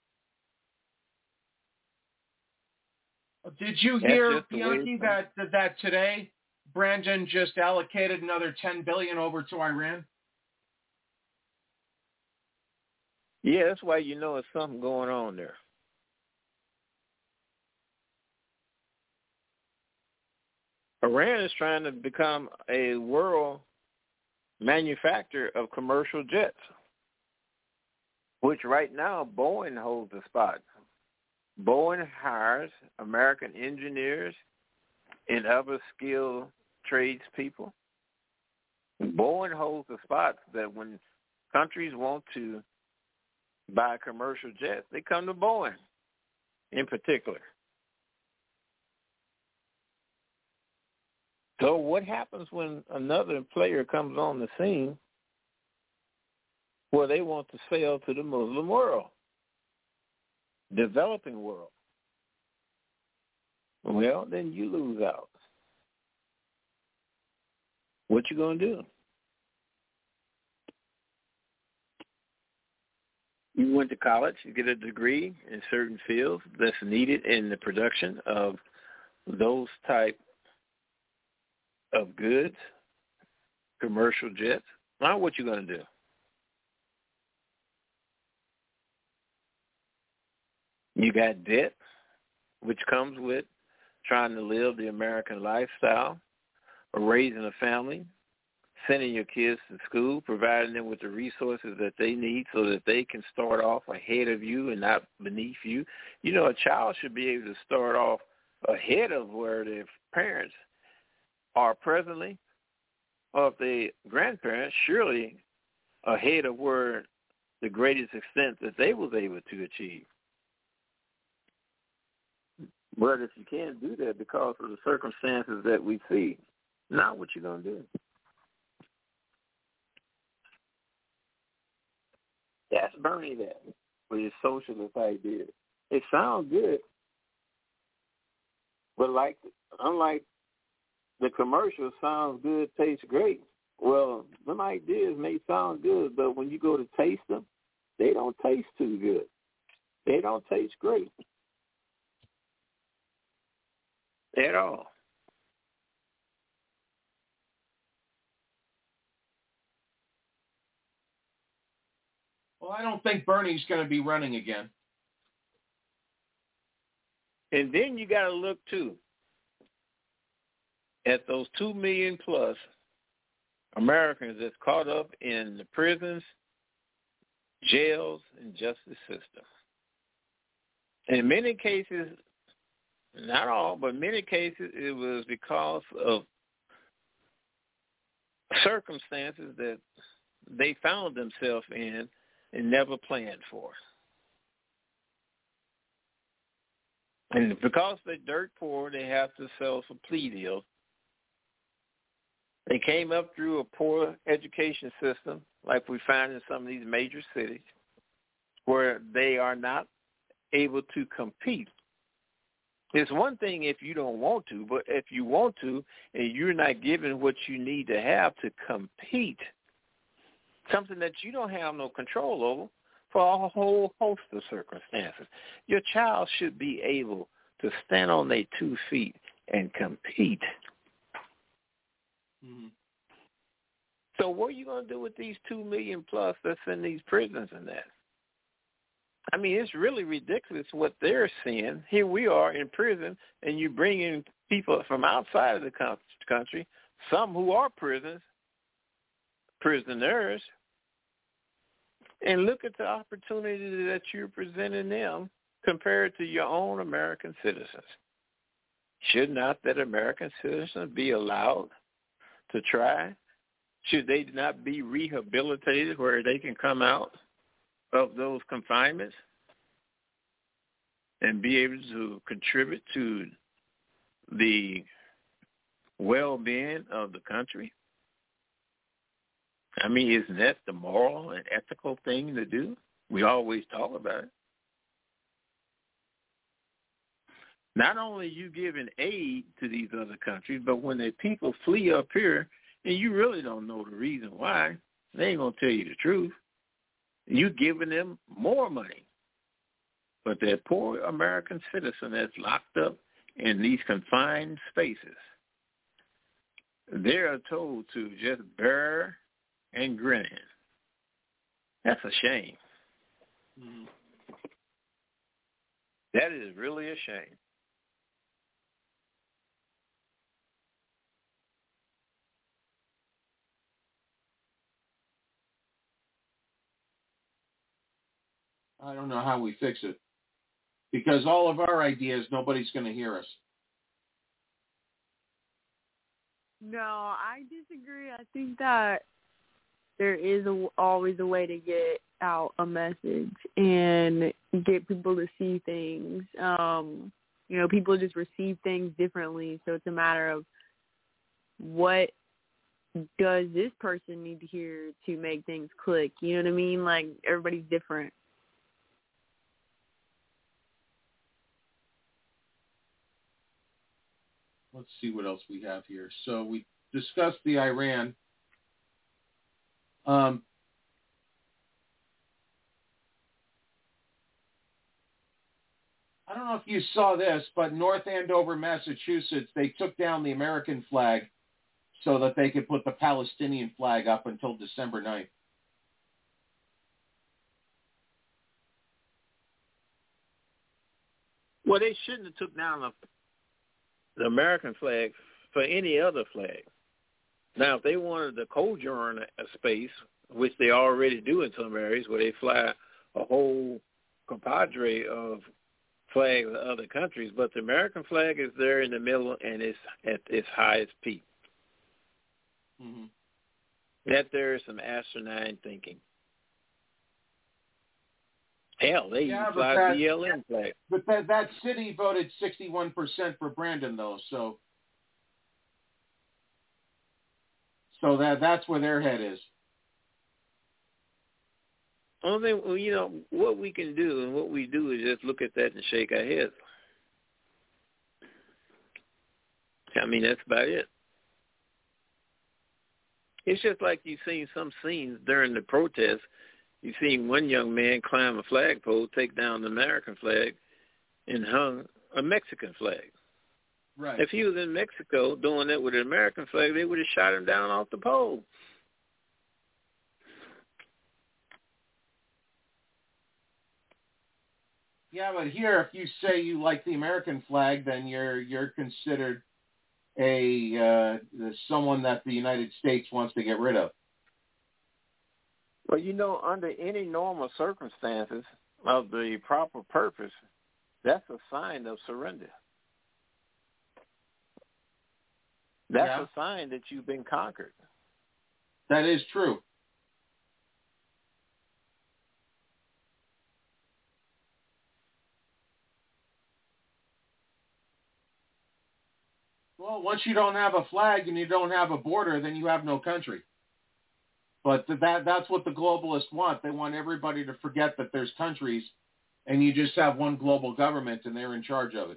Did you hear, Bianchi, that today Brandon just allocated another $10 billion over to Iran? Yeah, that's why you know there's something going on there. Iran is trying to become a world manufacturer of commercial jets, which right now Boeing holds the spot. Boeing hires American engineers and other skilled tradespeople. Boeing holds the spot that when countries want to buy commercial jets, they come to Boeing in particular. So what happens when another player comes on the scene? Well, they want to sell to the Muslim world, developing world. Well, then you lose out. What you going to do? You went to college, you get a degree in certain fields that's needed in the production of those type of goods, commercial jets. Now what you going to do? You got debt, which comes with trying to live the American lifestyle, or raising a family, sending your kids to school, providing them with the resources that they need so that they can start off ahead of you and not beneath you. You know, a child should be able to start off ahead of where their parents are presently, or if the grandparents, surely ahead of where the greatest extent that they was able to achieve. But if you can't do that because of the circumstances that we see, now what you going to do? That's Bernie that with his socialist ideas. It sounds good, but unlike the commercial sounds good, tastes great. Well, them ideas may sound good, but when you go to taste them, they don't taste too good. They don't taste great at all. Well, I don't think Bernie's going to be running again. And then you got to look, too, at those 2 million plus Americans that's caught up in the prisons, jails, and justice system. In many cases, not all, but many cases, it was because of circumstances that they found themselves in and never planned for. And because they're dirt poor, they have to sell for plea deals. They came up through a poor education system, like we find in some of these major cities, where they are not able to compete. It's one thing if you don't want to, but if you want to and you're not given what you need to have to compete, something that you don't have no control over for a whole host of circumstances, your child should be able to stand on their 2 feet and compete. Mm-hmm. So what are you going to do with these 2 million plus that's in these prisons and that? I mean, it's really ridiculous what they're seeing. Here we are in prison, and you bring in people from outside of the country, some who are prisoners, and look at the opportunity that you're presenting them compared to your own American citizens. Should not that American citizens be allowed to try? Should they not be rehabilitated where they can come out of those confinements and be able to contribute to the well-being of the country? I mean, isn't that the moral and ethical thing to do? We always talk about it. Not only are you giving aid to these other countries, but when the people flee up here and you really don't know the reason why, they ain't going to tell you the truth. You're giving them more money. But that poor American citizen that's locked up in these confined spaces, they are told to just bear and grin. That's a shame. Mm-hmm. That is really a shame. I don't know how we fix it. Because all of our ideas, nobody's going to hear us. No, I disagree. I think that there is always a way to get out a message and get people to see things. People just receive things differently. So it's a matter of what does this person need to hear to make things click? You know what I mean? Like, everybody's different. Let's see what else we have here. So we discussed the Iran. I don't know if you saw this, but North Andover, Massachusetts, they took down the American flag so that they could put the Palestinian flag up until December 9th. Well, they shouldn't have took down the American flag for any other flag. Now, if they wanted to co-join a space, which they already do in some areas where they fly a whole compadre of flags of other countries, but the American flag is there in the middle and it's at its highest peak. Mm-hmm. That there is some asinine thinking. Hell, they even fly BLM flag. But that city voted 61% for Brandon, though, so that's where their head is. Only thing, what we can do and what we do is just look at that and shake our heads. I mean, that's about it. It's just like you've seen some scenes during the protest. You've seen one young man climb a flagpole, take down the American flag, and hung a Mexican flag. Right. If he was in Mexico doing that with an American flag, they would have shot him down off the pole. Yeah, but here, if you say you like the American flag, then you're considered someone that the United States wants to get rid of. Well, under any normal circumstances of the proper purpose, that's a sign of surrender. That's a sign that you've been conquered. That is true. Well, once you don't have a flag and you don't have a border, then you have no country. But that's what the globalists want. They want everybody to forget that there's countries and you just have one global government and they're in charge of it.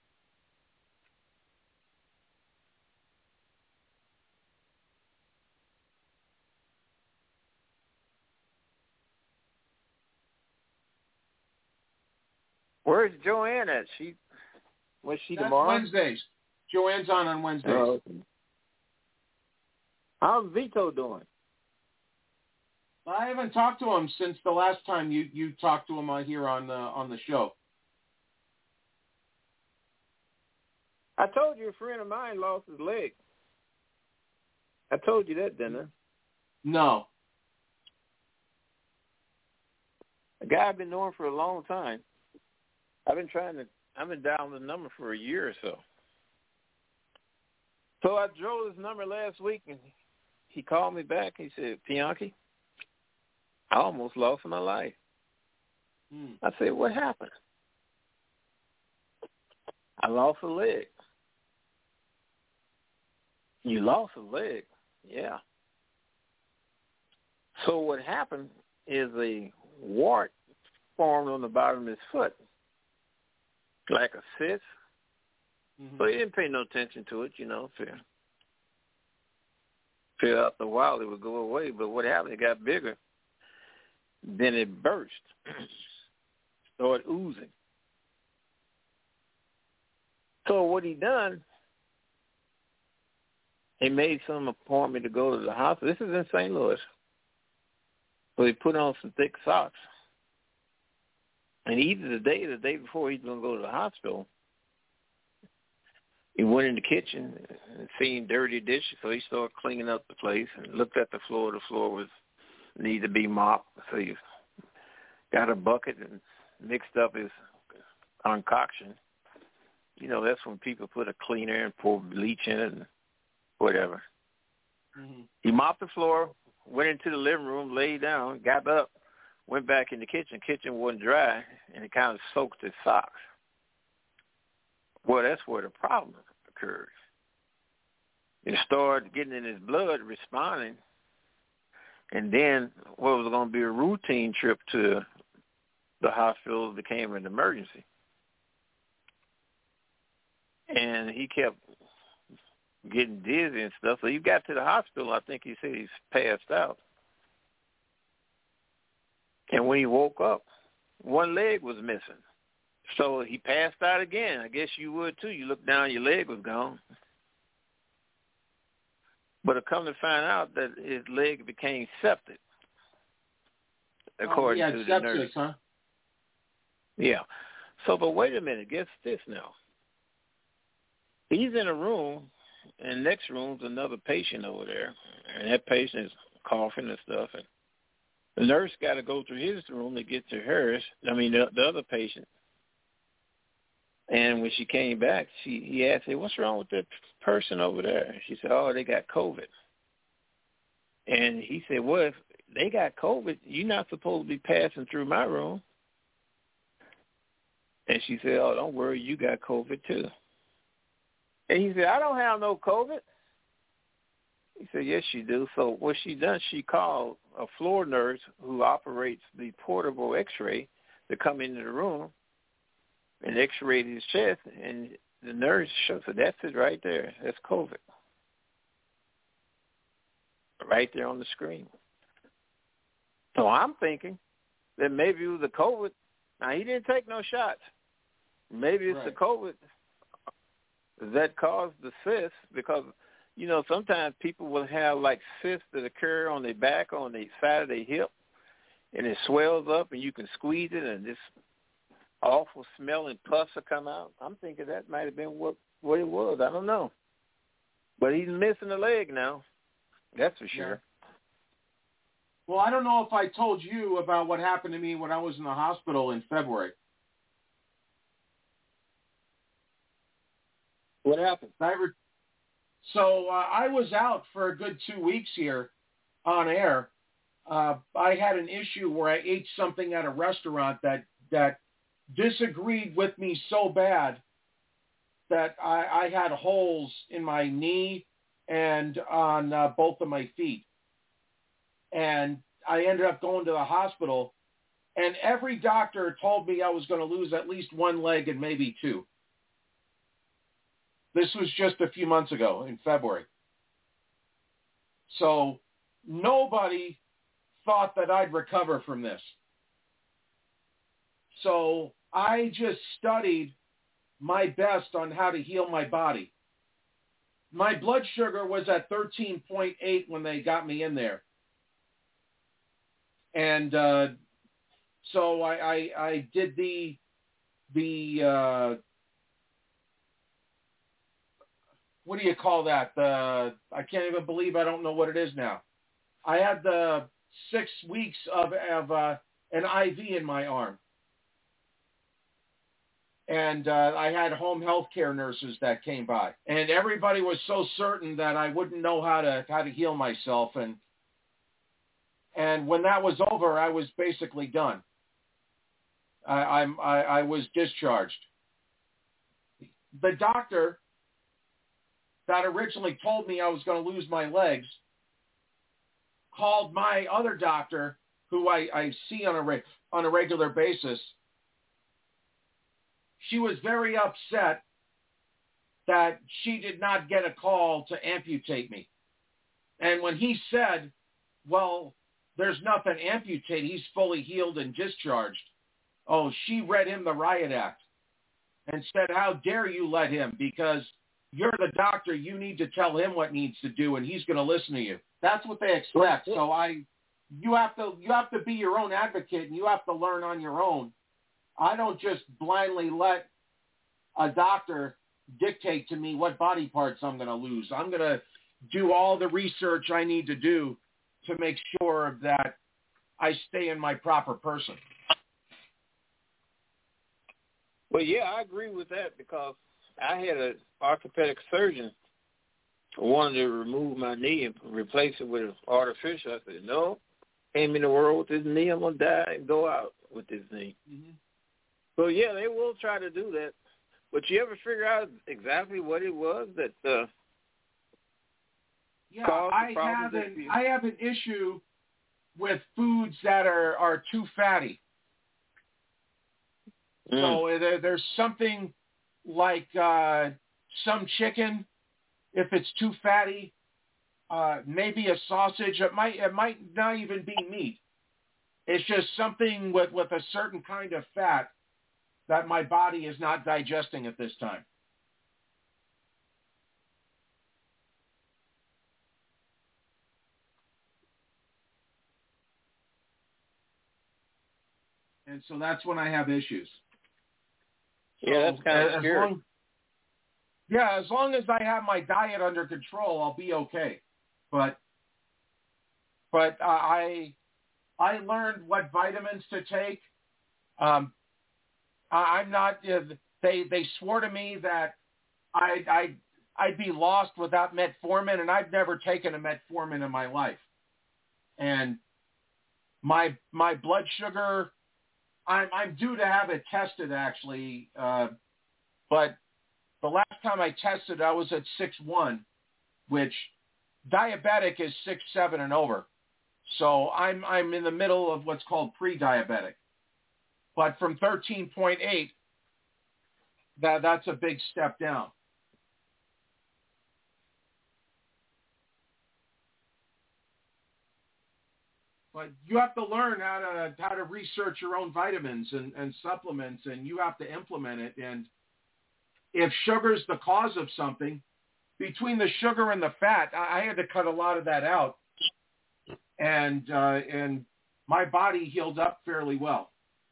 Where's Joanne at? Was she tomorrow? Wednesdays. Joanne's on Wednesdays. Oh, okay. How's Vito doing? I haven't talked to him since the last time you talked to him here on the show. I told you a friend of mine lost his leg. I told you that, didn't I? No. A guy I've been knowing for a long time. I've been dialing the number for a year or so. So I drove his number last week, and he called me back. He said, Bianchi, I almost lost my life. I said, what happened? I lost a leg. You lost a leg? Yeah. So what happened is a wart formed on the bottom of his foot, like a cyst. So he didn't pay no attention to it, Feel after a while it would go away. But what happened, it got bigger. Then it burst, started oozing. So what he done, he made some appointment to go to the hospital. This is in St. Louis. So he put on some thick socks. And either the day before he was going to go to the hospital, he went in the kitchen and seen dirty dishes, so he started cleaning up the place and looked at the floor. The floor needed to be mopped. So he got a bucket and mixed up his concoction. That's when people put a cleaner and pour bleach in it and whatever. He mopped the floor, went into the living room, laid down, got up, went back in the kitchen. Kitchen wasn't dry, and it kind of soaked his socks. Well, that's where the problem occurs. It started getting in his blood, responding, and then what was going to be a routine trip to the hospital became an emergency. And he kept getting dizzy and stuff. So he got to the hospital. I think he said he's passed out. And when he woke up, one leg was missing. So he passed out again. I guess you would too. You looked down, your leg was gone. But I come to find out that his leg became septic, according to the nurse. Huh? Yeah. So, but wait a minute. Guess this now. He's in a room, and next room's another patient over there, and that patient is coughing and stuff. And the nurse got to go through his room to get to hers. The other patient. And when she came back, he asked her, what's wrong with that person over there? She said, oh, they got COVID. And he said, well, if they got COVID, you're not supposed to be passing through my room. And she said, oh, don't worry, you got COVID too. And he said, I don't have no COVID. He said, yes, you do. So what she done, she called a floor nurse who operates the portable X-ray to come into the room and X-rayed his chest, and the nurse said, that's it right there. That's COVID. right there on the screen. So I'm thinking that maybe it was the COVID. Now, he didn't take no shots. Maybe it's the COVID that caused the cyst because, sometimes people will have like cysts that occur on their back, on the side of their hip, and it swells up and you can squeeze it and this awful smelling pus will come out. I'm thinking that might have been what it was. I don't know. But he's missing a leg now. That's for sure. Well, I don't know if I told you about what happened to me when I was in the hospital in February. What happened? So I was out for a good 2 weeks here on air. I had an issue where I ate something at a restaurant that disagreed with me so bad that I had holes in my knee and on both of my feet. And I ended up going to the hospital, and every doctor told me I was going to lose at least one leg and maybe two. This was just a few months ago in February. So nobody thought that I'd recover from this. So I just studied my best on how to heal my body. My blood sugar was at 13.8 when they got me in there. And so I did the what do you call that? I can't even believe I don't know what it is now. I had the 6 weeks of an IV in my arm. And I had home health care nurses that came by. And everybody was so certain that I wouldn't know how to heal myself. And when that was over, I was basically done. I was discharged. The doctor that originally told me I was going to lose my legs called my other doctor, who I see on a regular basis. She was very upset that she did not get a call to amputate me. And when he said, well, there's nothing to amputate, he's fully healed and discharged. Oh, she read him the riot act and said, how dare you let him? Because you're the doctor. You need to tell him what needs to do, and he's going to listen to you. That's what they expect. So you have to be your own advocate, and you have to learn on your own. I don't just blindly let a doctor dictate to me what body parts I'm going to lose. I'm going to do all the research I need to do to make sure that I stay in my proper person. Well, yeah, I agree with that because I had an orthopedic surgeon who wanted to remove my knee and replace it with artificial. I said, no, came in the world with this knee, I'm going to die and go out with this knee. Mm-hmm. So, yeah, they will try to do that. But you ever figure out exactly what it was that caused the problem? I have an issue with foods that are too fatty. So there's something like some chicken, if it's too fatty, maybe a sausage. It might not even be meat. It's just something with a certain kind of fat that my body is not digesting at this time. And so that's when I have issues. Yeah, that's kind of scary. As long as I have my diet under control, I'll be okay. But I learned what vitamins to take. I'm not. They swore to me that I'd be lost without metformin, and I've never taken a metformin in my life. And my blood sugar, I'm due to have it tested actually, but the last time I tested, I was at 6.1, which diabetic is 6.7 and over. So I'm in the middle of what's called pre-diabetic. But from 13.8, that's a big step down. But you have to learn how to research your own vitamins and supplements, and you have to implement it. And if sugar's the cause of something, between the sugar and the fat, I had to cut a lot of that out, and my body healed up fairly well.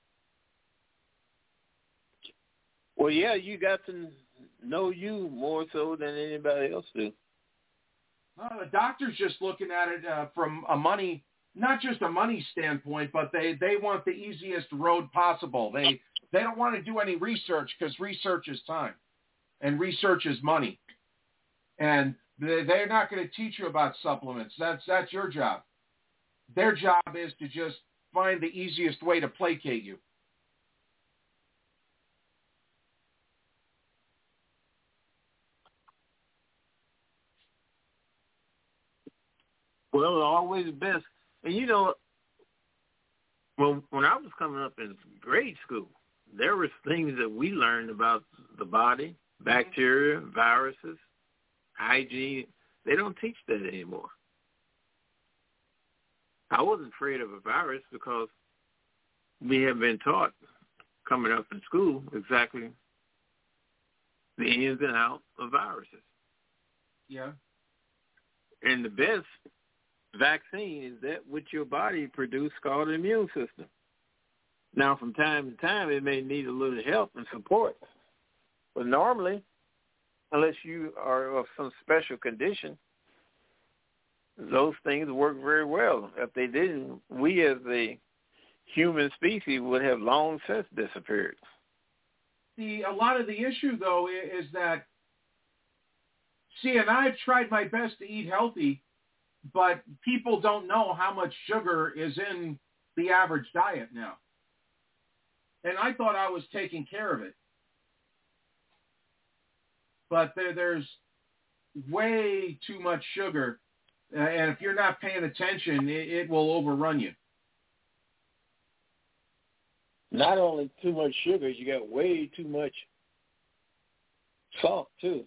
Well, yeah, you got to know you more so than anybody else do. Well, the doctor's just looking at it from a money, not just a money standpoint, but they want the easiest road possible. They don't want to do any research because research is time, and research is money. And they're not going to teach you about supplements. That's your job. Their job is to just find the easiest way to placate you. Well, always best. And you know, when I was coming up in grade school, there were things that we learned about the body, bacteria, viruses, hygiene. They don't teach that anymore. I wasn't afraid of a virus because we have been taught coming up in school exactly the ins and outs of viruses. Yeah. And the best vaccine is that which your body produces called the immune system. Now, from time to time, it may need a little help and support. But normally, unless you are of some special condition, those things work very well. If they didn't, we as a human species would have long since disappeared. A lot of the issue, though, is that, and I've tried my best to eat healthy, but people don't know how much sugar is in the average diet now. And I thought I was taking care of it. But there's way too much sugar. And if you're not paying attention, it will overrun you. Not only too much sugar, you got way too much salt, too.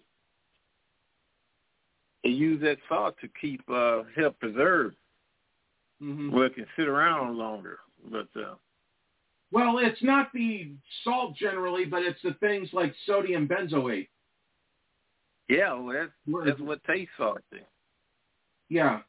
They use that salt to keep help preserve. Mm-hmm. Well, it can sit around longer. But well, it's not the salt generally, but it's the things like sodium benzoate. Yeah, well, that's what tastes salty. Yeah.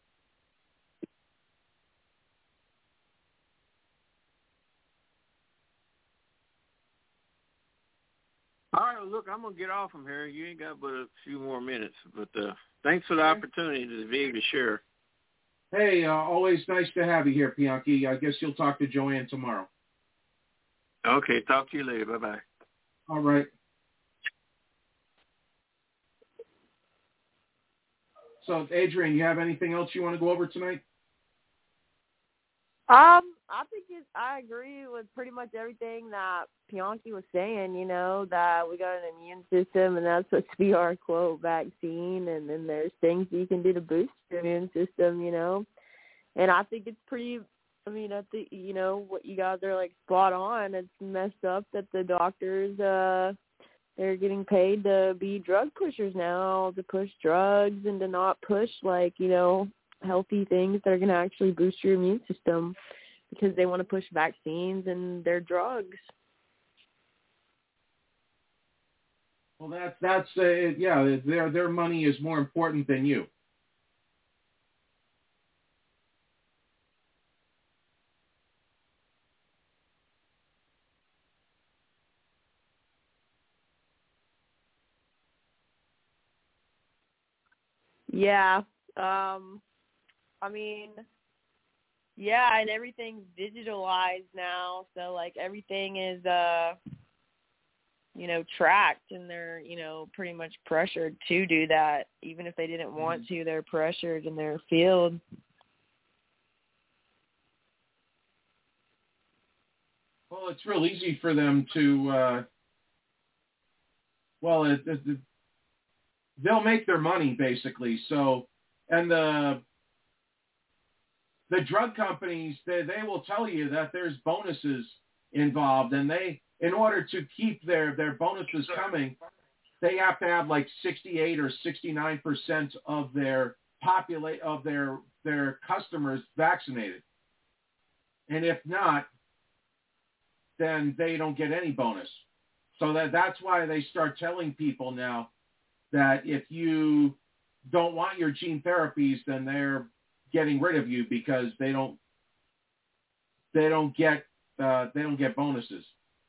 All right, well, look, I'm going to get off from here. You ain't got but a few more minutes. But thanks for the opportunity to be able to share. Hey, always nice to have you here, Bianchi. I guess you'll talk to Joanne tomorrow. Okay, talk to you later. Bye-bye. All right. So, Adrian, you have anything else you want to go over tonight? I think I agree with pretty much everything that Bianchi was saying, you know, that we got an immune system and that's supposed to be our, quote, vaccine, and then there's things that you can do to boost your immune system, you know. And I think it's pretty, I mean, I think, you know, what you guys are, like, spot on. It's messed up that the doctors, they're getting paid to be drug pushers now, to push drugs and to not push, like, you know, healthy things that are going to actually boost your immune system, because they want to push vaccines and their drugs. Well, that's yeah, their money is more important than you. Yeah. I mean, yeah, and everything's digitalized now, so, like, everything is, you know, tracked, and they're, you know, pretty much pressured to do that. Even if they didn't want to, they're pressured in their field. Well, it's real easy for them to, they'll make their money, basically. So, and the drug companies, they will tell you that there's bonuses involved, and they, in order to keep their bonuses coming, they have to have like 68 or 69% of their customers vaccinated. And if not, then they don't get any bonus. So that's why they start telling people now that if you don't want your gene therapies, then they're getting rid of you because they don't get bonuses.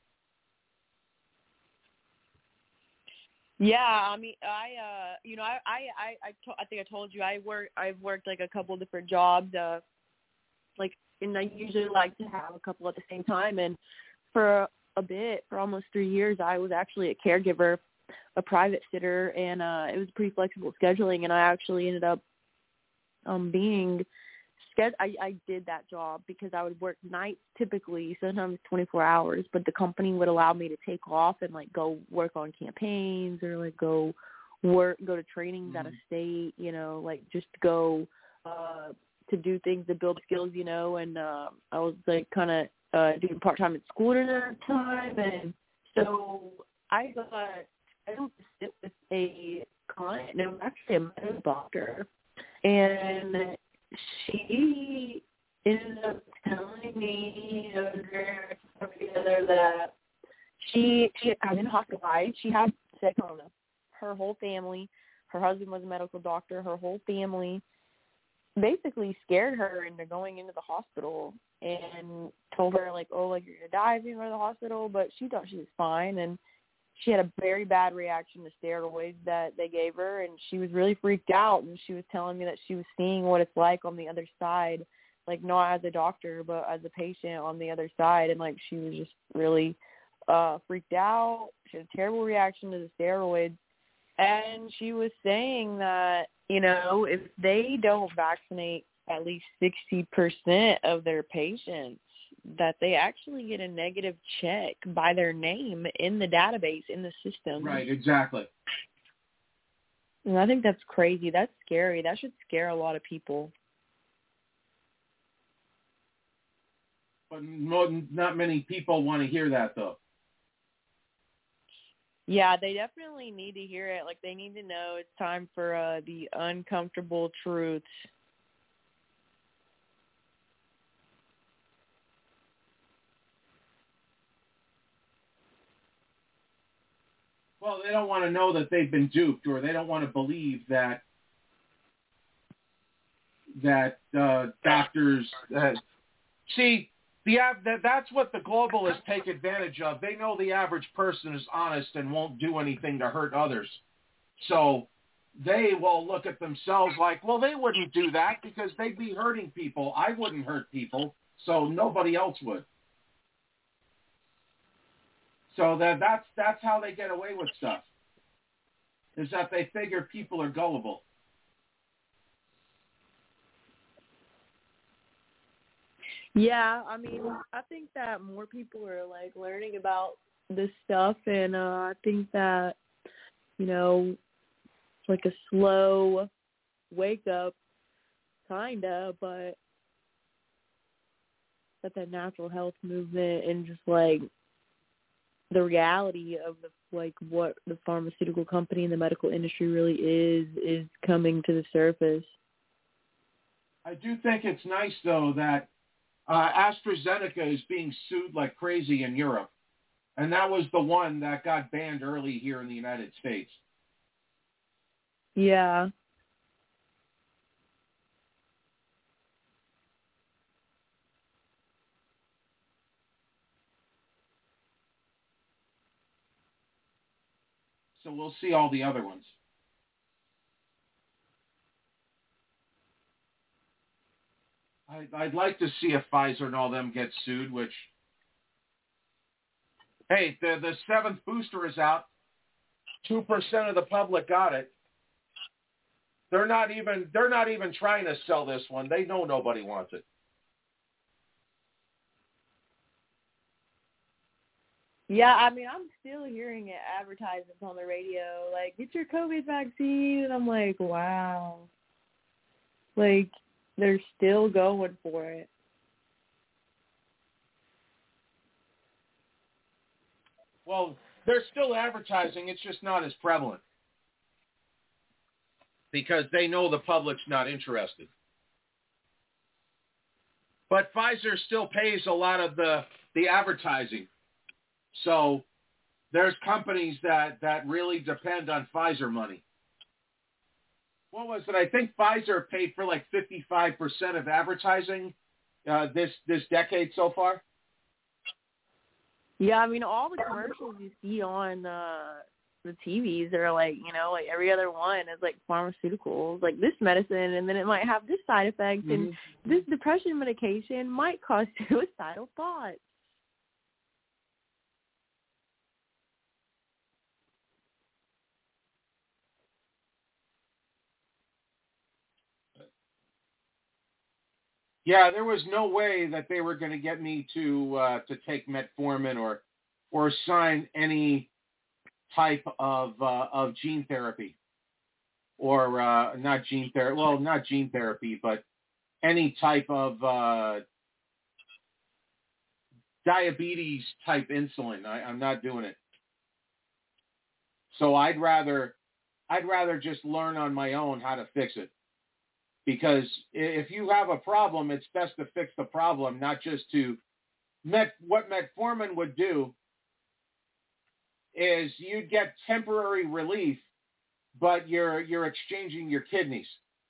Yeah, I mean, I think I told you I've worked like a couple different jobs, and I usually like to have a couple at the same time. And for almost 3 years, I was actually a caregiver, a private sitter, and it was pretty flexible scheduling. And I actually ended up being scheduled. I did that job because I would work nights typically, sometimes 24 hours, but the company would allow me to take off and like go work on campaigns or like go to trainings out of state, like just go to do things to build skills, and I was like kind of doing part-time at school at that time. And so I don't sit with a client, and it was actually a medical doctor, and she ended up telling me that she had been hospitalized. She had corona. Her whole family, her husband was a medical doctor, her whole family basically scared her into going into the hospital and told her like, oh, like you're going to die if you go to the hospital. But she thought she was fine, and she had a very bad reaction to steroids that they gave her, and she was really freaked out. And she was telling me that she was seeing what it's like on the other side, like not as a doctor, but as a patient on the other side. And like she was just really freaked out. She had a terrible reaction to the steroids. And she was saying that, if they don't vaccinate at least 60% of their patients, that they actually get a negative check by their name in the database, in the system. Right, exactly. And I think that's crazy. That's scary. That should scare a lot of people. But not many people want to hear that, though. Yeah, they definitely need to hear it. Like, they need to know it's time for the uncomfortable truths. Well, they don't want to know that they've been duped, or they don't want to believe that doctors see. That's what the globalists take advantage of. They know the average person is honest and won't do anything to hurt others. So they will look at themselves like, well, they wouldn't do that because they'd be hurting people. I wouldn't hurt people, so nobody else would. So that's how they get away with stuff, is that they figure people are gullible. Yeah, I mean, I think that more people are, like, learning about this stuff, and I think that, like a slow wake-up, kind of, but that natural health movement and just, like, the reality of, what the pharmaceutical company and the medical industry really is coming to the surface. I do think it's nice, though, that AstraZeneca is being sued like crazy in Europe. And that was the one that got banned early here in the United States. Yeah. So we'll see all the other ones. I'd like to see if Pfizer and all them get sued, which, hey, the seventh booster is out. 2% of the public got it. They're not even trying to sell this one. They know nobody wants it. Yeah, I mean, I'm still hearing advertisements on the radio, like, get your COVID vaccine, and I'm like, wow. Like, they're still going for it. Well, they're still advertising. It's just not as prevalent because they know the public's not interested. But Pfizer still pays a lot of the advertising. So there's companies that really depend on Pfizer money. What was it? I think Pfizer paid for like 55% of advertising this decade so far. Yeah, I mean, all the commercials you see on the TVs are like, you know, like every other one is like pharmaceuticals, like this medicine, and then it might have this side effect, and this depression medication might cause suicidal thoughts. Yeah, there was no way that they were going to get me to take metformin or sign any type of gene therapy, or not gene therapy. Well, not gene therapy, but any type of diabetes type insulin. I'm not doing it. So I'd rather just learn on my own how to fix it. Because if you have a problem, it's best to fix the problem, not just to what metformin would do is you'd get temporary relief, but you're exchanging your kidneys.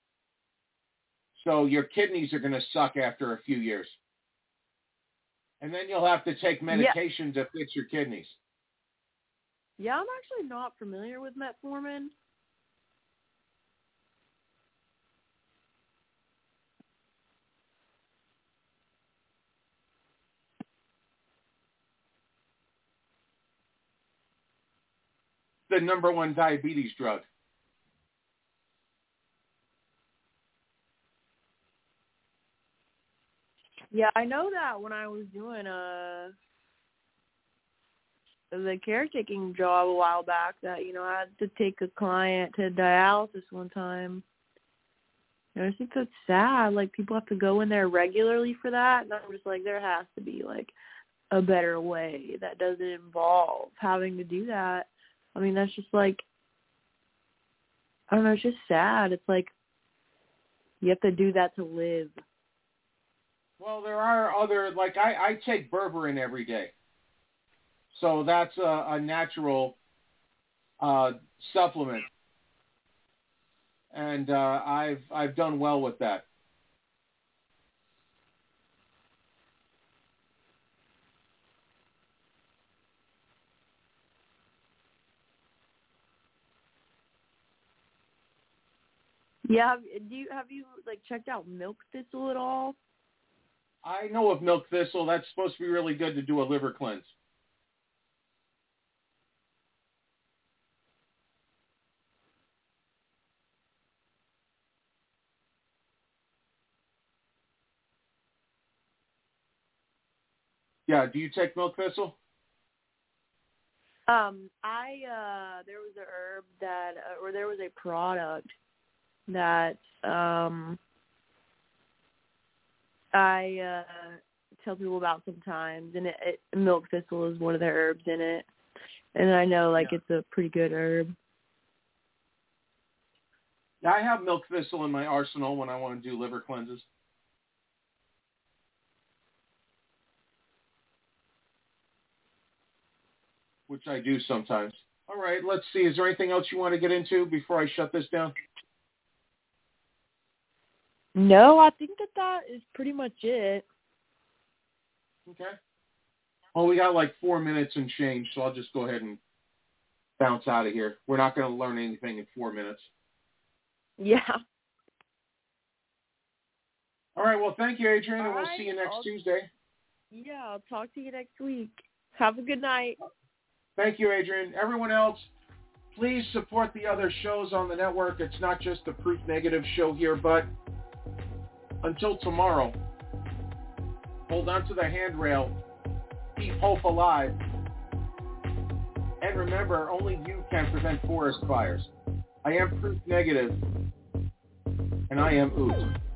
So your kidneys are going to suck after a few years. And then you'll have to take medication to fix your kidneys. Yeah, I'm actually not familiar with metformin. The number one diabetes drug. Yeah, I know that when I was doing the caretaking job a while back, that, you know, I had to take a client to dialysis one time. And I think that's sad. Like, people have to go in there regularly for that. And I'm just like, there has to be, like, a better way that doesn't involve having to do that. I mean, that's just like, I don't know, it's just sad. It's like you have to do that to live. Well, there are other, like I take berberine every day. So that's a natural supplement. And I've done well with that. Yeah, have you like checked out milk thistle at all? I know of milk thistle. That's supposed to be really good to do a liver cleanse. Yeah, do you take milk thistle? There was a herb that, or there was a product that I tell people about sometimes, and milk thistle is one of the herbs in it, and I know it's a pretty good herb. Yeah, I have milk thistle in my arsenal when I want to do liver cleanses. Which I do sometimes. All right, let's see. Is there anything else you want to get into before I shut this down? No, I think that is pretty much it. Okay. Well, we got like 4 minutes and change, so I'll just go ahead and bounce out of here. We're not going to learn anything in 4 minutes. Yeah. All right, well, thank you, Adrian, and we'll see you next Tuesday. Yeah, I'll talk to you next week. Have a good night. Thank you, Adrian. Everyone else, please support the other shows on the network. It's not just the Proof Negative show here, but until tomorrow, hold on to the handrail, keep hope alive, and remember, only you can prevent forest fires. I am Proof Negative, and I am Oot.